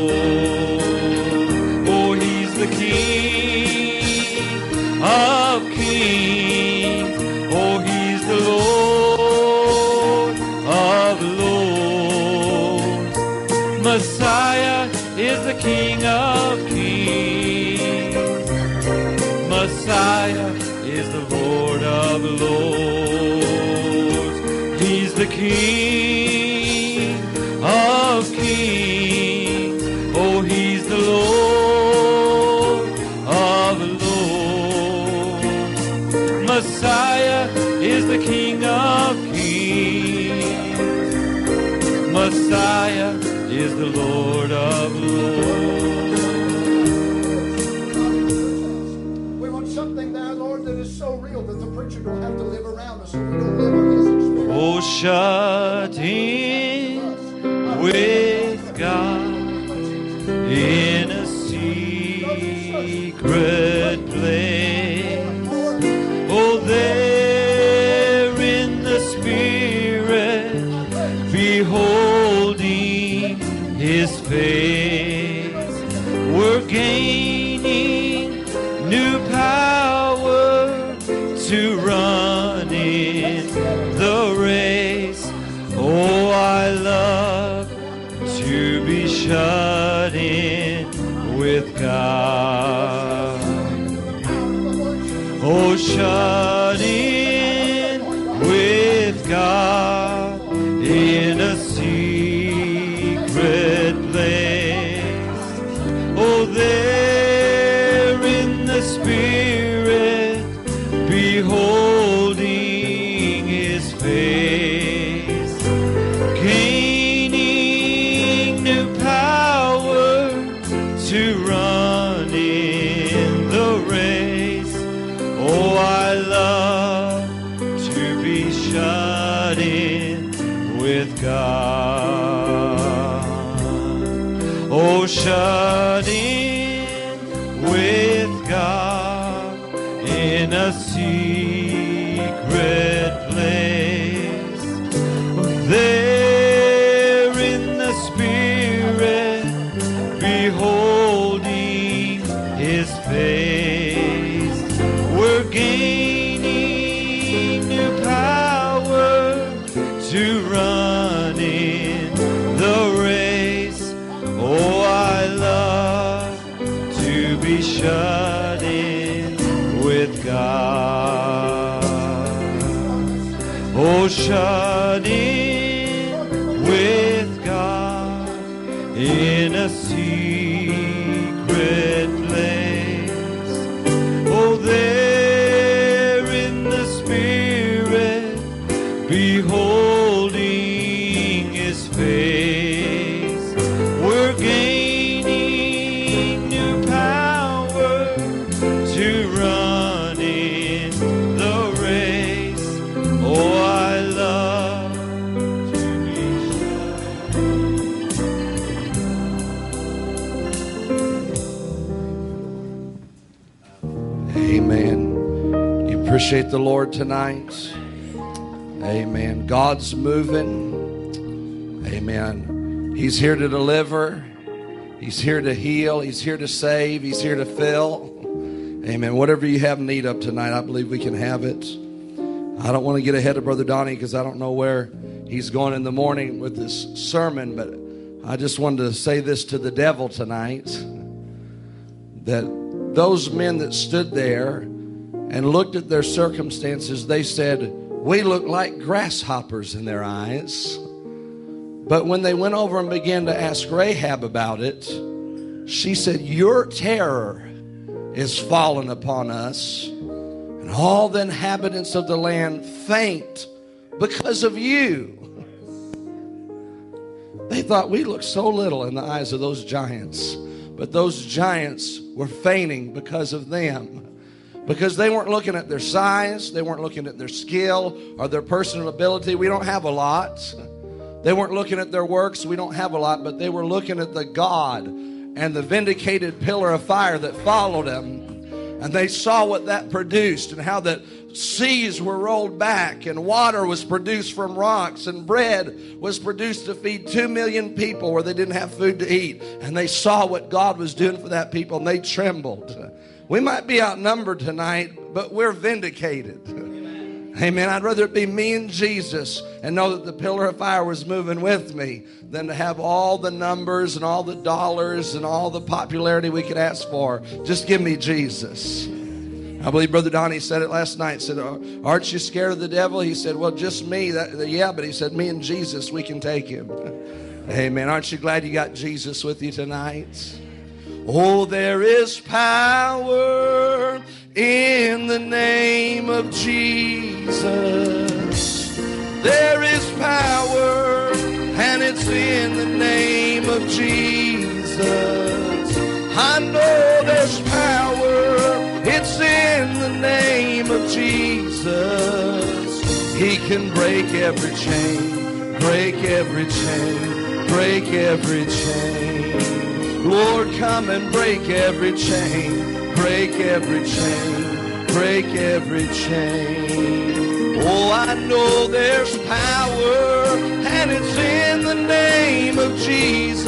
Lords. Oh, He's the King of Kings. Oh, He's the Lord of Lords. Messiah is the King of Kings. Messiah is the Lord of Lords. He's the King of Kings. Oh, He's the Lord Messiah is the Lord of Lords. We want something there, Lord, that is so real that the preacher don't have to live around us and we don't live on his experience. Oh, shut in with God in a secret place. Oh, there in the Spirit, beholding His face, we're gaining new power to run in the race. Oh, I love to be shut in with God. Oh, shut in with God in a secret place. Oh, there in the Spirit, beholding His face, gaining new power to run in the race. Oh, I love to be shut in with God. Oh, shut in with God in a secret place. There in the Spirit, beholding His face, we're gaining new power to run in the race. Oh, I love to be shut in with God. Oh, shut in with God in a secret place. Oh, there in the Spirit, beholding His face, we're gaining new power to run in the race. Oh, I love to be Amen. You appreciate the Lord tonight? Amen. God's moving. Amen. He's here to deliver. He's here to heal. He's here to save. He's here to fill. Amen. Whatever you have need of tonight, I believe we can have it. I don't want to get ahead of Brother Donnie because I don't know where he's going in the morning with this sermon, but I just wanted to say this to the devil tonight, that those men that stood there and looked at their circumstances, they said, we look like grasshoppers in their eyes. But when they went over and began to ask Rahab about it, she said, your terror is fallen upon us, and all the inhabitants of the land faint because of you. They thought we looked so little in the eyes of those giants, but those giants were fainting because of them. Because they weren't looking at their size, they weren't looking at their skill or their personal ability. We don't have a lot. They weren't looking at their works. We don't have a lot, but they were looking at the God and the vindicated pillar of fire that followed them. And they saw what that produced and how that seas were rolled back and water was produced from rocks and bread was produced to feed two million people where they didn't have food to eat. And they saw what God was doing for that people and they trembled. We might be outnumbered tonight, but we're vindicated. Amen. I'd rather it be me and Jesus and know that the pillar of fire was moving with me than to have all the numbers and all the dollars and all the popularity we could ask for. Just give me Jesus. I believe Brother Donnie said it last night. Said, aren't you scared of the devil? He said, well, just me. That, yeah, but he said, me and Jesus, we can take him. Amen. Aren't you glad you got Jesus with you tonight? Oh, there is power in the name of Jesus. There is power, and it's in in the name of Jesus. I know there's power. It's in the name of Jesus. He can break every chain, break every chain, break every chain. Lord, come and break every chain, break every chain, break every chain. Oh, I know there's power, and it's in the name of Jesus.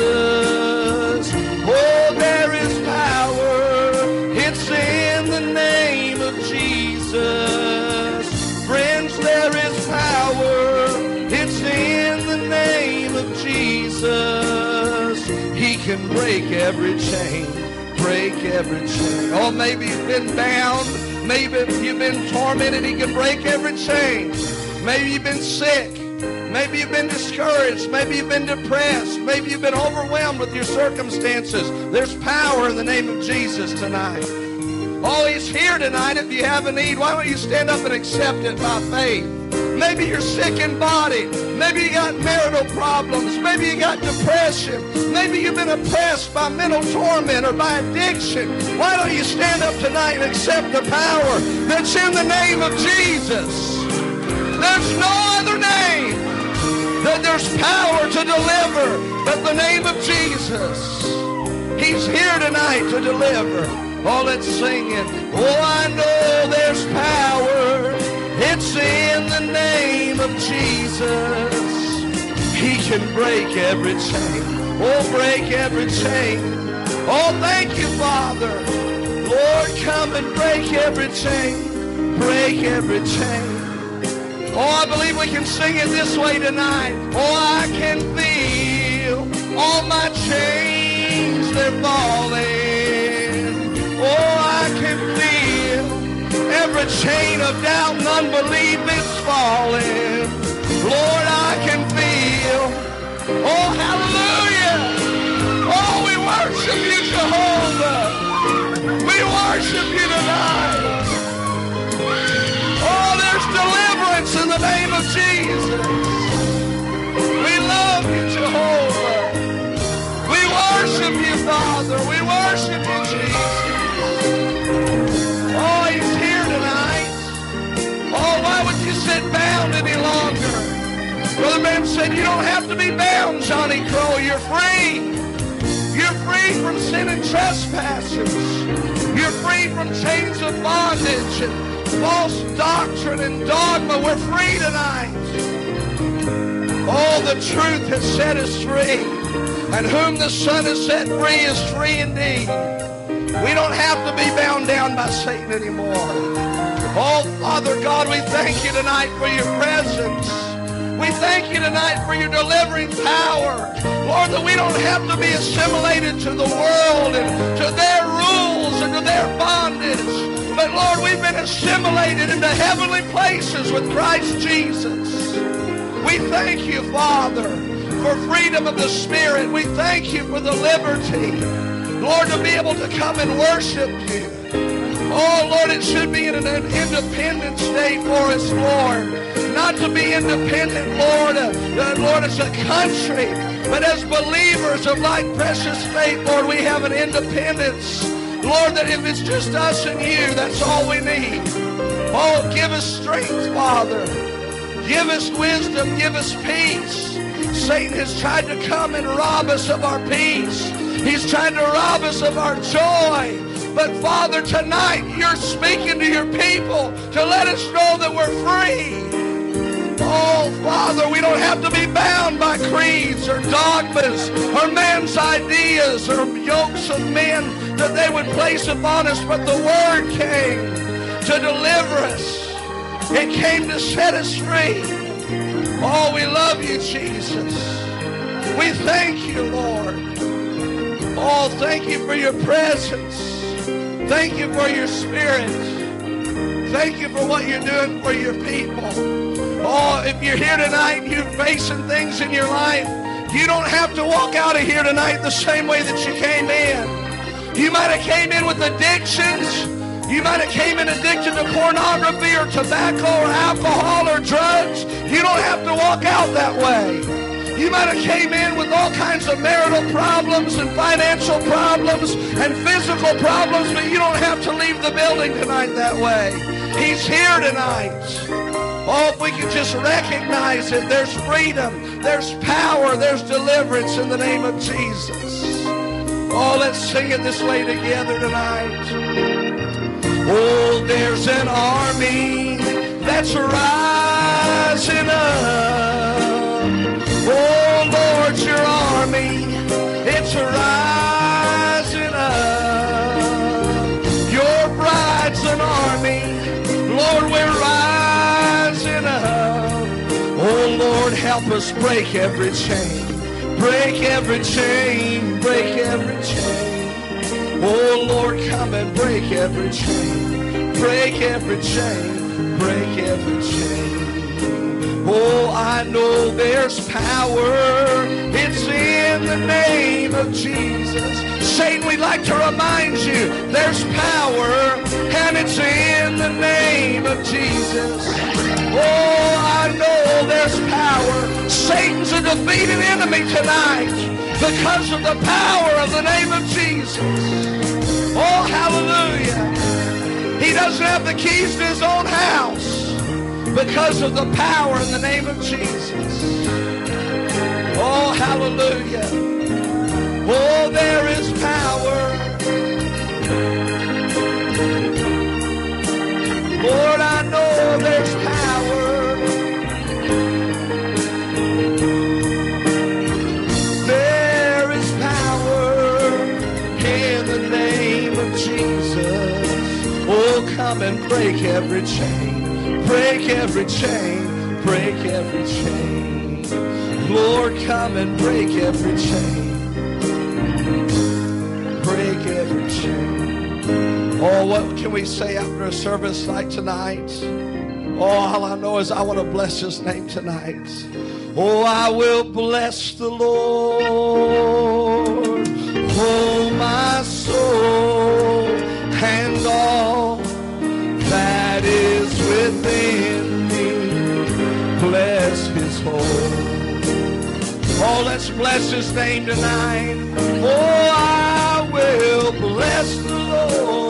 Oh, there is power, it's in the name of Jesus. Friends, there is power, it's in the name of Jesus. He can break every chain, break every chain. Oh, maybe you've been bound, maybe you've been tormented. He can break every chain. Maybe you've been sick. Maybe you've been discouraged. Maybe you've been depressed. Maybe you've been overwhelmed with your circumstances. There's power in the name of Jesus tonight. Oh, he's here tonight. If you have a need, why don't you stand up and accept it by faith? Maybe you're sick in body. Maybe you got marital problems. Maybe you got depression. Maybe you've been oppressed by mental torment or by addiction. Why don't you stand up tonight and accept the power that's in the name of Jesus? There's no other name that there's power to deliver but the name of Jesus. He's here tonight to deliver. Oh, let's sing it. Oh, I know there's power. It's in the name of Jesus. He can break every chain. Oh, break every chain. Oh, thank you, Father. Lord, come and break every chain. Break every chain. Oh, I believe we can sing it this way tonight. Oh, I can feel all my chains, they're falling. Oh, I can feel every chain of doubt and unbelief is falling. Lord, I can feel. Oh, hallelujah. Oh, we worship you, Jehovah. We worship you tonight. Oh, there's deliverance in the name of Jesus. We love you, Jehovah. We worship you, Father. We worship you, Jesus. Oh, he's here tonight. Oh, why would you sit bound any longer? Brother Ben said, you don't have to be bound, Johnny Crow. You're free. You're free from sin and trespasses. You're free from chains of bondage and false doctrine and dogma. We're free tonight. Oh, the truth has set us free. And whom the Son has set free is free indeed. We don't have to be bound down by Satan anymore. Oh, Father God, we thank you tonight for your presence. We thank you tonight for your delivering power. Lord, that we don't have to be assimilated to the world and to their rules and to their bondage. But Lord, we've been assimilated into heavenly places with Christ Jesus. We thank you, Father, for freedom of the Spirit. We thank you for the liberty, Lord, to be able to come and worship you. Oh, Lord, it should be in an independent state for us, Lord. Not to be independent, Lord, uh, uh, Lord, as a country, but as believers of like precious faith, Lord, we have an independence. Lord, that if it's just us and you, that's all we need. Oh, give us strength, Father. Give us wisdom. Give us peace. Satan has tried to come and rob us of our peace. He's trying to rob us of our joy. But Father, tonight you're speaking to your people to let us know that we're free. Oh, Father, we don't have to be bound by creeds or dogmas or man's ideas or yokes of men that they would place upon us, but the Word came to deliver us. It came to set us free. Oh, we love you, Jesus. We thank you, Lord. Oh, thank you for your presence. Thank you for your Spirit. Thank you for what you're doing for your people. Oh, if you're here tonight and you're facing things in your life, you don't have to walk out of here tonight the same way that you came in. You might have came in with addictions. You might have came in addicted to pornography or tobacco or alcohol or drugs. You don't have to walk out that way. You might have came in with all kinds of marital problems and financial problems and physical problems, but you don't have to leave the building tonight that way. He's here tonight. Oh, if we could just recognize it, there's freedom, there's power, there's deliverance in the name of Jesus. Oh, let's sing it this way together tonight. Oh, there's an army that's rising up. Oh, Lord, your army, it's rising up. Your bride's an army. Lord, we're rising up. Oh, Lord, help us break every chain. Break every chain. Break every chain. Oh, Lord, come and break every chain. Break every chain. Break every chain. Oh, I know there's power. It's in the name of Jesus. Satan, we'd like to remind you, there's power, and it's in the name of Jesus. Oh, I know there's power. Satan's a defeated enemy tonight because of the power of the name of Jesus. Oh, hallelujah. He doesn't have the keys to his own house because of the power in the name of Jesus. Oh, hallelujah. Oh, there is power. Lord, I know there's power. There is power in the name of Jesus. Oh, come and break every chain. Break every chain, break every chain. Lord, come and break every chain. Break every chain. Oh, what can we say after a service like tonight? Oh, all I know is I want to bless his name tonight. Oh, I will bless the Lord. Oh, my soul and all that is within me, bless his holy. Oh, let's bless his name tonight. Oh, I will bless the Lord.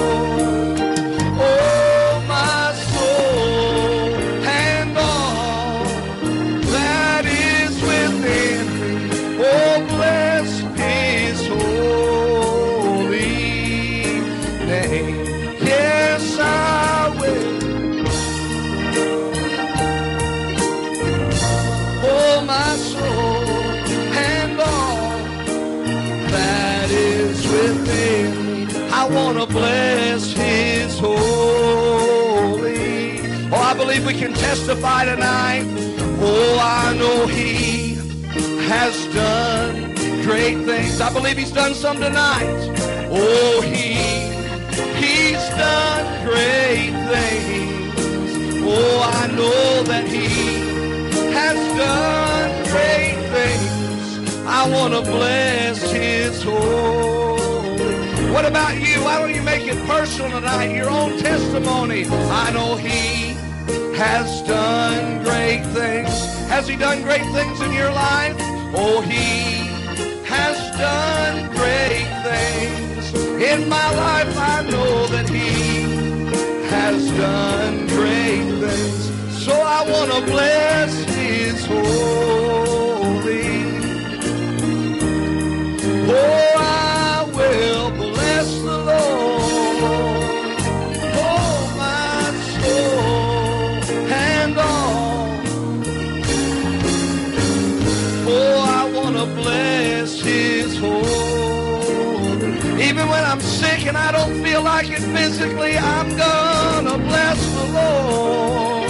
Oh, my soul and all that is within me, oh, bless his holy name. Yes, I will. Oh, my soul and all that is within me, I want to bless his holy. Oh, I believe we can testify tonight. Oh, I know he has done great things. I believe he's done some tonight. Oh, he He's done great things. Oh, I know that he has done great things. I want to bless his holy. What about you? Why don't you make it personal tonight? Your own testimony. I know he has done great things. Has he done great things in your life? Oh, he has done great things. In my life, I know that he has done great things. So I want to bless his holy. Oh, I will bless the Lord. Oh, my soul and all. Oh, I want to bless his holy. Even when I'm sick and I don't feel like it physically, I'm gonna bless the Lord.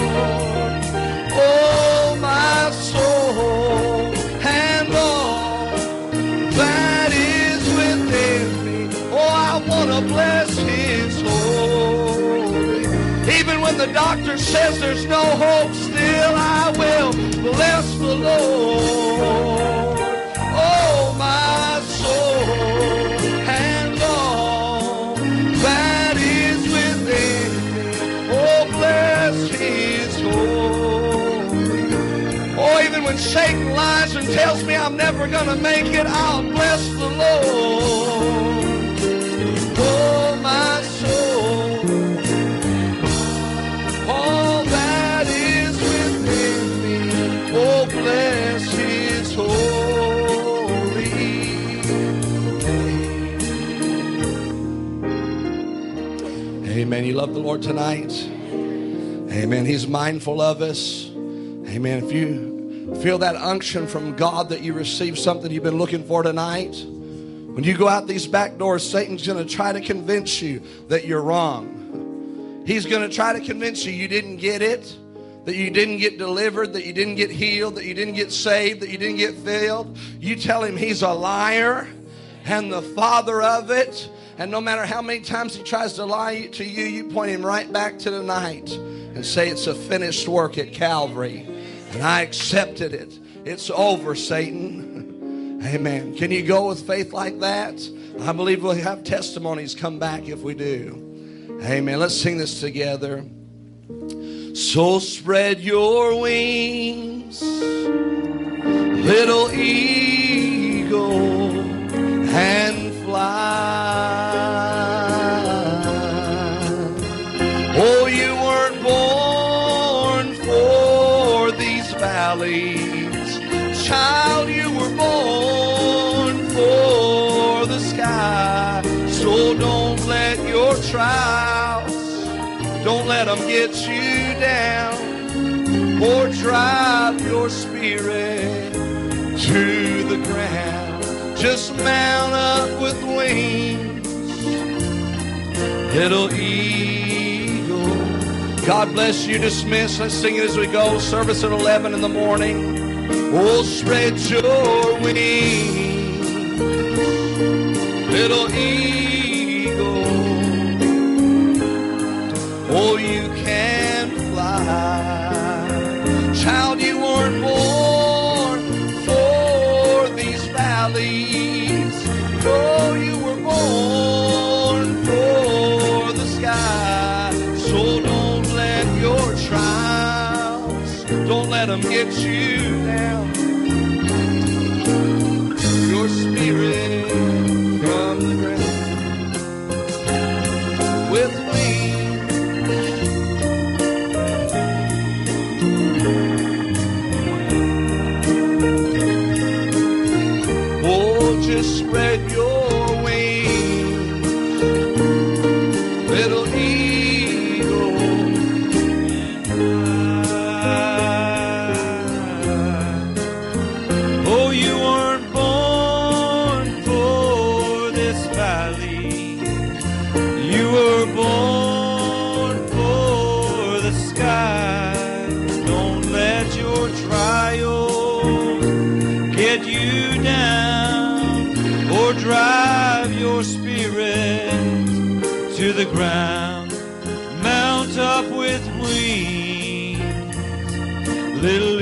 Oh, my soul and all that is within me. Oh, I wanna bless his holy. Even when the doctor says there's no hope, still I will bless the Lord. Oh, my soul. And when Satan lies and tells me I'm never going to make it, I'll bless the Lord. Oh, my soul, all that is within me, oh, bless his holy name. Amen. You love the Lord tonight? Amen. He's mindful of us. Amen. If you feel that unction from God that you received something you've been looking for tonight, when you go out these back doors, Satan's going to try to convince you that you're wrong. He's going to try to convince you you didn't get it, that you didn't get delivered, that you didn't get healed, that you didn't get saved, that you didn't get filled. You tell him he's a liar and the father of it. And no matter how many times he tries to lie to you, you point him right back to the night and say it's a finished work at Calvary. And I accepted it. It's over, Satan. Amen. Can you go with faith like that? I believe we'll have testimonies come back if we do. Amen. Let's sing this together. So spread your wings, little eagle, and fly. Oh, you weren't born for these valleys, child, you were born for the sky. So don't let your trials, don't let them get you down, or drive your spirit to the ground. Just mount up with wings, little eagle. God bless you. Dismiss. Let's sing it as we go. Service at eleven in the morning. Oh, spread your wings, little eagle. Oh, you can fly. Child, you weren't born for these valleys. Oh, you were born for the sky. So don't let your trials, don't let them get you down. Your spirit from the ground with wings. Oh, just spread your wings, little eagle. Oh, you weren't born for this valley. You were born for the sky. Don't let your trials get you down, or drive your spirit to the ground. Mount up with wings, little